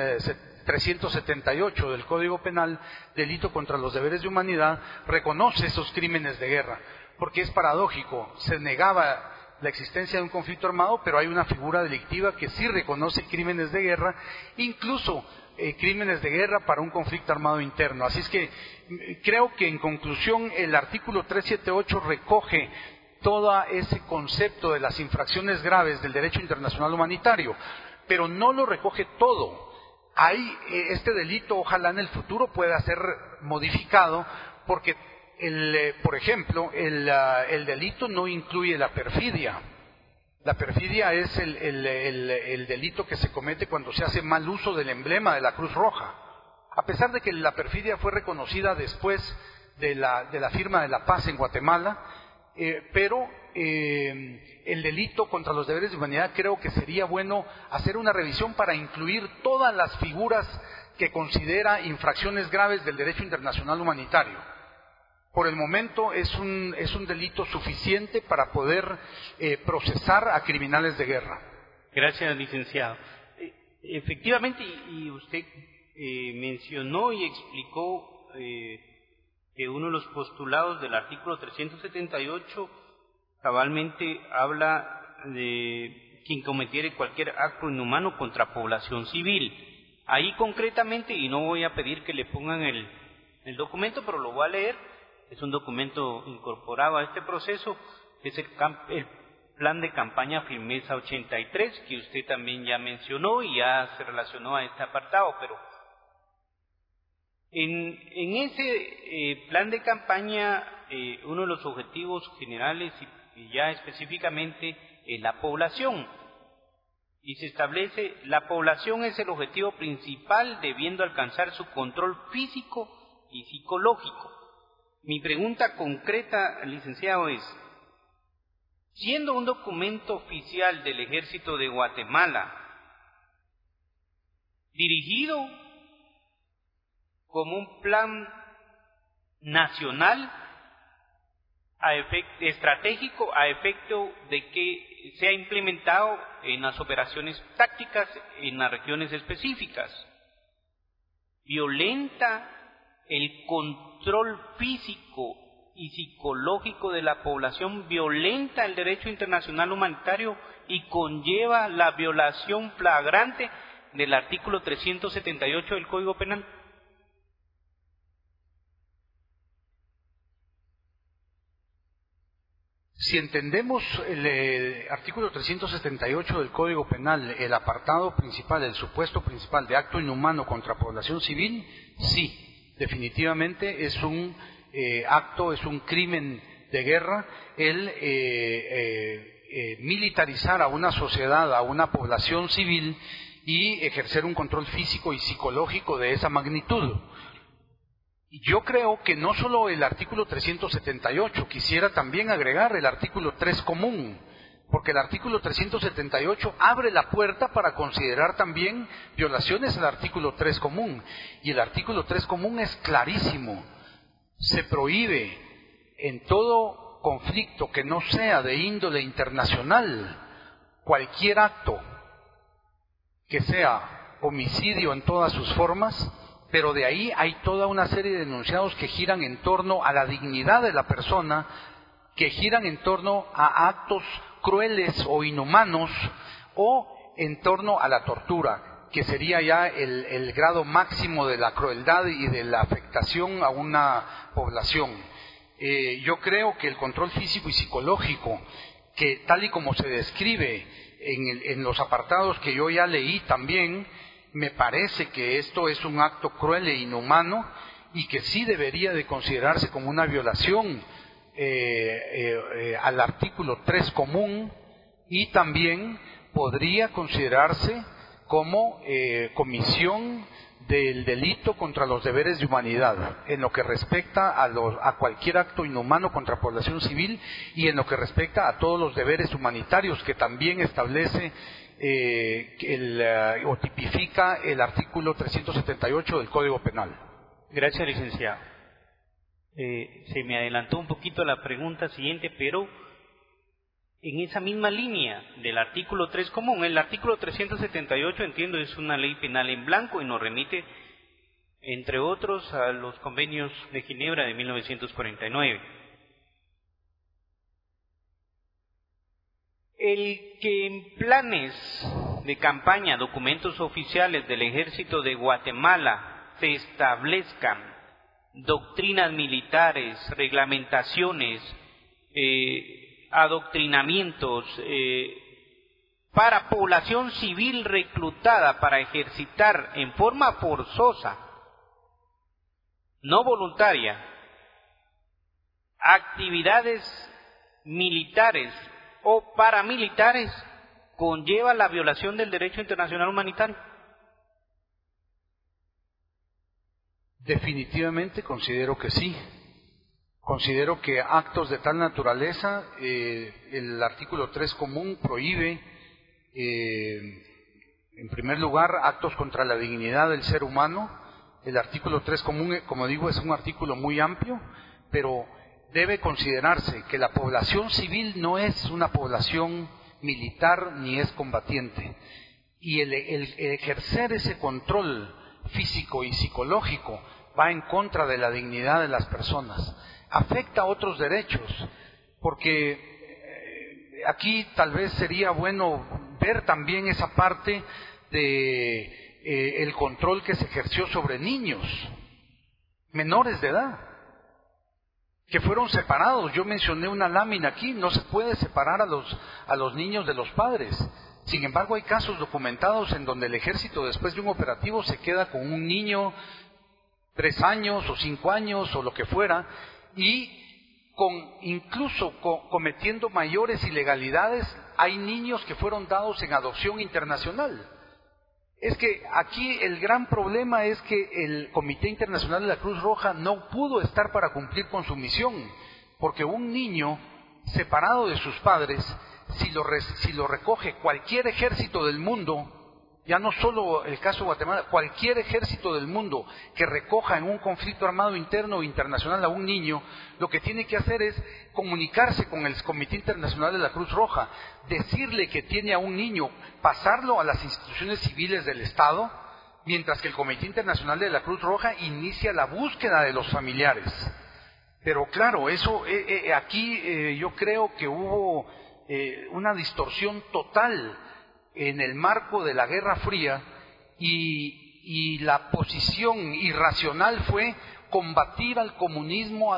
378 del Código Penal, delito contra los deberes de humanidad, reconoce esos crímenes de guerra, porque es paradójico, se negaba la existencia de un conflicto armado, pero hay una figura delictiva que sí reconoce crímenes de guerra, incluso crímenes de guerra para un conflicto armado interno. Así es que creo que en conclusión el artículo 378 recoge todo ese concepto de las infracciones graves del derecho internacional humanitario, pero no lo recoge todo. Este delito ojalá en el futuro pueda ser modificado porque por ejemplo, el delito no incluye la perfidia. La perfidia es el delito que se comete cuando se hace mal uso del emblema de la Cruz Roja. A pesar de que la perfidia fue reconocida después de la firma de la paz en Guatemala, pero el delito contra los deberes de humanidad creo que sería bueno hacer una revisión para incluir todas las figuras que considera infracciones graves del derecho internacional humanitario. Por el momento es un delito suficiente para poder procesar a criminales de guerra. Gracias, licenciado. Efectivamente, y usted mencionó y explicó que uno de los postulados del artículo 378 cabalmente habla de quien cometiere cualquier acto inhumano contra población civil. Ahí concretamente, y no voy a pedir que le pongan el documento, pero lo voy a leer, es un documento incorporado a este proceso, es el plan de campaña Firmeza 83, que usted también ya mencionó y ya se relacionó a este apartado, pero en ese plan de campaña, uno de los objetivos generales y ya específicamente es la población. Y se establece, la población es el objetivo principal debiendo alcanzar su control físico y psicológico. Mi pregunta concreta, licenciado, es, siendo un documento oficial del Ejército de Guatemala, dirigido como un plan nacional estratégico a efecto de que sea implementado en las operaciones tácticas en las regiones específicas, violenta el control físico y psicológico de la población, violenta el derecho internacional humanitario y conlleva la violación flagrante del artículo 378 del Código Penal. Si entendemos el artículo 378 del Código Penal, el apartado principal, el supuesto principal de acto inhumano contra población civil, sí, definitivamente es un acto, es un crimen de guerra el militarizar a una sociedad, a una población civil y ejercer un control físico y psicológico de esa magnitud. Yo creo que no solo el artículo 378, quisiera también agregar el artículo 3 común, porque el artículo 378 abre la puerta para considerar también violaciones al artículo 3 común, y el artículo 3 común es clarísimo. Se prohíbe en todo conflicto que no sea de índole internacional cualquier acto que sea homicidio en todas sus formas, pero de ahí hay toda una serie de enunciados que giran en torno a la dignidad de la persona, que giran en torno a actos crueles o inhumanos, o en torno a la tortura, que sería ya el grado máximo de la crueldad y de la afectación a una población. Yo creo que el control físico y psicológico, que tal y como se describe en los apartados que yo ya leí también, me parece que esto es un acto cruel e inhumano y que sí debería de considerarse como una violación al artículo 3 común, y también podría considerarse como comisión del delito contra los deberes de humanidad, en lo que respecta a cualquier acto inhumano contra población civil y en lo que respecta a todos los deberes humanitarios que también establece o tipifica el artículo 378 del Código Penal. Gracias, licenciado. Se me adelantó un poquito la pregunta siguiente, pero en esa misma línea del artículo 3 común, el artículo 378, entiendo, es una ley penal en blanco y nos remite, entre otros, a los convenios de Ginebra de 1949. El que en planes de campaña, documentos oficiales del Ejército de Guatemala se establezcan doctrinas militares, reglamentaciones, adoctrinamientos para población civil reclutada para ejercitar en forma forzosa, no voluntaria, actividades militares o paramilitares, conlleva la violación del derecho internacional humanitario. Definitivamente considero que sí. Considero que actos de tal naturaleza, el artículo 3 común prohíbe, en primer lugar, actos contra la dignidad del ser humano. El artículo 3 común, como digo, es un artículo muy amplio, pero debe considerarse que la población civil no es una población militar ni es combatiente. Y el ejercer ese control físico y psicológico va en contra de la dignidad de las personas. Afecta a otros derechos, porque aquí tal vez sería bueno ver también esa parte de el control que se ejerció sobre niños menores de edad, que fueron separados. Yo mencioné una lámina aquí, no se puede separar a los niños de los padres. Sin embargo, hay casos documentados en donde el ejército, después de un operativo, se queda con un niño 3 años o 5 años o lo que fuera, y incluso cometiendo mayores ilegalidades, hay niños que fueron dados en adopción internacional. Es que aquí el gran problema es que el Comité Internacional de la Cruz Roja no pudo estar para cumplir con su misión, porque un niño separado de sus padres, si lo recoge cualquier ejército del mundo, ya no solo el caso de Guatemala, cualquier ejército del mundo que recoja en un conflicto armado interno o internacional a un niño, lo que tiene que hacer es comunicarse con el Comité Internacional de la Cruz Roja, decirle que tiene a un niño, pasarlo a las instituciones civiles del Estado, mientras que el Comité Internacional de la Cruz Roja inicia la búsqueda de los familiares. Pero claro, eso aquí yo creo que hubo una distorsión total en el marco de la Guerra Fría, y la posición irracional fue combatir al comunismo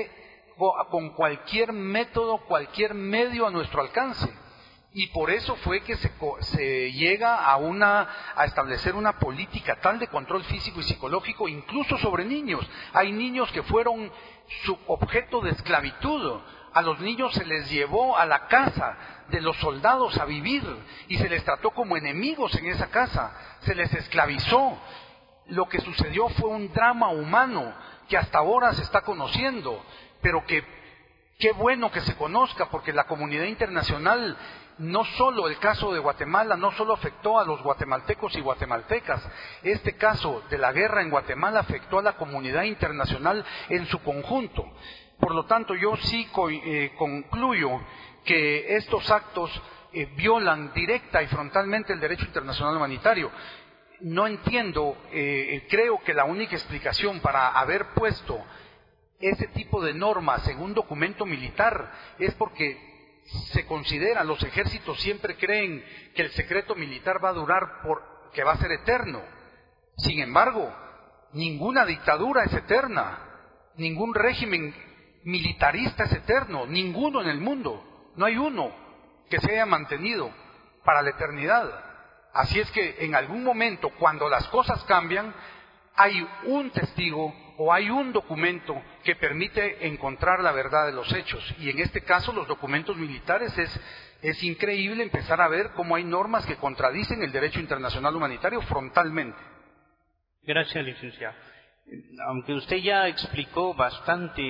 con cualquier método, cualquier medio a nuestro alcance. Y por eso fue que se llega a establecer una política tal de control físico y psicológico, incluso sobre niños. Hay niños que fueron su objeto de esclavitud. A los niños se les llevó a la casa de los soldados a vivir y se les trató como enemigos en esa casa, se les esclavizó. Lo que sucedió fue un drama humano que hasta ahora se está conociendo, pero que qué bueno que se conozca, porque la comunidad internacional, no solo el caso de Guatemala, no solo afectó a los guatemaltecos y guatemaltecas, este caso de la guerra en Guatemala afectó a la comunidad internacional en su conjunto. Por lo tanto, yo sí concluyo que estos actos violan directa y frontalmente el derecho internacional humanitario. No entiendo, creo que la única explicación para haber puesto ese tipo de normas en un documento militar es porque se considera, los ejércitos siempre creen que el secreto militar va a durar, que va a ser eterno. Sin embargo, ninguna dictadura es eterna, ningún régimen militarista es eterno, ninguno en el mundo, no hay uno que se haya mantenido para la eternidad. Así es que en algún momento, cuando las cosas cambian, hay un testigo o hay un documento que permite encontrar la verdad de los hechos. Y en este caso, los documentos militares, es increíble empezar a ver cómo hay normas que contradicen el derecho internacional humanitario frontalmente. Gracias, licenciado. Aunque usted ya explicó bastante,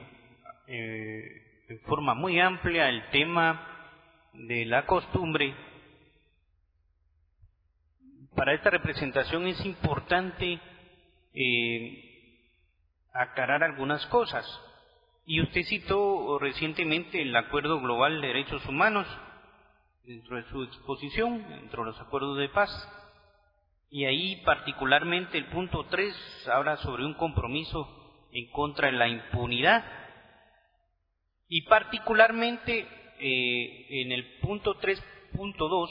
de forma muy amplia, el tema de la costumbre, para esta representación es importante aclarar algunas cosas. Y usted citó recientemente el Acuerdo Global de Derechos Humanos dentro de su exposición, dentro de los acuerdos de paz. Y ahí particularmente el punto 3 habla sobre un compromiso en contra de la impunidad. Y particularmente en el punto 3.2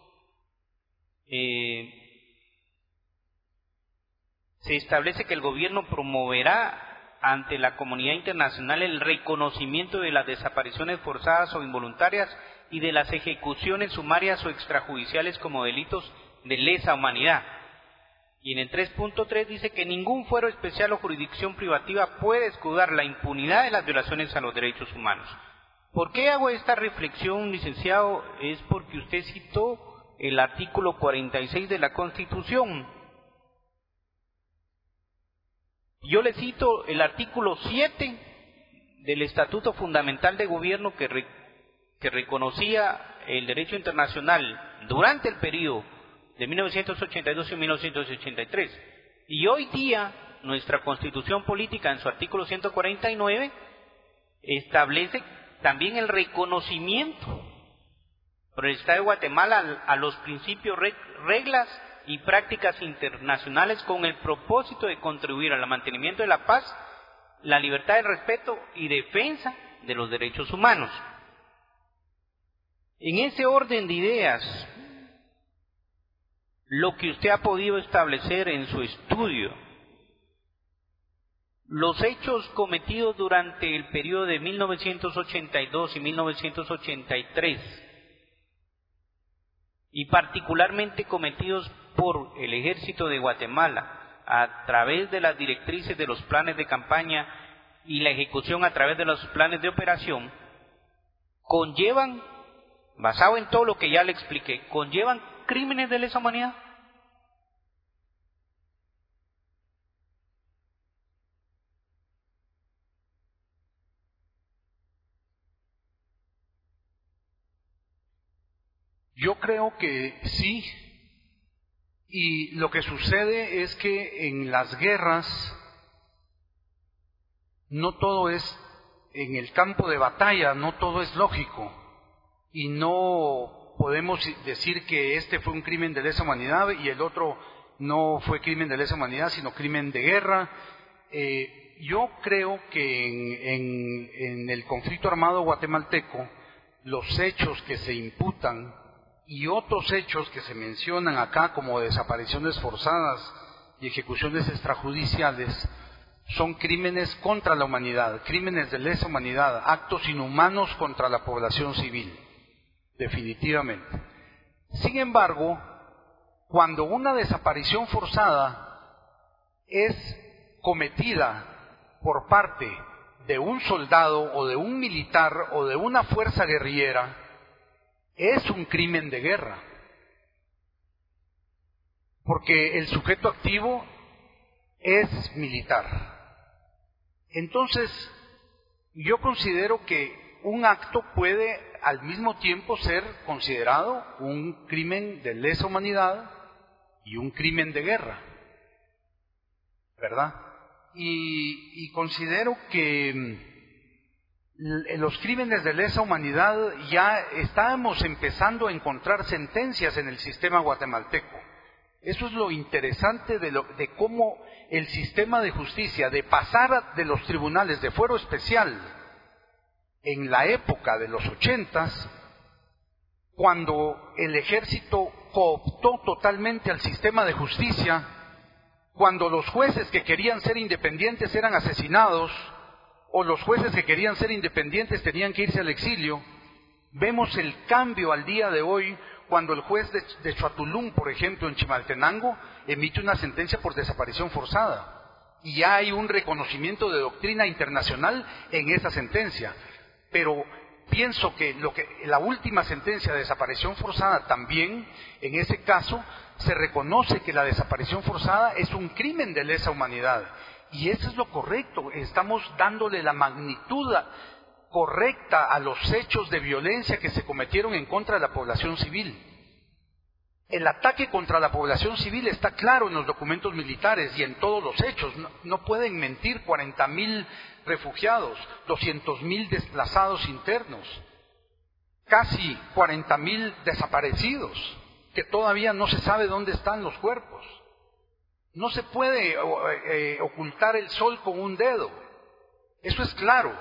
se establece que el gobierno promoverá ante la comunidad internacional el reconocimiento de las desapariciones forzadas o involuntarias y de las ejecuciones sumarias o extrajudiciales como delitos de lesa humanidad. Y en el 3.3 dice que ningún fuero especial o jurisdicción privativa puede escudar la impunidad de las violaciones a los derechos humanos. ¿Por qué hago esta reflexión, licenciado? Es porque usted citó el artículo 46 de la Constitución. Yo le cito el artículo 7 del Estatuto Fundamental de Gobierno que reconocía el derecho internacional durante el periodo de 1982 y 1983. Y hoy día nuestra Constitución Política en su artículo 149 establece también el reconocimiento por el Estado de Guatemala a los principios, reglas y prácticas internacionales con el propósito de contribuir al mantenimiento de la paz, la libertad, el respeto y defensa de los derechos humanos. En ese orden de ideas, lo que usted ha podido establecer en su estudio, los hechos cometidos durante el periodo de 1982 y 1983, y particularmente cometidos por el Ejército de Guatemala a través de las directrices de los planes de campaña y la ejecución a través de los planes de operación, conllevan, basado en todo lo que ya le expliqué, conllevan crímenes de lesa humanidad. Yo creo que sí, y lo que sucede es que en las guerras no todo es, en el campo de batalla no todo es lógico, y no podemos decir que este fue un crimen de lesa humanidad y el otro no fue crimen de lesa humanidad, sino crimen de guerra. Yo creo que en el conflicto armado guatemalteco, los hechos que se imputan y otros hechos que se mencionan acá como desapariciones forzadas y ejecuciones extrajudiciales son crímenes contra la humanidad, crímenes de lesa humanidad, actos inhumanos contra la población civil, definitivamente. Sin embargo, cuando una desaparición forzada es cometida por parte de un soldado o de un militar o de una fuerza guerrillera, es un crimen de guerra, porque el sujeto activo es militar. Entonces, yo considero que un acto puede al mismo tiempo ser considerado un crimen de lesa humanidad y un crimen de guerra, ¿verdad? Y considero que los crímenes de lesa humanidad ya estábamos empezando a encontrar sentencias en el sistema guatemalteco. Eso es lo interesante de cómo el sistema de justicia, de pasar de los tribunales de fuero especial en la época de los 80s, cuando el ejército cooptó totalmente al sistema de justicia, cuando los jueces que querían ser independientes eran asesinados, o los jueces que querían ser independientes tenían que irse al exilio. Vemos el cambio al día de hoy cuando el juez de Chuatulum, por ejemplo, en Chimaltenango, emite una sentencia por desaparición forzada. Y ya hay un reconocimiento de doctrina internacional en esa sentencia. Pero pienso que la última sentencia de desaparición forzada también, en ese caso, se reconoce que la desaparición forzada es un crimen de lesa humanidad. Y eso es lo correcto, estamos dándole la magnitud correcta a los hechos de violencia que se cometieron en contra de la población civil. El ataque contra la población civil está claro en los documentos militares y en todos los hechos. No pueden mentir 40.000 refugiados, 200.000 desplazados internos, casi 40.000 desaparecidos, que todavía no se sabe dónde están los cuerpos. No se puede ocultar el sol con un dedo. Eso es claro.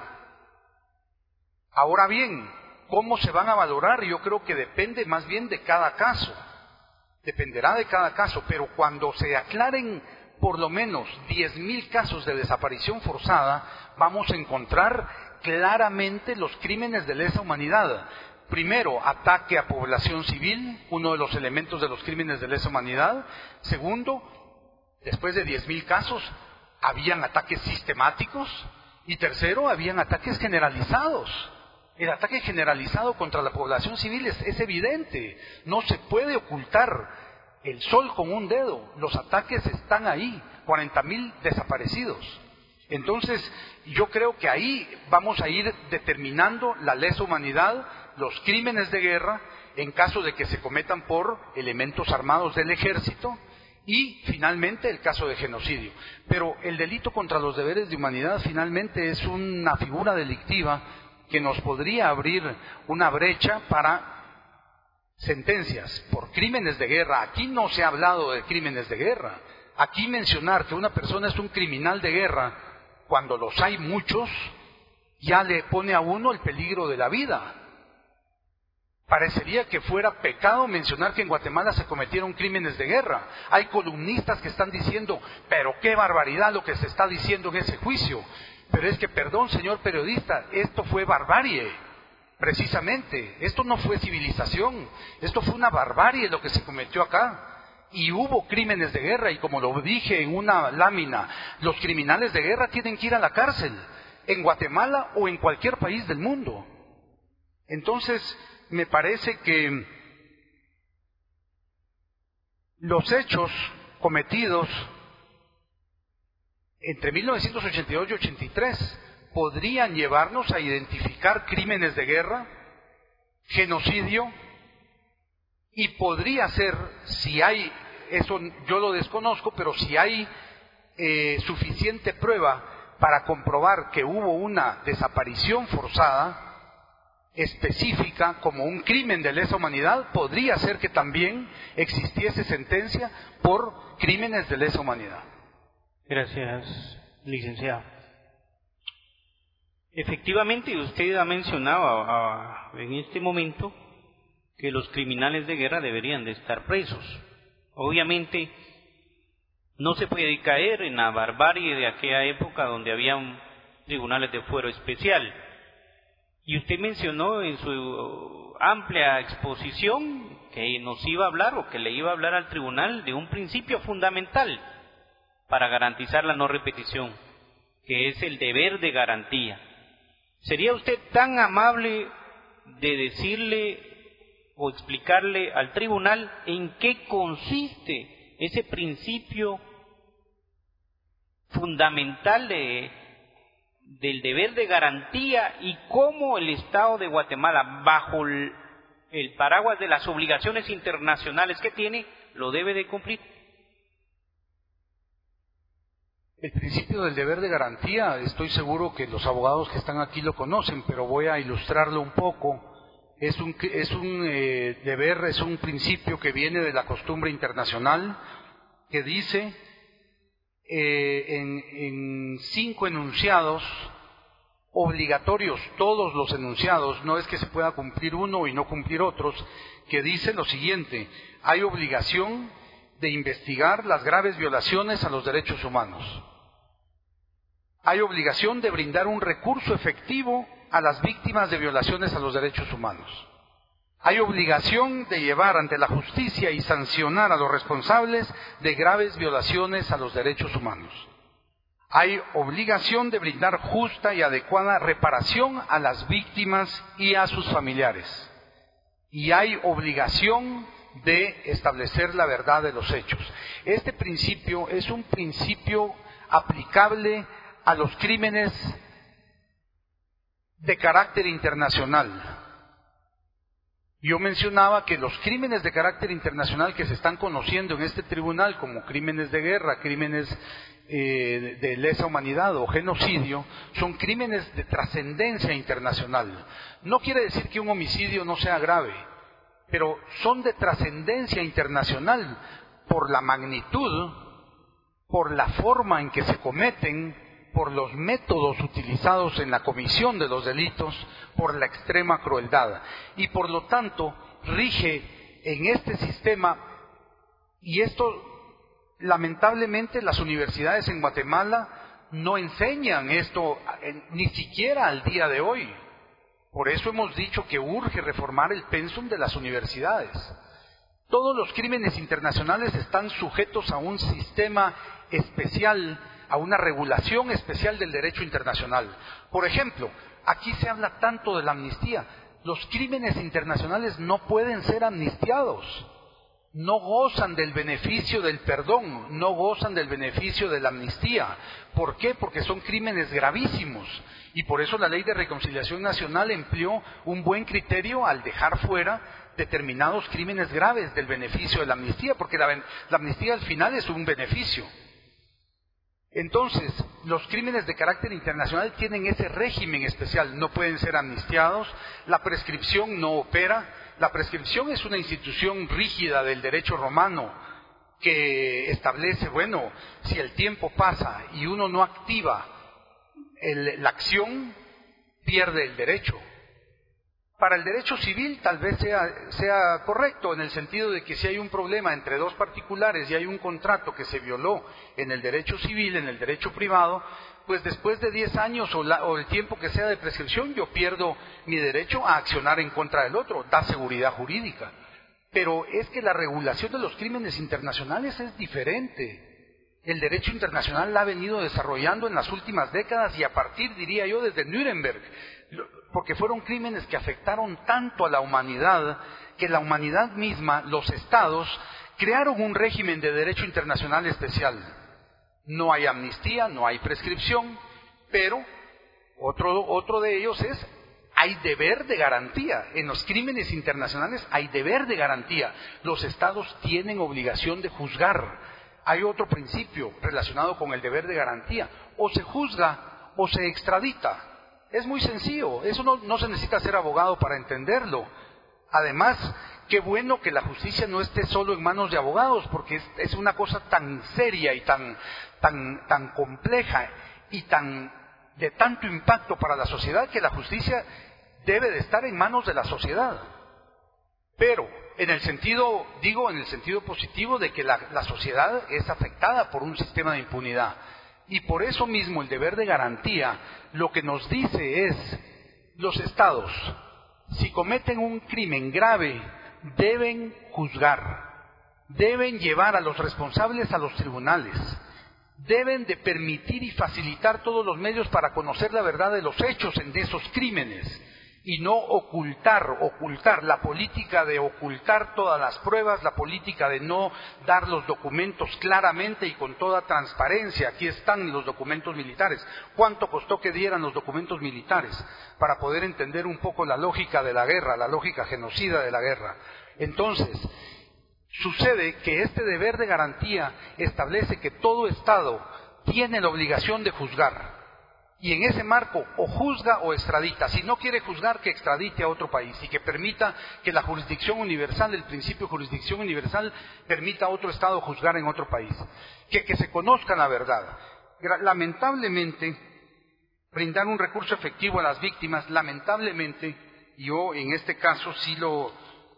Ahora bien, ¿cómo se van a valorar? Yo creo que depende más bien de cada caso. Dependerá de cada caso, pero cuando se aclaren por lo menos 10.000 casos de desaparición forzada, vamos a encontrar claramente los crímenes de lesa humanidad. Primero, ataque a población civil, uno de los elementos de los crímenes de lesa humanidad. Segundo, después de 10.000 casos, habían ataques sistemáticos. Y tercero, habían ataques generalizados. El ataque generalizado contra la población civil es evidente. No se puede ocultar el sol con un dedo. Los ataques están ahí, 40.000 desaparecidos. Entonces, yo creo que ahí vamos a ir determinando la lesa humanidad, los crímenes de guerra, en caso de que se cometan por elementos armados del ejército, y finalmente el caso de genocidio. Pero el delito contra los deberes de humanidad finalmente es una figura delictiva que nos podría abrir una brecha para sentencias por crímenes de guerra. Aquí no se ha hablado de crímenes de guerra. Aquí mencionar que una persona es un criminal de guerra, cuando los hay muchos, ya le pone a uno el peligro de la vida. Parecería que fuera pecado mencionar que en Guatemala se cometieron crímenes de guerra. Hay columnistas que están diciendo, pero qué barbaridad lo que se está diciendo en ese juicio. Pero es que, perdón, señor periodista, esto fue barbarie, precisamente. Esto no fue civilización, esto fue una barbarie lo que se cometió acá. Y hubo crímenes de guerra, y como lo dije en una lámina, los criminales de guerra tienen que ir a la cárcel, en Guatemala o en cualquier país del mundo. Entonces, me parece que los hechos cometidos entre 1982 y 83 podrían llevarnos a identificar crímenes de guerra, genocidio, y podría ser, si hay, eso yo lo desconozco, pero si hay suficiente prueba para comprobar que hubo una desaparición forzada específica como un crimen de lesa humanidad, podría ser que también existiese sentencia por crímenes de lesa humanidad. Gracias, licenciado. Efectivamente, usted ha mencionado en este momento que los criminales de guerra deberían de estar presos. Obviamente, no se puede caer en la barbarie de aquella época donde había tribunales de fuero especial. Y usted mencionó en su amplia exposición que nos iba a hablar o que le iba a hablar al tribunal de un principio fundamental para garantizar la no repetición, que es el deber de garantía. ¿Sería usted tan amable de decirle o explicarle al tribunal en qué consiste ese principio fundamental del deber de garantía y cómo el Estado de Guatemala, bajo el paraguas de las obligaciones internacionales que tiene, lo debe de cumplir? El principio del deber de garantía, estoy seguro que los abogados que están aquí lo conocen, pero voy a ilustrarlo un poco. Es un deber, es un principio que viene de la costumbre internacional, que dice en 5 enunciados obligatorios, todos los enunciados, no es que se pueda cumplir uno y no cumplir otros, que dice lo siguiente: hay obligación de investigar las graves violaciones a los derechos humanos. Hay obligación de brindar un recurso efectivo a las víctimas de violaciones a los derechos humanos. Hay obligación de llevar ante la justicia y sancionar a los responsables de graves violaciones a los derechos humanos. Hay obligación de brindar justa y adecuada reparación a las víctimas y a sus familiares. Y hay obligación de establecer la verdad de los hechos. Este principio es un principio aplicable a los crímenes de carácter internacional. Yo mencionaba que los crímenes de carácter internacional que se están conociendo en este tribunal como crímenes de guerra, crímenes de lesa humanidad o genocidio, son crímenes de trascendencia internacional. No quiere decir que un homicidio no sea grave, pero son de trascendencia internacional por la magnitud, por la forma en que se cometen, por los métodos utilizados en la comisión de los delitos, por la extrema crueldad. Y por lo tanto, rige en este sistema, y esto lamentablemente las universidades en Guatemala no enseñan esto, ni siquiera al día de hoy. Por eso hemos dicho que urge reformar el pensum de las universidades. Todos los crímenes internacionales están sujetos a un sistema especial, a una regulación especial del derecho internacional. Por ejemplo, aquí se habla tanto de la amnistía. Los crímenes internacionales no pueden ser amnistiados. No gozan del beneficio del perdón, no gozan del beneficio de la amnistía. ¿Por qué? Porque son crímenes gravísimos. Y por eso la Ley de Reconciliación Nacional empleó un buen criterio al dejar fuera determinados crímenes graves del beneficio de la amnistía, porque la amnistía al final es un beneficio. Entonces, los crímenes de carácter internacional tienen ese régimen especial, no pueden ser amnistiados, la prescripción no opera. La prescripción es una institución rígida del derecho romano que establece, bueno, si el tiempo pasa y uno no activa la acción, pierde el derecho. Para el derecho civil tal vez sea correcto, en el sentido de que si hay un problema entre dos particulares y hay un contrato que se violó en el derecho civil, en el derecho privado, pues después de 10 años o el tiempo que sea de prescripción, yo pierdo mi derecho a accionar en contra del otro, da seguridad jurídica. Pero es que la regulación de los crímenes internacionales es diferente. El derecho internacional la ha venido desarrollando en las últimas décadas y a partir, diría yo, desde Nuremberg, porque fueron crímenes que afectaron tanto a la humanidad, que la humanidad misma, los estados, crearon un régimen de derecho internacional especial. No hay amnistía, no hay prescripción, pero otro de ellos es, hay deber de garantía. En los crímenes internacionales hay deber de garantía. Los estados tienen obligación de juzgar. Hay otro principio relacionado con el deber de garantía. O se juzga o se extradita. Es muy sencillo, eso no se necesita ser abogado para entenderlo. Además, qué bueno que la justicia no esté solo en manos de abogados, porque es una cosa tan seria y tan compleja y de tanto impacto para la sociedad, que la justicia debe de estar en manos de la sociedad. Pero, en el sentido positivo de que la sociedad es afectada por un sistema de impunidad. Y por eso mismo el deber de garantía lo que nos dice es, los estados, si cometen un crimen grave, deben juzgar, deben llevar a los responsables a los tribunales, deben de permitir y facilitar todos los medios para conocer la verdad de los hechos en esos crímenes, y no ocultar la política de ocultar todas las pruebas, la política de no dar los documentos claramente y con toda transparencia. Aquí están los documentos militares. ¿Cuánto costó que dieran los documentos militares para poder entender un poco la lógica de la guerra, la lógica genocida de la guerra? Entonces, sucede que este deber de garantía establece que todo Estado tiene la obligación de juzgar. Y en ese marco, o juzga o extradita. Si no quiere juzgar, que extradite a otro país y que permita que la jurisdicción universal, el principio de jurisdicción universal, permita a otro Estado juzgar en otro país. Que se conozca la verdad. Lamentablemente, brindar un recurso efectivo a las víctimas, lamentablemente, yo en este caso sí lo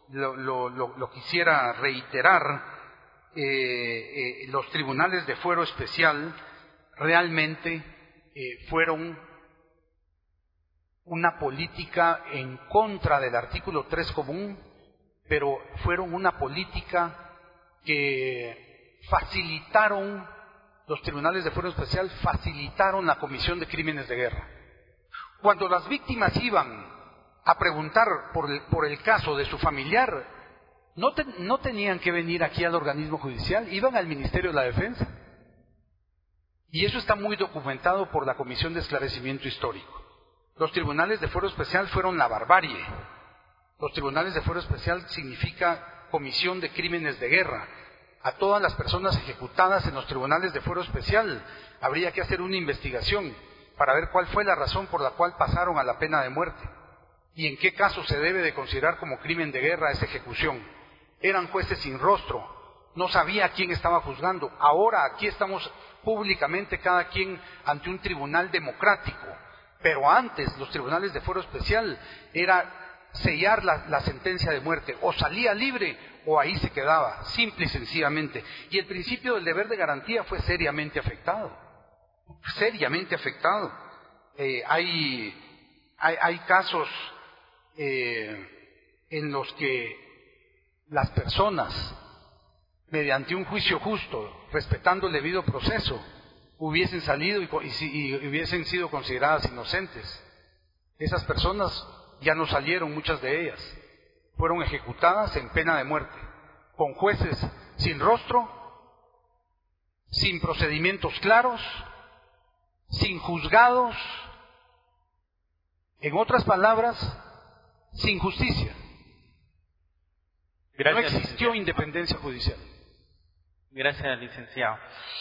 quisiera reiterar, los tribunales de fuero especial realmente fueron una política en contra del artículo 3 común, pero fueron una política que facilitaron, los tribunales de fuero especial facilitaron la comisión de crímenes de guerra. Cuando las víctimas iban a preguntar por el caso de su familiar, no tenían que venir aquí al organismo judicial, iban al Ministerio de la Defensa. Y eso está muy documentado por la Comisión de Esclarecimiento Histórico. Los tribunales de fuero especial fueron la barbarie. Los tribunales de fuero especial significa comisión de crímenes de guerra. A todas las personas ejecutadas en los tribunales de fuero especial habría que hacer una investigación para ver cuál fue la razón por la cual pasaron a la pena de muerte y en qué caso se debe de considerar como crimen de guerra esa ejecución. Eran jueces sin rostro, no sabía quién estaba juzgando. Ahora aquí estamos públicamente cada quien ante un tribunal democrático, pero antes los tribunales de fuero especial era sellar la sentencia de muerte, o salía libre o ahí se quedaba, simple y sencillamente. Y el principio del deber de garantía fue seriamente afectado, hay casos en los que las personas, mediante un juicio justo, respetando el debido proceso, hubiesen salido y hubiesen sido consideradas inocentes. Esas personas ya no salieron, muchas de ellas. Fueron ejecutadas en pena de muerte, con jueces sin rostro, sin procedimientos claros, sin juzgados, en otras palabras, sin justicia. Gracias, no existió licenciado. independencia judicial. Gracias, licenciado.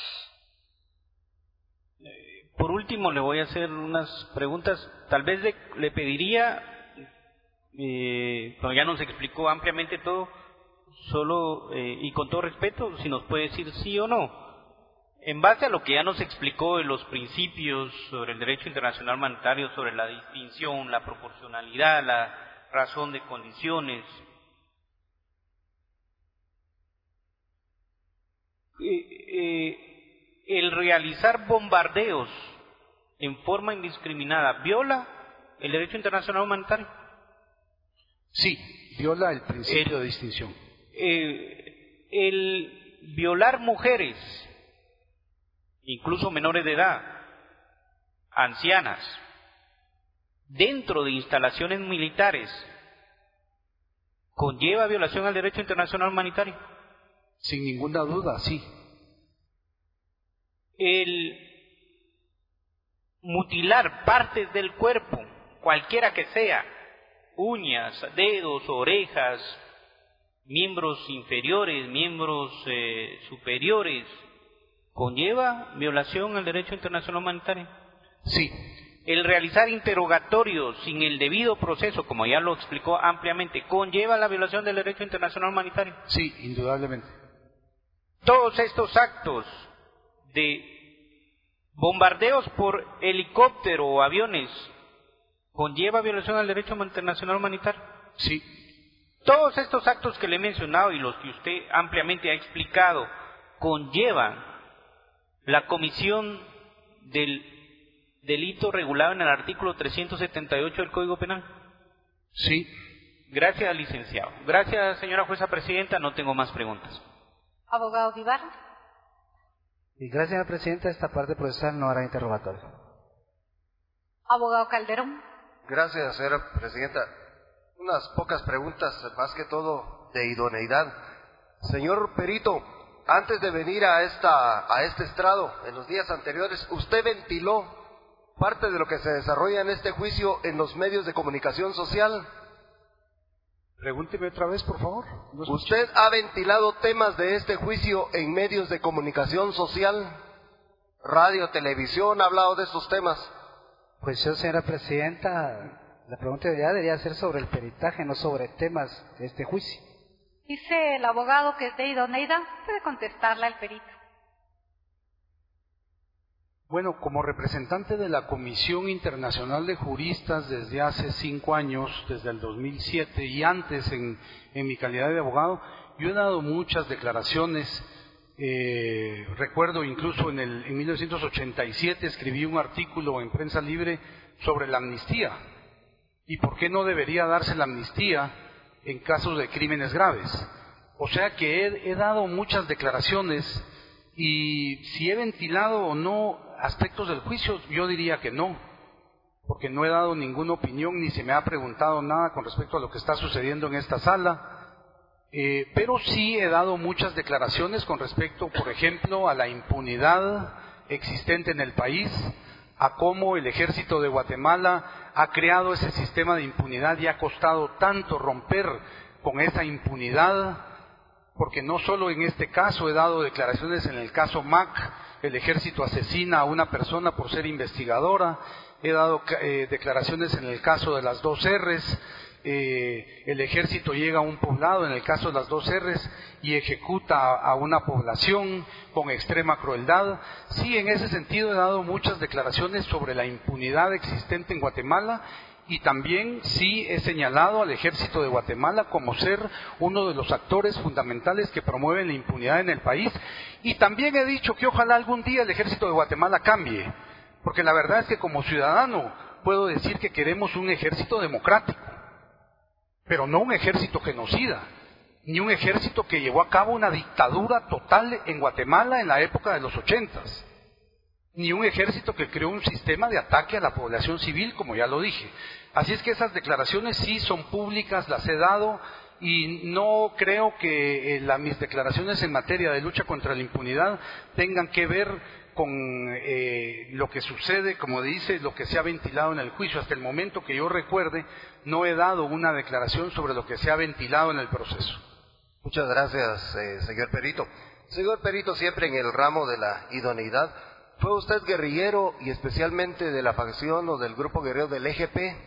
Por último, le voy a hacer unas preguntas. Tal vez le pediría, pero ya nos explicó ampliamente todo, solo y con todo respeto, si nos puede decir sí o no. En base a lo que ya nos explicó de los principios sobre el derecho internacional humanitario, sobre la distinción, la proporcionalidad, razón de condiciones. El realizar bombardeos en forma indiscriminada viola el derecho internacional humanitario. Sí, viola el principio de distinción. El violar mujeres, incluso menores de edad, ancianas, dentro de instalaciones militares, ¿conlleva violación al derecho internacional humanitario? Sin ninguna duda, sí. El mutilar partes del cuerpo, cualquiera que sea, uñas, dedos, orejas, miembros inferiores, miembros superiores, ¿conlleva violación al derecho internacional humanitario? Sí. El realizar interrogatorios sin el debido proceso, como ya lo explicó ampliamente, ¿conlleva la violación del derecho internacional humanitario? Sí, indudablemente. Todos estos actos de bombardeos por helicóptero o aviones, ¿conlleva violación al derecho internacional humanitario? Sí. Todos estos actos que le he mencionado y los que usted ampliamente ha explicado, ¿conllevan la comisión del delito regulado en el artículo 378 del Código Penal? Sí. Gracias, licenciado. Gracias, señora jueza presidenta. No tengo más preguntas. Abogado Vivar. Y gracias, señora presidenta. Esta parte procesal no hará interrogatorio. Abogado Calderón. Gracias, señora presidenta. Unas pocas preguntas, más que todo de idoneidad. Señor perito, antes de venir a este estrado, en los días anteriores, usted ventiló parte de lo que se desarrolla en este juicio en los medios de comunicación social. Pregúnteme otra vez, por favor. No ¿Usted ha ventilado temas de este juicio en medios de comunicación social? Radio, televisión, ha hablado de estos temas. Pues yo, señora presidenta, la pregunta debería ser sobre el peritaje, no sobre temas de este juicio. Dice el abogado que es de idoneidad. Puede contestarla el perito. Bueno, como representante de la Comisión Internacional de Juristas desde hace 5 años, desde el 2007 y antes en mi calidad de abogado, yo he dado muchas declaraciones. Recuerdo incluso en 1987 escribí un artículo en Prensa Libre sobre la amnistía y por qué no debería darse la amnistía en casos de crímenes graves. O sea que he dado muchas declaraciones y si he ventilado o no aspectos del juicio, yo diría que no, porque no he dado ninguna opinión ni se me ha preguntado nada con respecto a lo que está sucediendo en esta sala, pero sí he dado muchas declaraciones con respecto, por ejemplo, a la impunidad existente en el país, a cómo el ejército de Guatemala ha creado ese sistema de impunidad y ha costado tanto romper con esa impunidad, porque no solo en este caso he dado declaraciones en el caso MAC, el ejército asesina a una persona por ser investigadora, he dado declaraciones en el caso de las 2 Rs, el ejército llega a un poblado, en el caso de las 2 Rs, y ejecuta a una población con extrema crueldad. Sí, en ese sentido he dado muchas declaraciones sobre la impunidad existente en Guatemala y también sí he señalado al ejército de Guatemala como ser uno de los actores fundamentales que promueven la impunidad en el país. Y también he dicho que ojalá algún día el ejército de Guatemala cambie, porque la verdad es que como ciudadano puedo decir que queremos un ejército democrático, pero no un ejército genocida, ni un ejército que llevó a cabo una dictadura total en Guatemala en la época de los 80s, ni un ejército que creó un sistema de ataque a la población civil, como ya lo dije. Así es que esas declaraciones sí son públicas, las he dado, y no creo que mis declaraciones en materia de lucha contra la impunidad tengan que ver con lo que sucede, como dice, lo que se ha ventilado en el juicio. Hasta el momento que yo recuerde, no he dado una declaración sobre lo que se ha ventilado en el proceso. Muchas gracias, señor perito. Señor perito, siempre en el ramo de la idoneidad, ¿fue usted guerrillero y especialmente de la facción o del grupo guerrillero del EGP?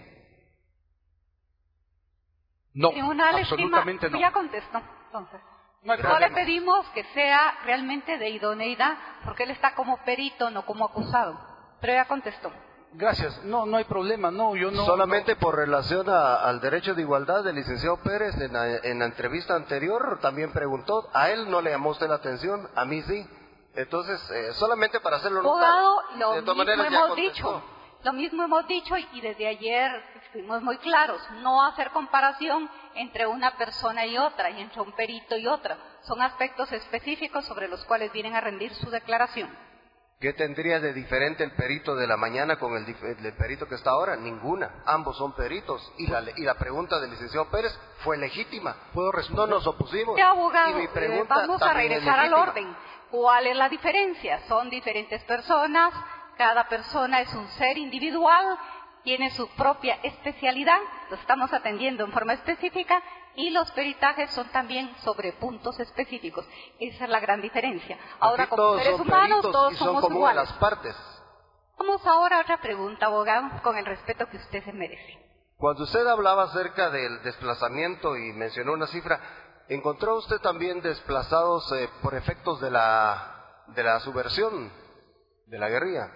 No, Tribunal absolutamente estima, no. Ya contestó, entonces. No le pedimos que sea realmente de idoneidad, porque él está como perito, no como acusado. Pero ya contestó. Gracias. No, no hay problema. No, yo no. Solamente por relación al derecho de igualdad del licenciado Pérez, en la entrevista anterior también preguntó, a él no le llamó usted la atención, a mí sí. Entonces, solamente para hacerlo notar. Abogado, lo mismo hemos dicho y desde ayer fuimos muy claros, no hacer comparación entre una persona y otra, y entre un perito y otra. Son aspectos específicos sobre los cuales vienen a rendir su declaración. ¿Qué tendría de diferente el perito de la mañana con el perito que está ahora? Ninguna. Ambos son peritos. Y la pregunta del licenciado Pérez fue legítima. ¿Puedo responder? No nos opusimos. Abogado, y mi pregunta vamos a regresar al orden. ¿Cuál es la diferencia? Son diferentes personas, cada persona es un ser individual, tiene su propia especialidad, lo estamos atendiendo en forma específica, y los peritajes son también sobre puntos específicos. Esa es la gran diferencia. Ahora, como seres humanos, todos somos iguales. Las partes. Vamos ahora a otra pregunta, abogado, con el respeto que usted se merece. Cuando usted hablaba acerca del desplazamiento y mencionó una cifra, ¿encontró usted también desplazados por efectos de la subversión, de la guerrilla?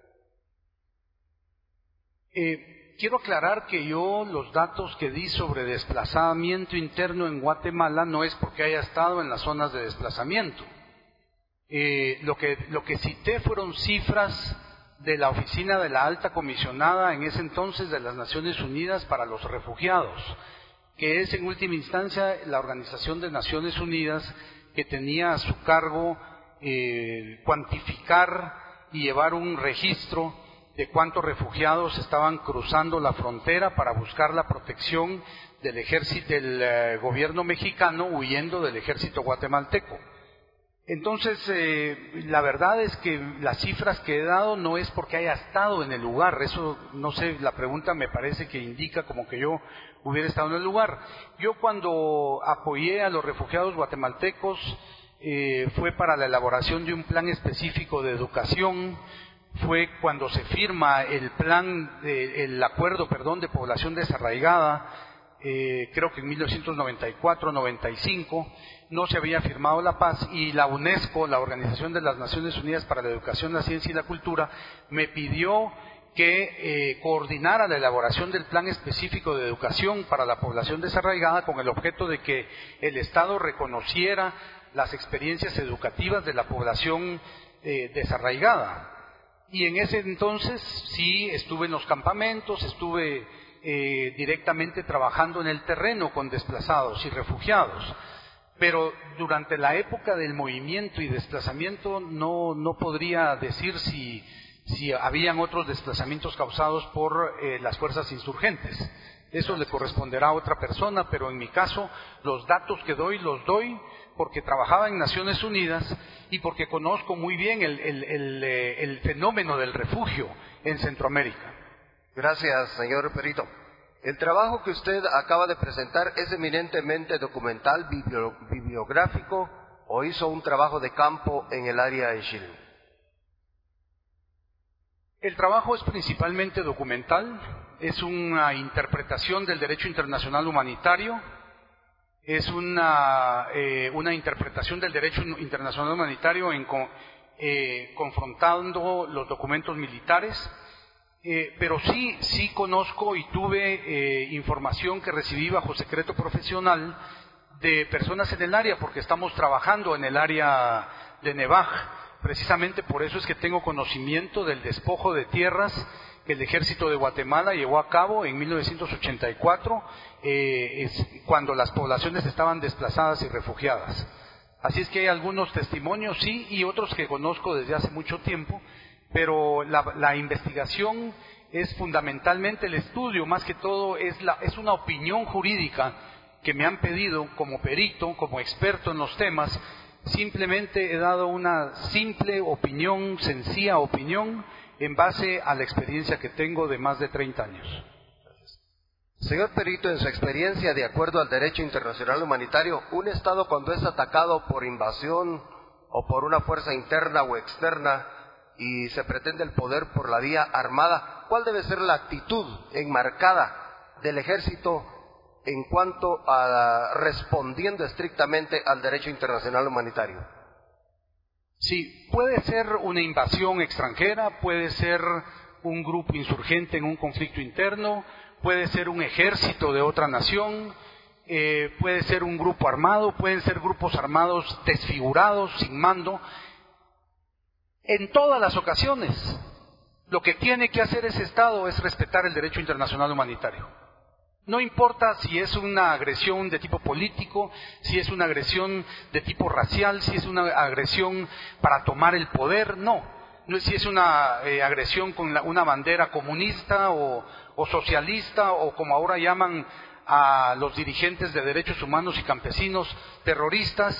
Quiero aclarar que yo los datos que di sobre desplazamiento interno en Guatemala no es porque haya estado en las zonas de desplazamiento. Lo que cité fueron cifras de la Oficina de la Alta Comisionada en ese entonces de las Naciones Unidas para los Refugiados, que es en última instancia la Organización de Naciones Unidas que tenía a su cargo cuantificar y llevar un registro de cuántos refugiados estaban cruzando la frontera para buscar la protección del ejército del gobierno mexicano huyendo del ejército guatemalteco. Entonces, la verdad es que las cifras que he dado no es porque haya estado en el lugar, eso no sé, la pregunta me parece que indica como que yo hubiera estado en el lugar. Yo cuando apoyé a los refugiados guatemaltecos fue para la elaboración de un plan específico de educación. Fue cuando se firma el acuerdo de población desarraigada, creo que en 1994-95, no se había firmado la paz y la UNESCO, la Organización de las Naciones Unidas para la Educación, la Ciencia y la Cultura, me pidió que coordinara la elaboración del plan específico de educación para la población desarraigada con el objeto de que el Estado reconociera las experiencias educativas de la población desarraigada. Y en ese entonces sí estuve en los campamentos, estuve directamente trabajando en el terreno con desplazados y refugiados. Pero durante la época del movimiento y desplazamiento no podría decir si habían otros desplazamientos causados por las fuerzas insurgentes. Eso le corresponderá a otra persona, pero en mi caso los datos que doy los doy porque trabajaba en Naciones Unidas y porque conozco muy bien el fenómeno del refugio en Centroamérica. Gracias, señor perito. El trabajo que usted acaba de presentar es eminentemente documental, bibliográfico, o hizo un trabajo de campo en el área de Chile. El trabajo es principalmente documental, es una interpretación del derecho internacional humanitario, es una interpretación del derecho internacional humanitario confrontando los documentos militares, pero sí conozco y tuve información que recibí bajo secreto profesional de personas en el área, porque estamos trabajando en el área de Nevaj. Precisamente por eso es que tengo conocimiento del despojo de tierras que el ejército de Guatemala llevó a cabo en 1984, cuando las poblaciones estaban desplazadas y refugiadas. Así es que hay algunos testimonios, sí, y otros que conozco desde hace mucho tiempo, pero la investigación es fundamentalmente el estudio, más que todo es una opinión jurídica que me han pedido como perito, como experto en los temas. Simplemente he dado una simple opinión, sencilla opinión, en base a la experiencia que tengo de más de 30 años. Señor perito, en su experiencia, de acuerdo al derecho internacional humanitario, un Estado cuando es atacado por invasión o por una fuerza interna o externa y se pretende el poder por la vía armada, ¿cuál debe ser la actitud enmarcada del ejército en cuanto a respondiendo estrictamente al derecho internacional humanitario? Sí, puede ser una invasión extranjera, puede ser un grupo insurgente en un conflicto interno, puede ser un ejército de otra nación, puede ser un grupo armado, pueden ser grupos armados desfigurados, sin mando. En todas las ocasiones, lo que tiene que hacer ese Estado es respetar el derecho internacional humanitario. No importa si es una agresión de tipo político, si es una agresión de tipo racial, si es una agresión para tomar el poder, no es si es una agresión con una bandera comunista o socialista, o como ahora llaman a los dirigentes de derechos humanos y campesinos, terroristas.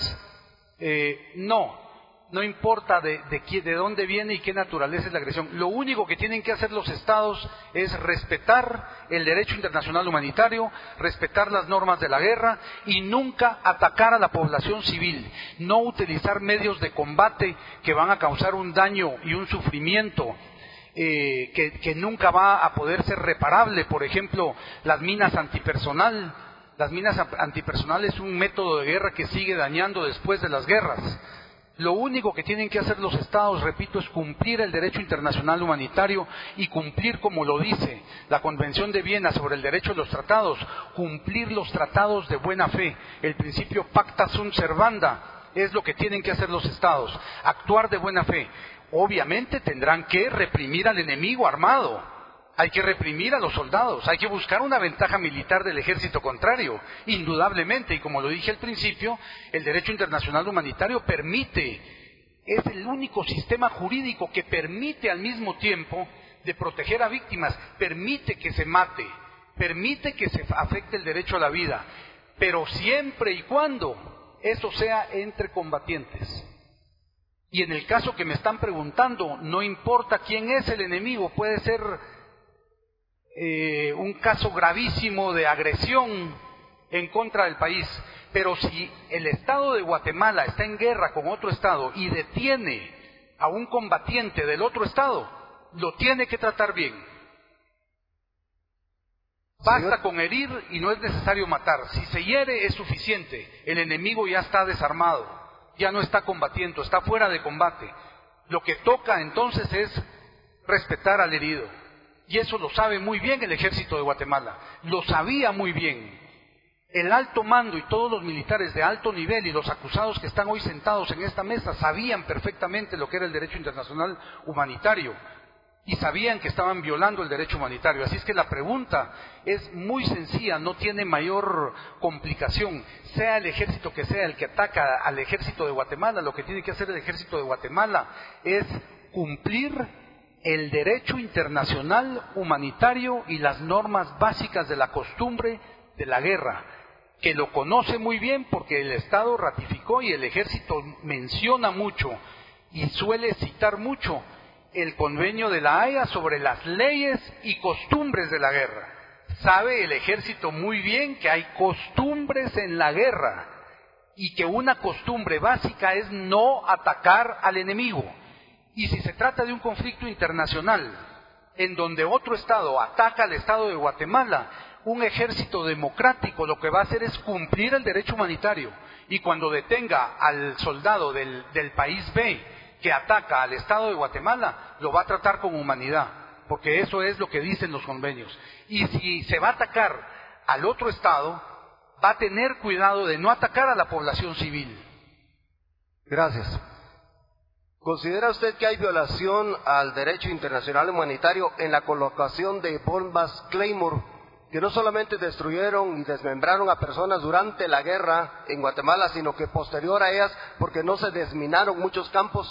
No importa de dónde viene y qué naturaleza es la agresión. Lo único que tienen que hacer los Estados es respetar el derecho internacional humanitario, respetar las normas de la guerra y nunca atacar a la población civil, no utilizar medios de combate que van a causar un daño y un sufrimiento que nunca va a poder ser reparable. Por ejemplo, las minas antipersonal. Las minas antipersonal es un método de guerra que sigue dañando después de las guerras. Lo único que tienen que hacer los Estados, repito, es cumplir el derecho internacional humanitario y cumplir, como lo dice la Convención de Viena sobre el derecho de los tratados, cumplir los tratados de buena fe. El principio pacta sunt servanda es lo que tienen que hacer los Estados, actuar de buena fe. Obviamente tendrán que reprimir al enemigo armado. Hay que reprimir a los soldados, hay que buscar una ventaja militar del ejército contrario, indudablemente, y como lo dije al principio, el derecho internacional humanitario es el único sistema jurídico que permite al mismo tiempo de proteger a víctimas, permite que se mate, permite que se afecte el derecho a la vida, pero siempre y cuando eso sea entre combatientes. Y en el caso que me están preguntando, no importa quién es el enemigo, puede ser un caso gravísimo de agresión en contra del país, pero si el Estado de Guatemala está en guerra con otro Estado y detiene a un combatiente del otro Estado, lo tiene que tratar bien. Basta con herir y no es necesario matar. Si se hiere es suficiente, el enemigo ya está desarmado, ya no está combatiendo, está fuera de combate. Lo que toca entonces es respetar al herido. Y eso lo sabe muy bien el ejército de Guatemala, lo sabía muy bien. El alto mando y todos los militares de alto nivel y los acusados que están hoy sentados en esta mesa sabían perfectamente lo que era el derecho internacional humanitario y sabían que estaban violando el derecho humanitario. Así es que la pregunta es muy sencilla, no tiene mayor complicación. Sea el ejército que sea el que ataca al ejército de Guatemala, lo que tiene que hacer el ejército de Guatemala es cumplir el derecho internacional humanitario y las normas básicas de la costumbre de la guerra, que lo conoce muy bien porque el Estado ratificó y el ejército menciona mucho y suele citar mucho el convenio de la Haya sobre las leyes y costumbres de la guerra. Sabe el ejército muy bien que hay costumbres en la guerra y que una costumbre básica es no atacar al enemigo. Y si se trata de un conflicto internacional en donde otro Estado ataca al Estado de Guatemala, un ejército democrático lo que va a hacer es cumplir el derecho humanitario. Y cuando detenga al soldado del país B que ataca al Estado de Guatemala, lo va a tratar con humanidad, porque eso es lo que dicen los convenios. Y si se va a atacar al otro Estado, va a tener cuidado de no atacar a la población civil. Gracias. ¿Considera usted que hay violación al derecho internacional humanitario en la colocación de bombas Claymore, que no solamente destruyeron y desmembraron a personas durante la guerra en Guatemala, sino que posterior a ellas, porque no se desminaron muchos campos?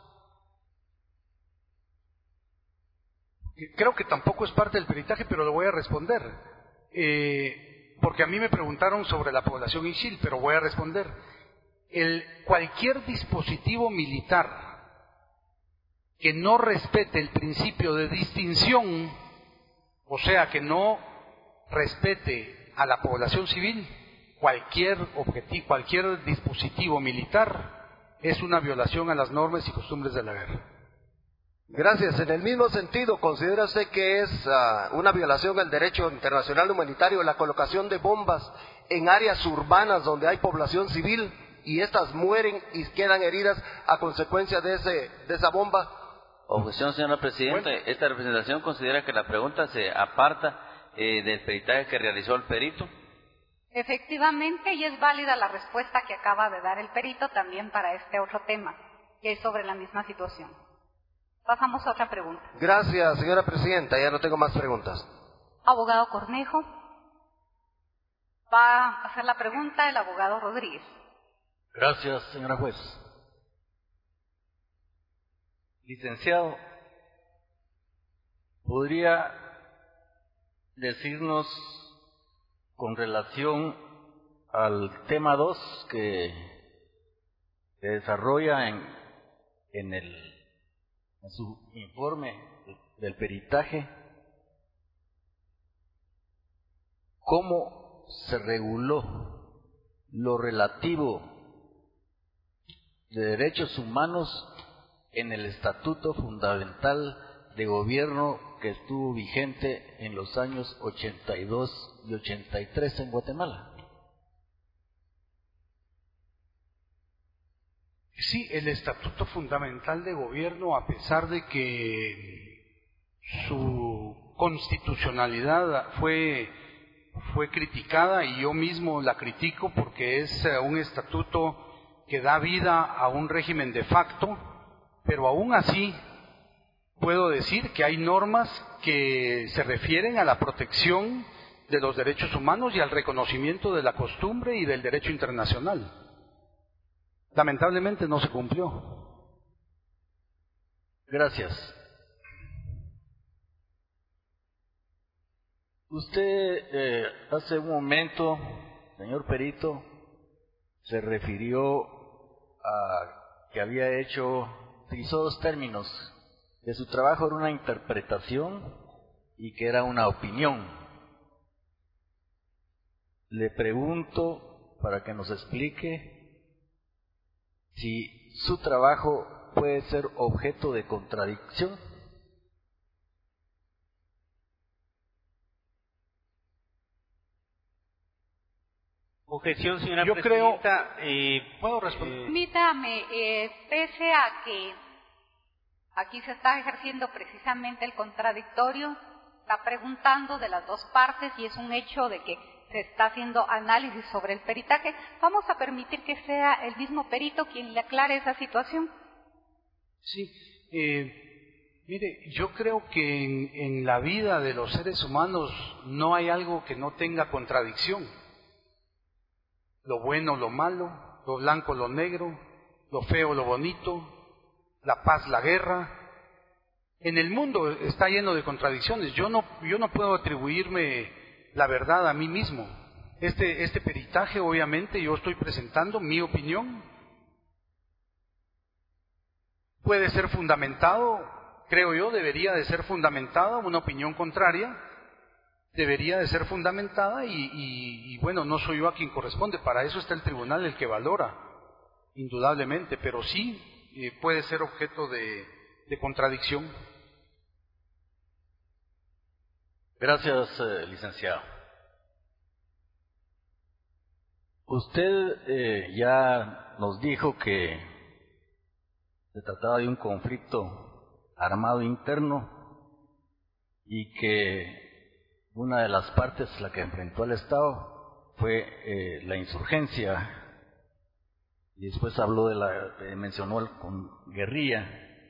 Creo que tampoco es parte del peritaje, pero lo voy a responder. Porque a mí me preguntaron sobre la población Ixil, pero voy a responder. Cualquier dispositivo militar que no respete el principio de distinción, o sea, que no respete a la población civil, cualquier dispositivo militar es una violación a las normas y costumbres de la guerra. Gracias. En el mismo sentido, ¿considera usted que es una violación al derecho internacional humanitario la colocación de bombas en áreas urbanas donde hay población civil y estas mueren y quedan heridas a consecuencia de esa bomba? Objeción, señora Presidenta. Bueno. Esta representación considera que la pregunta se aparta del peritaje que realizó el perito. Efectivamente, y es válida la respuesta que acaba de dar el perito también para este otro tema, que es sobre la misma situación. Pasamos a otra pregunta. Gracias, señora Presidenta. Ya no tengo más preguntas. Abogado Cornejo. Va a hacer la pregunta el abogado Rodríguez. Gracias, señora juez. Licenciado, ¿podría decirnos con relación al tema 2 que desarrolla en su informe del peritaje, cómo se reguló lo relativo de derechos humanos en el Estatuto Fundamental de Gobierno que estuvo vigente en los años 82 y 83 en Guatemala? Sí, el Estatuto Fundamental de Gobierno, a pesar de que su constitucionalidad fue criticada, y yo mismo la critico porque es un estatuto que da vida a un régimen de facto, pero aún así puedo decir que hay normas que se refieren a la protección de los derechos humanos y al reconocimiento de la costumbre y del derecho internacional. Lamentablemente no se cumplió. Gracias. Usted hace un momento, señor perito, se refirió a que había utilizó dos términos, que su trabajo era una interpretación y que era una opinión. Le pregunto para que nos explique si su trabajo puede ser objeto de contradicción. Objeción, señora Yo Presidenta. ¿Puedo responder? Permítame, pese a que aquí se está ejerciendo precisamente el contradictorio, está preguntando de las dos partes y es un hecho de que se está haciendo análisis sobre el peritaje, vamos a permitir que sea el mismo perito quien le aclare esa situación. Sí, mire, yo creo que en la vida de los seres humanos no hay algo que no tenga contradicción. Lo bueno, lo malo, lo blanco, lo negro, lo feo, lo bonito, la paz, la guerra. En el mundo está lleno de contradicciones. Yo no puedo atribuirme la verdad a mí mismo. Este peritaje, obviamente, yo estoy presentando mi opinión. Puede ser fundamentado, creo yo, debería de ser fundamentada, una opinión contraria debería de ser fundamentada y bueno, no soy yo a quien corresponde, para eso está el tribunal, el que valora, indudablemente, pero sí puede ser objeto de contradicción. Gracias, licenciado. Usted ya nos dijo que se trataba de un conflicto armado interno y que una de las partes, la que enfrentó al Estado, fue la insurgencia, y después habló mencionó con guerrilla.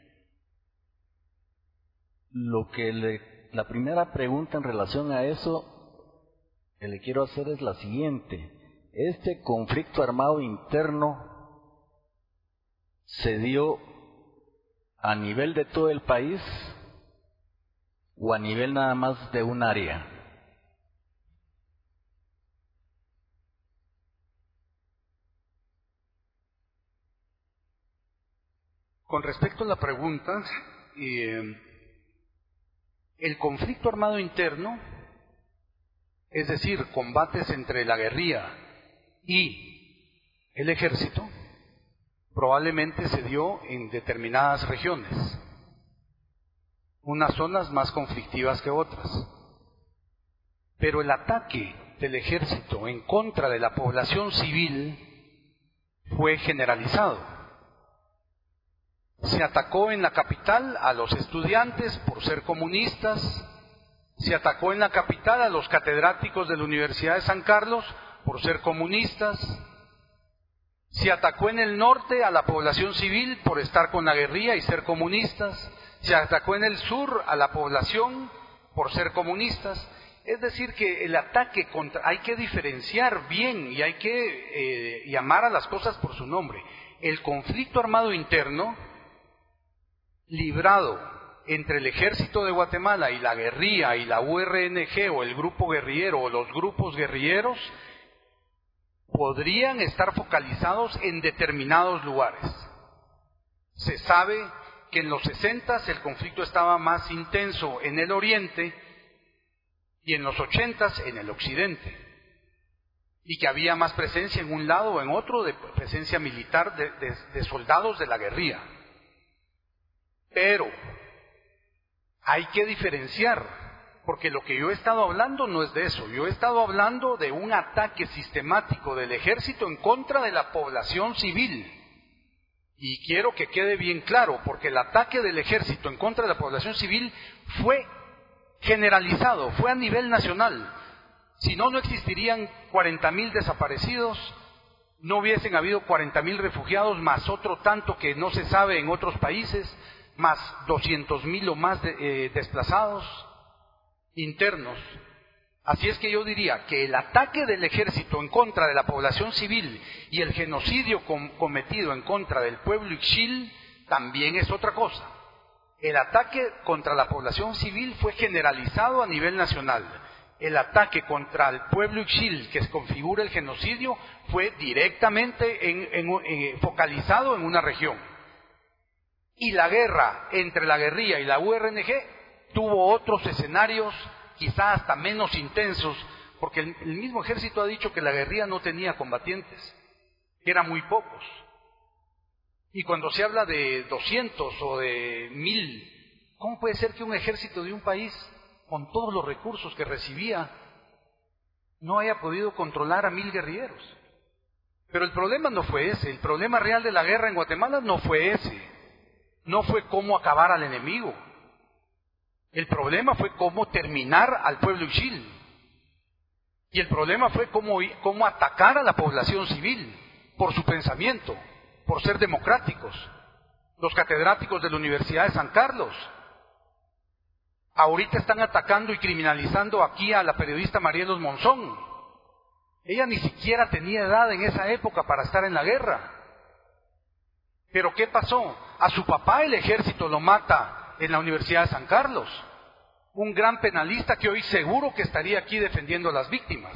La primera pregunta en relación a eso que le quiero hacer es la siguiente: ¿este conflicto armado interno se dio a nivel de todo el país o a nivel nada más de un área? Con respecto a la pregunta, el conflicto armado interno, es decir, combates entre la guerrilla y el ejército, probablemente se dio en determinadas regiones, unas zonas más conflictivas que otras. Pero el ataque del ejército en contra de la población civil fue generalizado. Se atacó en la capital a los estudiantes por ser comunistas, se atacó en la capital a los catedráticos de la Universidad de San Carlos por ser comunistas, se atacó en el norte a la población civil por estar con la guerrilla y ser comunistas, se atacó en el sur a la población por ser comunistas. Es decir, que el ataque hay que diferenciar bien y hay que llamar a las cosas por su nombre. El conflicto armado interno librado entre el ejército de Guatemala y la guerrilla y la URNG o el grupo guerrillero o los grupos guerrilleros podrían estar focalizados en determinados lugares. Se sabe que en los 60s el conflicto estaba más intenso en el oriente y en los 80s en el occidente, y que había más presencia en un lado o en otro, de presencia militar de soldados de la guerrilla. Pero hay que diferenciar, porque lo que yo he estado hablando no es de eso. Yo he estado hablando de un ataque sistemático del ejército en contra de la población civil. Y quiero que quede bien claro, porque el ataque del ejército en contra de la población civil fue generalizado, fue a nivel nacional. Si no, no existirían 40.000 desaparecidos, no hubiesen habido 40.000 refugiados, más otro tanto que no se sabe en otros países, más 200.000 o más desplazados internos. Así es que yo diría que el ataque del ejército en contra de la población civil y el genocidio cometido en contra del pueblo ixil también es otra cosa. El ataque contra la población civil fue generalizado a nivel nacional. El ataque contra el pueblo ixil que configura el genocidio fue directamente focalizado en una región. Y la guerra entre la guerrilla y la URNG tuvo otros escenarios quizás hasta menos intensos, porque el mismo ejército ha dicho que la guerrilla no tenía combatientes, que eran muy pocos. Y cuando se habla de 200 o de 1000, ¿cómo puede ser que un ejército de un país, con todos los recursos que recibía, no haya podido controlar a 1000 guerrilleros? Pero el problema no fue ese, el problema real de la guerra en Guatemala no fue ese, no fue cómo acabar al enemigo. El problema fue cómo terminar al pueblo ixil. Y el problema fue cómo atacar a la población civil por su pensamiento, por ser democráticos. Los catedráticos de la Universidad de San Carlos ahorita están atacando y criminalizando aquí a la periodista Marielos Monzón. Ella ni siquiera tenía edad en esa época para estar en la guerra. Pero ¿qué pasó? A su papá el ejército lo mata en la Universidad de San Carlos, un gran penalista que hoy seguro que estaría aquí defendiendo a las víctimas.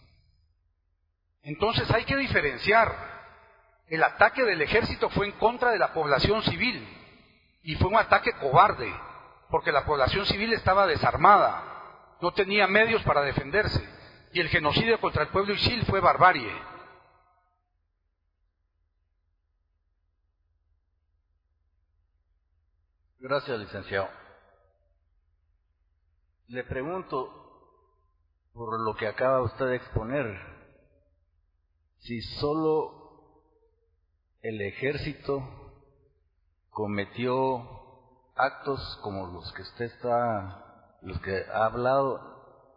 Entonces hay que diferenciar. El ataque del ejército fue en contra de la población civil y fue un ataque cobarde, porque la población civil estaba desarmada, no tenía medios para defenderse, y el genocidio contra el pueblo ixil fue barbarie. Gracias, licenciado. Le pregunto, por lo que acaba usted de exponer, si solo el ejército cometió actos como los que ha hablado,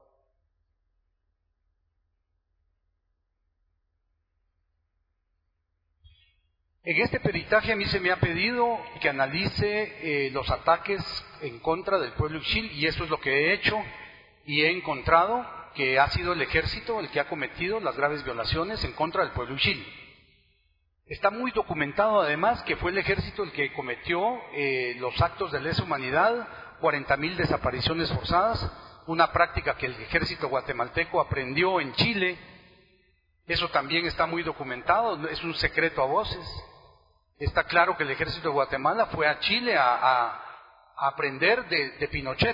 en este peritaje a mí se me ha pedido que analice los ataques en contra del pueblo ixil, y eso es lo que he hecho, y he encontrado que ha sido el ejército el que ha cometido las graves violaciones en contra del pueblo ixil. Está muy documentado además que fue el ejército el que cometió los actos de lesa humanidad, 40.000 desapariciones forzadas, una práctica que el ejército guatemalteco aprendió en Chile. Eso también está muy documentado, es un secreto a voces. Está claro que el ejército de Guatemala fue a Chile a aprender de Pinochet.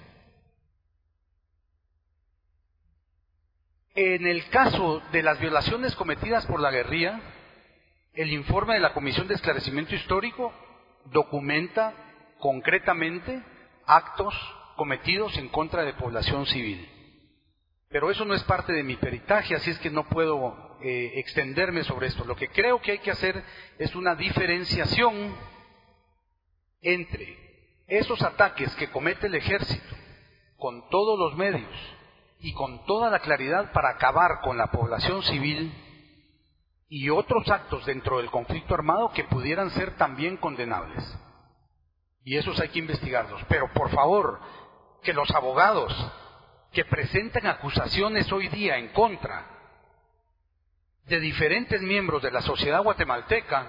En el caso de las violaciones cometidas por la guerrilla, el informe de la Comisión de Esclarecimiento Histórico documenta concretamente actos cometidos en contra de población civil. Pero eso no es parte de mi peritaje, así es que no puedo extenderme sobre esto. Lo que creo que hay que hacer es una diferenciación entre esos ataques que comete el ejército con todos los medios y con toda la claridad para acabar con la población civil y otros actos dentro del conflicto armado que pudieran ser también condenables. Y esos hay que investigarlos. Pero por favor, que los abogados que presentan acusaciones hoy día en contra de diferentes miembros de la sociedad guatemalteca,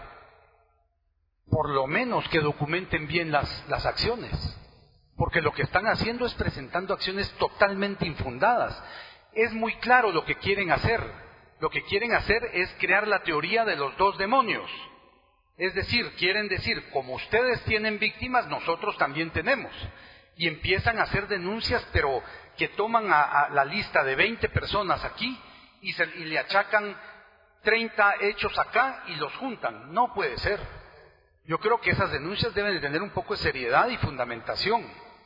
por lo menos que documenten bien las acciones, porque lo que están haciendo es presentando acciones totalmente infundadas. Es muy claro lo que quieren hacer. Lo que quieren hacer es crear la teoría de los dos demonios. Es decir, quieren decir, como ustedes tienen víctimas, nosotros también tenemos. Y empiezan a hacer denuncias, pero que toman a la lista de 20 personas aquí y le achacan 30 hechos acá y los juntan. No puede ser. Yo creo que esas denuncias deben de tener un poco de seriedad y fundamentación.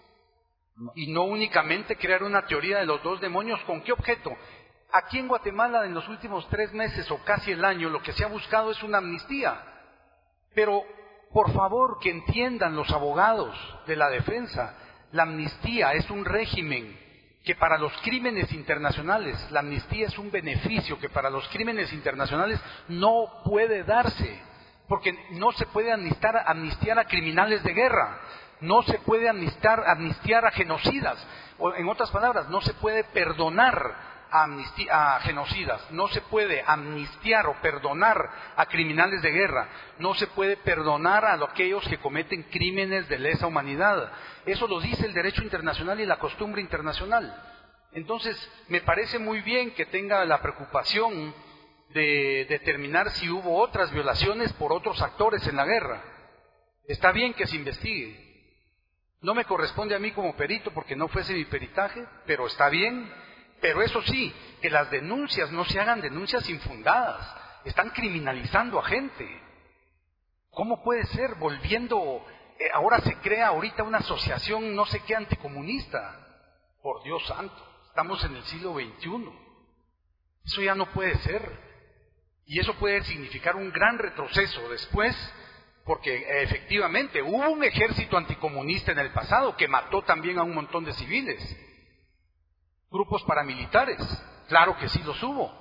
Y no únicamente crear una teoría de los dos demonios. ¿Con qué objeto? Aquí en Guatemala, en los últimos 3 meses o casi el año, lo que se ha buscado es una amnistía. Pero, por favor, que entiendan los abogados de la defensa, la amnistía es un régimen que para los crímenes internacionales, la amnistía es un beneficio que para los crímenes internacionales no puede darse, porque no se puede amnistiar a criminales de guerra, no se puede amnistiar a genocidas, o en otras palabras, no se puede perdonar a genocidas, no se puede amnistiar o perdonar a criminales de guerra, no se puede perdonar a aquellos que cometen crímenes de lesa humanidad. Eso lo dice el derecho internacional y la costumbre internacional. Entonces, me parece muy bien que tenga la preocupación de determinar si hubo otras violaciones por otros actores en la guerra. Está bien que se investigue. No me corresponde a mí como perito porque no fuese mi peritaje, pero está bien. Pero eso sí, que las denuncias no se hagan denuncias infundadas. Están criminalizando a gente. ¿Cómo puede ser? Ahora se crea ahorita una asociación no sé qué anticomunista. Por Dios santo, estamos en el siglo XXI. Eso ya no puede ser. Y eso puede significar un gran retroceso después, porque efectivamente hubo un ejército anticomunista en el pasado que mató también a un montón de civiles. Grupos paramilitares, claro que sí los hubo.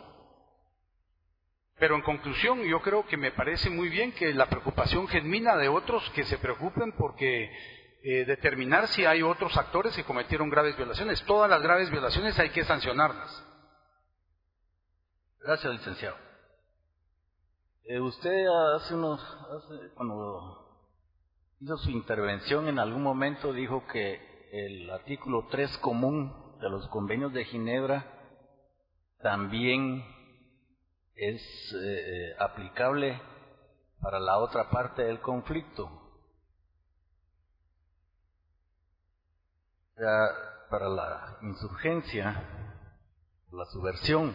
Pero en conclusión, yo creo que me parece muy bien que la preocupación genuina de otros que se preocupen porque determinar si hay otros actores que cometieron graves violaciones. Todas las graves violaciones hay que sancionarlas. Gracias, licenciado. Usted cuando hizo su intervención en algún momento dijo que el artículo 3 común de los convenios de Ginebra también es aplicable para la otra parte del conflicto, o sea, para la insurgencia, la subversión.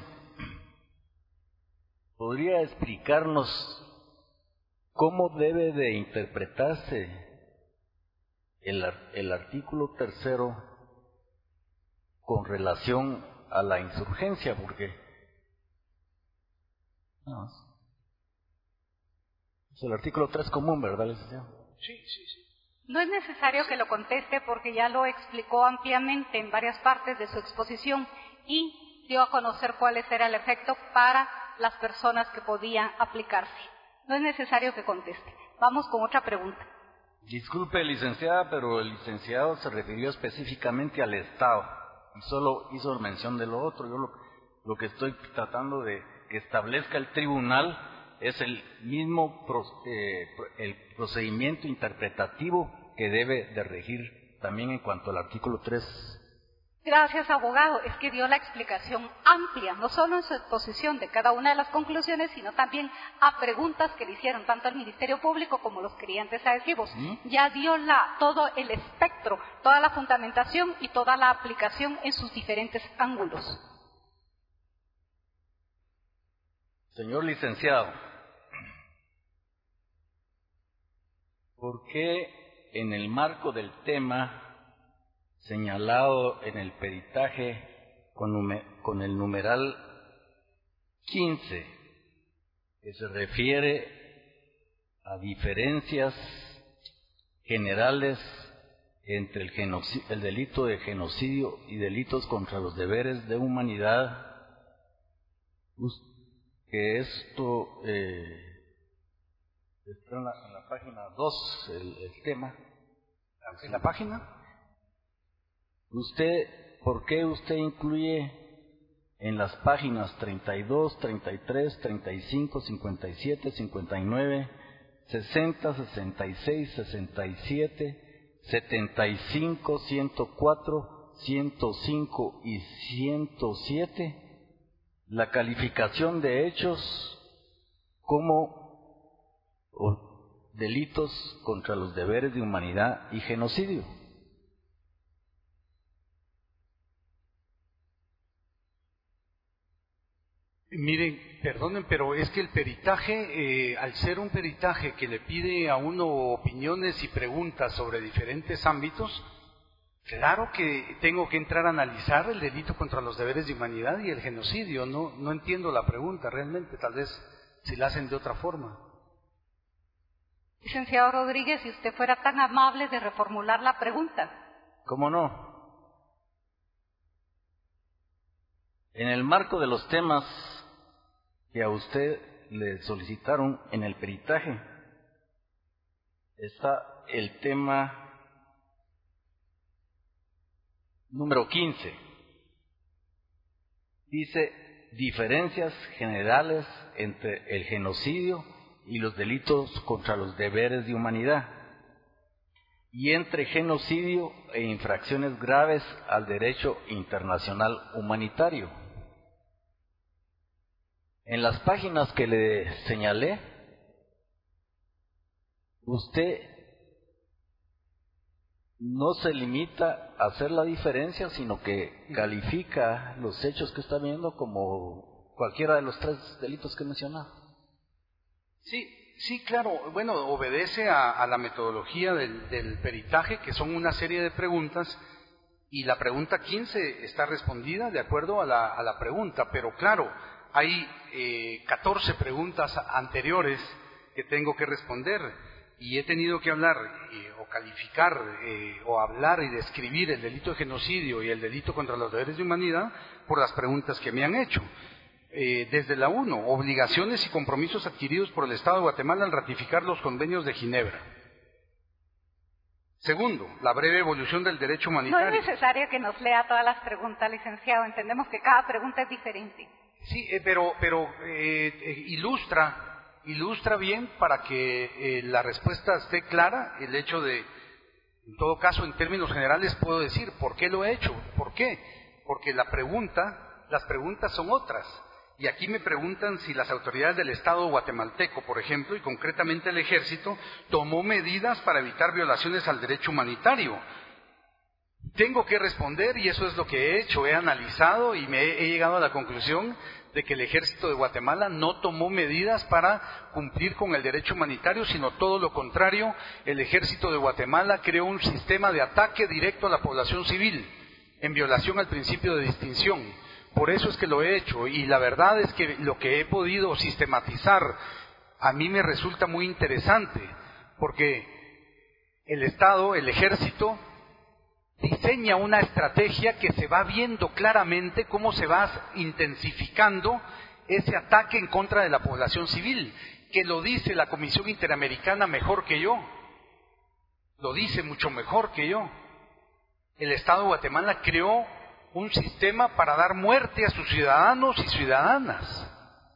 ¿Podría explicarnos cómo debe de interpretarse el artículo 3 con relación a la insurgencia? Porque es el artículo 3 común, ¿verdad, licenciado? Sí. No es necesario que lo conteste porque ya lo explicó ampliamente en varias partes de su exposición y dio a conocer cuál era el efecto para las personas que podían aplicarse. No es necesario que conteste. Vamos con otra pregunta. Disculpe, licenciada, pero el licenciado se refirió específicamente al Estado y solo hizo mención de lo otro. Yo lo que estoy tratando de que establezca el tribunal es el mismo el procedimiento interpretativo que debe de regir también en cuanto al artículo 3. Gracias, abogado. Es que dio la explicación amplia, no solo en su exposición de cada una de las conclusiones, sino también a preguntas que le hicieron tanto al Ministerio Público como los clientes adhesivos. Ya dio todo el espectro, toda la fundamentación y toda la aplicación en sus diferentes ángulos. Señor licenciado, ¿por qué en el marco del tema señalado en el peritaje con el numeral 15, que se refiere a diferencias generales entre el delito de genocidio y delitos contra los deberes de humanidad, que esto está en la página 2, el tema. ¿En la página? ¿Por qué usted incluye en las páginas 32, 33, 35, 57, 59, 60, 66, 67, 75, 104, 105 y 107 la calificación de hechos como delitos contra los deberes de humanidad y genocidio? Miren, perdonen, pero es que el peritaje, al ser un peritaje que le pide a uno opiniones y preguntas sobre diferentes ámbitos, claro que tengo que entrar a analizar el delito contra los deberes de humanidad y el genocidio. No entiendo la pregunta realmente, tal vez si la hacen de otra forma. Licenciado Rodríguez, si usted fuera tan amable de reformular la pregunta. ¿Cómo no? En el marco de los temas que a usted le solicitaron en el peritaje, está el tema número 15. Dice diferencias generales entre el genocidio y los delitos contra los deberes de humanidad, y entre genocidio e infracciones graves al derecho internacional humanitario. En las páginas que le señalé, usted no se limita a hacer la diferencia, sino que califica los hechos que está viendo como cualquiera de los tres delitos que he mencionado. Sí, claro. Bueno, obedece a la metodología del peritaje, que son una serie de preguntas, y la pregunta 15 está respondida de acuerdo a la pregunta, pero claro, hay 14 preguntas anteriores que tengo que responder, y he tenido que hablar o calificar o hablar y describir el delito de genocidio y el delito contra los deberes de humanidad por las preguntas que me han hecho. Desde la 1, obligaciones y compromisos adquiridos por el Estado de Guatemala al ratificar los convenios de Ginebra. Segundo, la breve evolución del derecho humanitario. No es necesario que nos lea todas las preguntas, licenciado. Entendemos que cada pregunta es diferente. Sí, pero ilustra bien para que la respuesta esté clara. El hecho de, en todo caso, en términos generales puedo decir por qué lo he hecho. ¿Por qué? Porque las preguntas son otras. Y aquí me preguntan si las autoridades del Estado guatemalteco, por ejemplo, y concretamente el Ejército, tomó medidas para evitar violaciones al derecho humanitario. Tengo que responder, y eso es lo que he hecho. He analizado y he llegado a la conclusión de que el Ejército de Guatemala no tomó medidas para cumplir con el derecho humanitario, sino todo lo contrario. El Ejército de Guatemala creó un sistema de ataque directo a la población civil, en violación al principio de distinción. Por eso es que lo he hecho, y la verdad es que lo que he podido sistematizar a mí me resulta muy interesante, porque el Estado, el Ejército, diseña una estrategia que se va viendo claramente cómo se va intensificando ese ataque en contra de la población civil, que lo dice la Comisión Interamericana mejor que yo, lo dice mucho mejor que yo. El Estado de Guatemala creó un sistema para dar muerte a sus ciudadanos y ciudadanas.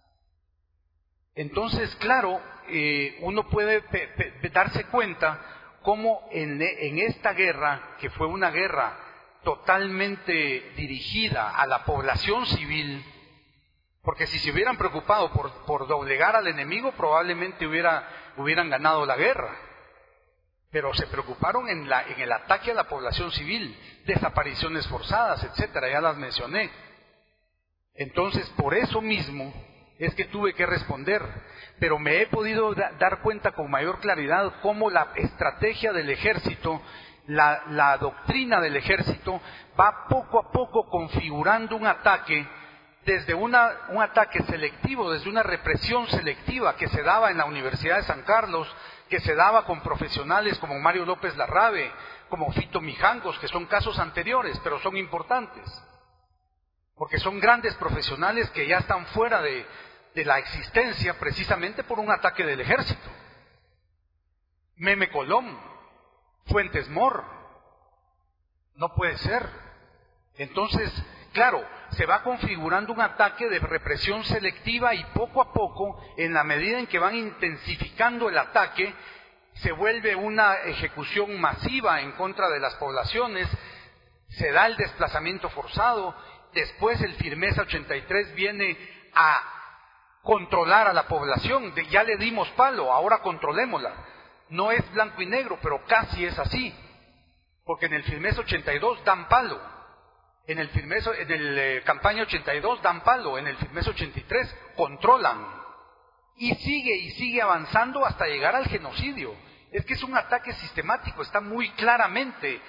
Entonces, claro, uno puede darse cuenta cómo en esta guerra, que fue una guerra totalmente dirigida a la población civil, porque si se hubieran preocupado por doblegar al enemigo, probablemente hubieran ganado la guerra. Pero se preocuparon en el ataque a la población civil, desapariciones forzadas, etcétera, ya las mencioné. Entonces, por eso mismo es que tuve que responder, pero me he podido dar cuenta con mayor claridad cómo la estrategia del Ejército, la doctrina del Ejército, va poco a poco configurando un ataque, desde un ataque selectivo, desde una represión selectiva que se daba en la Universidad de San Carlos, que se daba con profesionales como Mario López Larrabe, como Fito Mijangos, que son casos anteriores, pero son importantes, porque son grandes profesionales que ya están fuera de la existencia precisamente por un ataque del ejército. Meme Colón, Fuentes Mor, no puede ser. Entonces, claro, se va configurando un ataque de represión selectiva y poco a poco, en la medida en que van intensificando el ataque, se vuelve una ejecución masiva en contra de las poblaciones, se da el desplazamiento forzado, después el Firmeza 83 viene a controlar a la población, ya le dimos palo, ahora controlémosla. No es blanco y negro, pero casi es así, porque en el Firmeza 82 dan palo, en el campaña 82 dan palo, en el Firmeza 83 controlan, y sigue avanzando hasta llegar al genocidio. Es que es un ataque sistemático, está muy claramente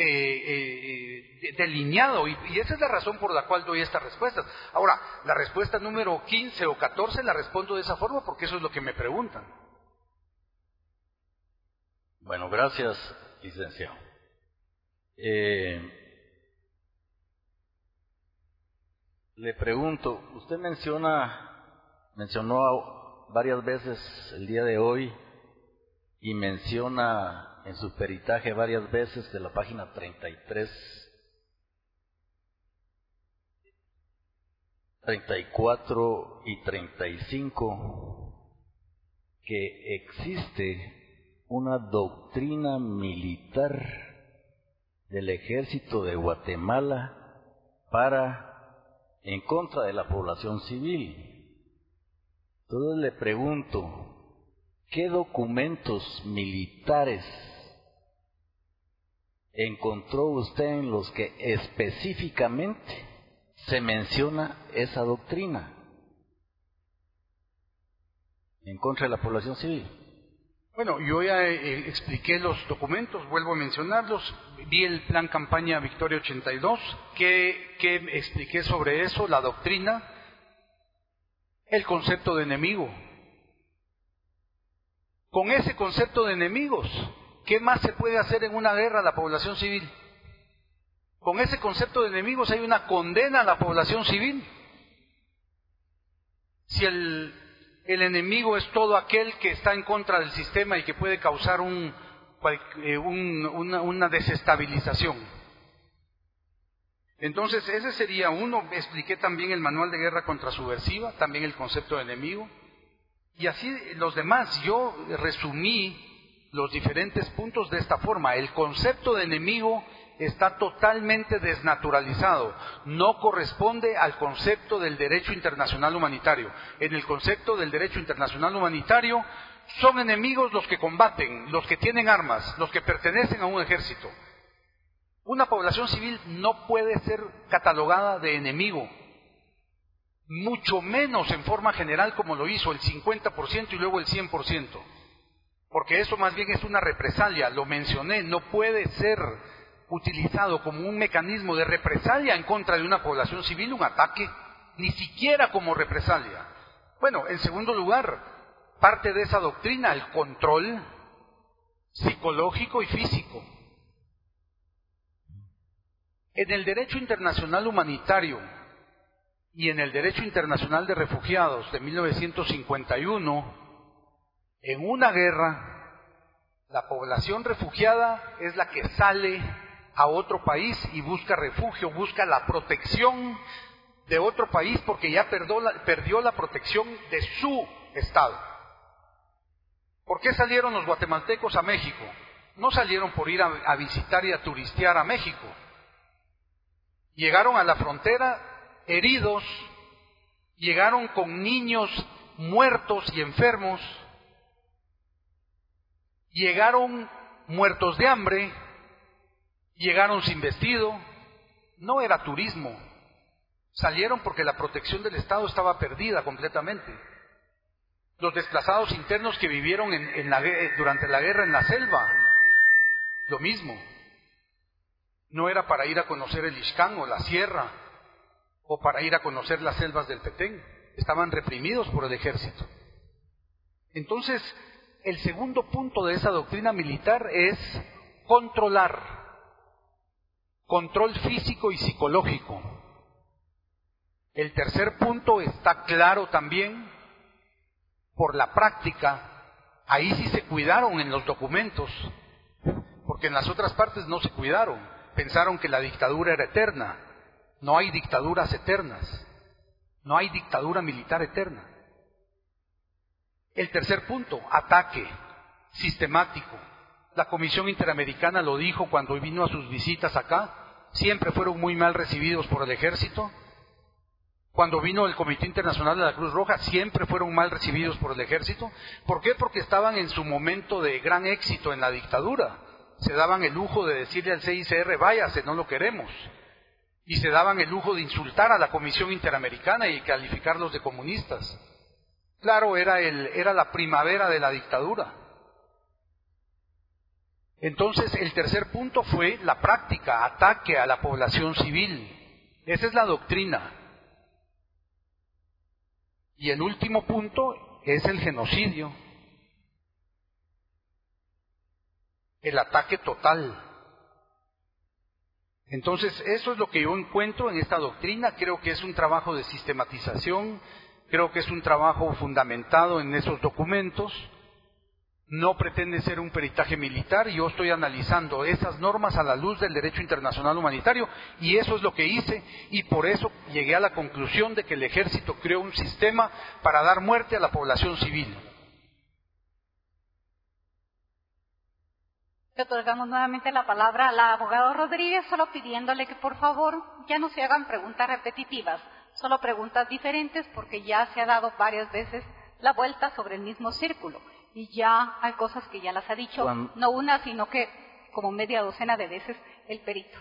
delineado, y esa es la razón por la cual doy estas respuestas. Ahora, la respuesta número 15 o 14 la respondo de esa forma porque eso es lo que me preguntan. Bueno, gracias, licenciado. Le pregunto, usted mencionó varias veces el día de hoy y menciona en su peritaje varias veces de la página 33, 34 y 35 que existe una doctrina militar del ejército de Guatemala en contra de la población civil. Entonces le pregunto, ¿qué documentos militares encontró usted en los que específicamente se menciona esa doctrina en contra de la población civil? Bueno, yo ya expliqué los documentos, vuelvo a mencionarlos. Vi el plan campaña Victoria 82, que expliqué sobre eso, la doctrina, el concepto de enemigo. Con ese concepto de enemigos, ¿qué más se puede hacer en una guerra a la población civil? Con ese concepto de enemigos hay una condena a la población civil. Si el enemigo es todo aquel que está en contra del sistema y que puede causar una desestabilización. Entonces, ese sería uno. Expliqué también el manual de guerra contrasubversiva, también el concepto de enemigo. Y así los demás, yo resumí los diferentes puntos de esta forma. El concepto de enemigo está totalmente desnaturalizado, no corresponde al concepto del derecho internacional humanitario. En el concepto del derecho internacional humanitario son enemigos los que combaten, los que tienen armas, los que pertenecen a un ejército. Una población civil no puede ser catalogada de enemigo, mucho menos en forma general como lo hizo el 50% y luego el 100%, porque eso más bien es una represalia, lo mencioné, no puede ser utilizado como un mecanismo de represalia en contra de una población civil, un ataque, ni siquiera como represalia. Bueno, en segundo lugar, parte de esa doctrina, el control psicológico y físico. En el derecho internacional humanitario y en el derecho internacional de refugiados de 1951, en una guerra, la población refugiada es la que sale a otro país y busca refugio, busca la protección de otro país porque ya perdió la protección de su estado. ¿Por qué salieron los guatemaltecos a México? No salieron por ir a visitar y a turistear a México. Llegaron a la frontera heridos, llegaron con niños muertos y enfermos, llegaron muertos de hambre, llegaron sin vestido, no era turismo, salieron porque la protección del Estado estaba perdida completamente. Los desplazados internos que vivieron durante la guerra en la selva, lo mismo. No era para ir a conocer el Ixcán o la sierra, o para ir a conocer las selvas del Petén, estaban reprimidos por el ejército. Entonces, el segundo punto de esa doctrina militar es controlar, control físico y psicológico. El tercer punto está claro también por la práctica. Ahí sí se cuidaron en los documentos, porque en las otras partes no se cuidaron. Pensaron que la dictadura era eterna. No hay dictaduras eternas. No hay dictadura militar eterna. El tercer punto, ataque sistemático. La Comisión Interamericana lo dijo cuando vino a sus visitas acá. Siempre fueron muy mal recibidos por el ejército. Cuando vino el Comité Internacional de la Cruz Roja, siempre fueron mal recibidos por el ejército. ¿Por qué? Porque estaban en su momento de gran éxito en la dictadura. Se daban el lujo de decirle al CICR, váyase, no lo queremos. Y se daban el lujo de insultar a la Comisión Interamericana y calificarlos de comunistas. Claro, era la primavera de la dictadura. Entonces, el tercer punto fue la práctica, ataque a la población civil. Esa es la doctrina. Y el último punto es el genocidio, el ataque total. Entonces, eso es lo que yo encuentro en esta doctrina. Creo que es un trabajo de sistematización, creo que es un trabajo fundamentado en esos documentos. No pretende ser un peritaje militar. Yo estoy analizando esas normas a la luz del derecho internacional humanitario, y eso es lo que hice, y por eso llegué a la conclusión de que el ejército creó un sistema para dar muerte a la población civil. Le otorgamos nuevamente la palabra al abogado Rodríguez, solo pidiéndole que por favor ya no se hagan preguntas repetitivas, solo preguntas diferentes, porque ya se ha dado varias veces la vuelta sobre el mismo círculo. Y ya hay cosas que ya las ha dicho, no una, sino que como media docena de veces el perito.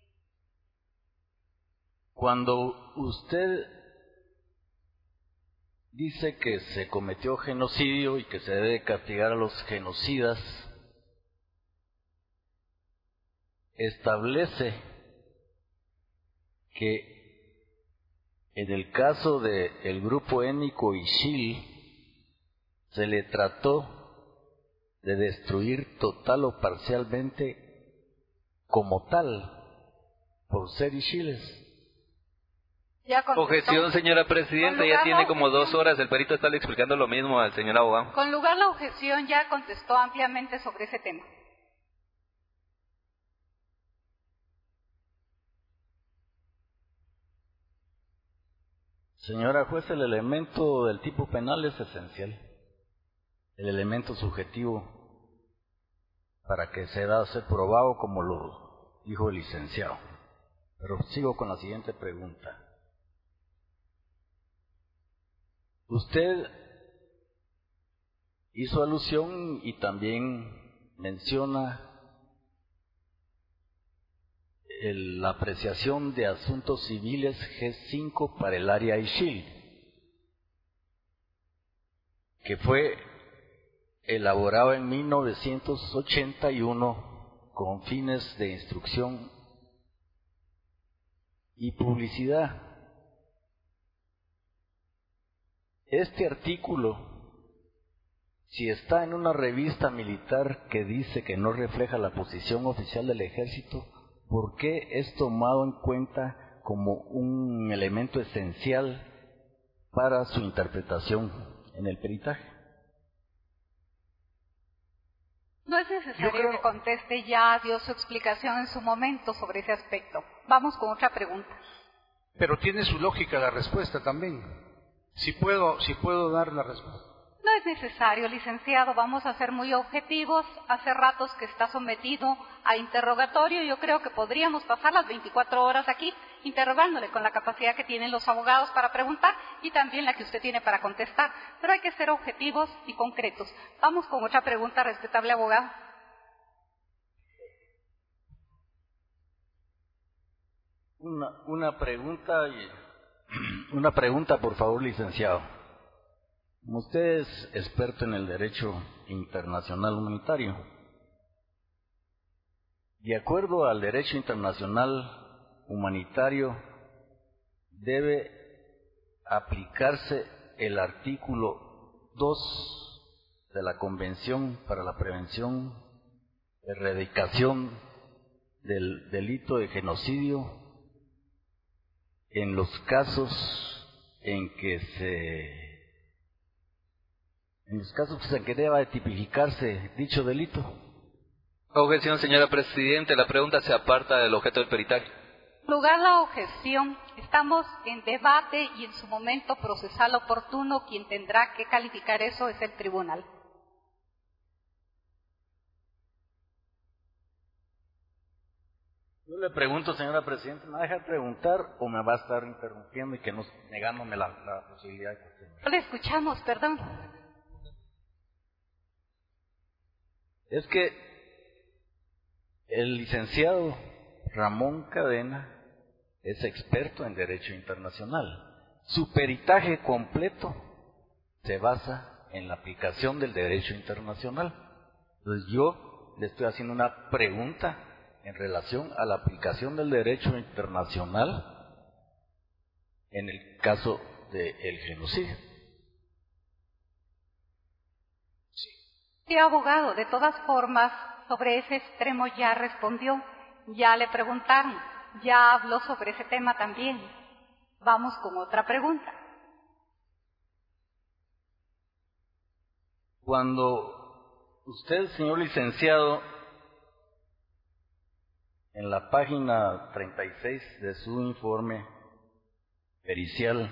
Cuando usted dice que se cometió genocidio y que se debe castigar a los genocidas, establece que en el caso del grupo étnico Ixil, se le trató de destruir total o parcialmente como tal, por ser Ixíles. Objeción, señora Presidenta, ya tiene como 2 horas, el perito está explicando lo mismo al señor abogado. Con lugar la objeción ya contestó ampliamente sobre ese tema. Señora juez, el elemento del tipo penal es esencial. El elemento subjetivo para que sea probado, como lo dijo el licenciado. Pero sigo con la siguiente pregunta. Usted hizo alusión y también menciona la apreciación de asuntos civiles G5 para el área Ixil, que fue elaborado en 1981 con fines de instrucción y publicidad. Este artículo, si está en una revista militar que dice que no refleja la posición oficial del ejército, ¿por qué es tomado en cuenta como un elemento esencial para su interpretación en el peritaje? No es necesario que conteste, ya dio su explicación en su momento sobre ese aspecto. Vamos con otra pregunta. Pero tiene su lógica la respuesta también. Si puedo dar la respuesta. No es necesario, licenciado, vamos a ser muy objetivos. Hace ratos que está sometido a interrogatorio, yo creo que podríamos pasar las 24 horas aquí interrogándole con la capacidad que tienen los abogados para preguntar y también la que usted tiene para contestar. Pero hay que ser objetivos y concretos. Vamos con otra pregunta, respetable abogado. Una pregunta, por favor, licenciado. Como usted es experto en el derecho internacional humanitario, de acuerdo al derecho internacional humanitario, debe aplicarse el artículo 2 de la Convención para la Prevención, Erradicación del Delito de Genocidio en los casos que deba tipificarse dicho delito. Objeción, señora Presidente. La pregunta se aparta del objeto del peritaje. En lugar la objeción, estamos en debate y en su momento procesal oportuno quien tendrá que calificar eso es el tribunal. Yo le pregunto, señora Presidenta, ¿me va a dejar preguntar o me va a estar interrumpiendo y negándome la posibilidad de cuestionar? No le escuchamos, perdón. Es que el licenciado Ramón Cadena es experto en Derecho Internacional. Su peritaje completo se basa en la aplicación del Derecho Internacional. Entonces yo le estoy haciendo una pregunta en relación a la aplicación del Derecho Internacional en el caso del genocidio. Sí, abogado, de todas formas, sobre ese extremo ya respondió, ya le preguntaron, ya habló sobre ese tema también. Vamos con otra pregunta. Cuando usted, señor licenciado, en la página 36 de su informe pericial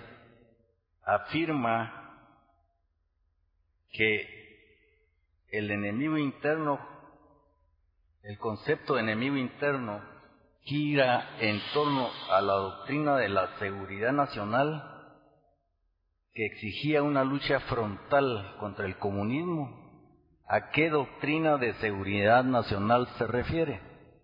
afirma que el enemigo interno, el concepto de enemigo interno, gira en torno a la doctrina de la seguridad nacional que exigía una lucha frontal contra el comunismo. ¿A qué doctrina de seguridad nacional se refiere?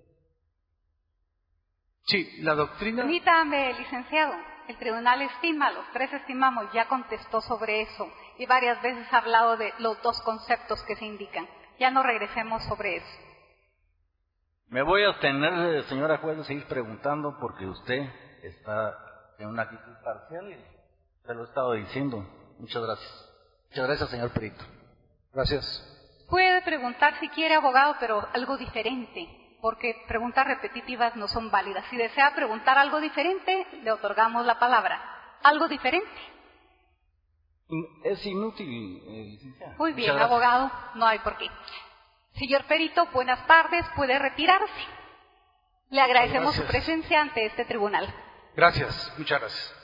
Sí, la doctrina... Permítame, licenciado, el tribunal estima, los tres estimamos, ya contestó sobre eso y varias veces ha hablado de los dos conceptos que se indican. Ya no regresemos sobre eso. Me voy a abstener, señora juez, de seguir preguntando porque usted está en una actitud parcial y se lo he estado diciendo. Muchas gracias. Muchas gracias, señor perito. Gracias. Puede preguntar si quiere, abogado, pero algo diferente, porque preguntas repetitivas no son válidas. Si desea preguntar algo diferente, le otorgamos la palabra. ¿Algo diferente? Es inútil, licenciada. Muy bien, abogado, no hay por qué. Señor perito, buenas tardes, puede retirarse. Le agradecemos su presencia ante este tribunal. Gracias, muchas gracias.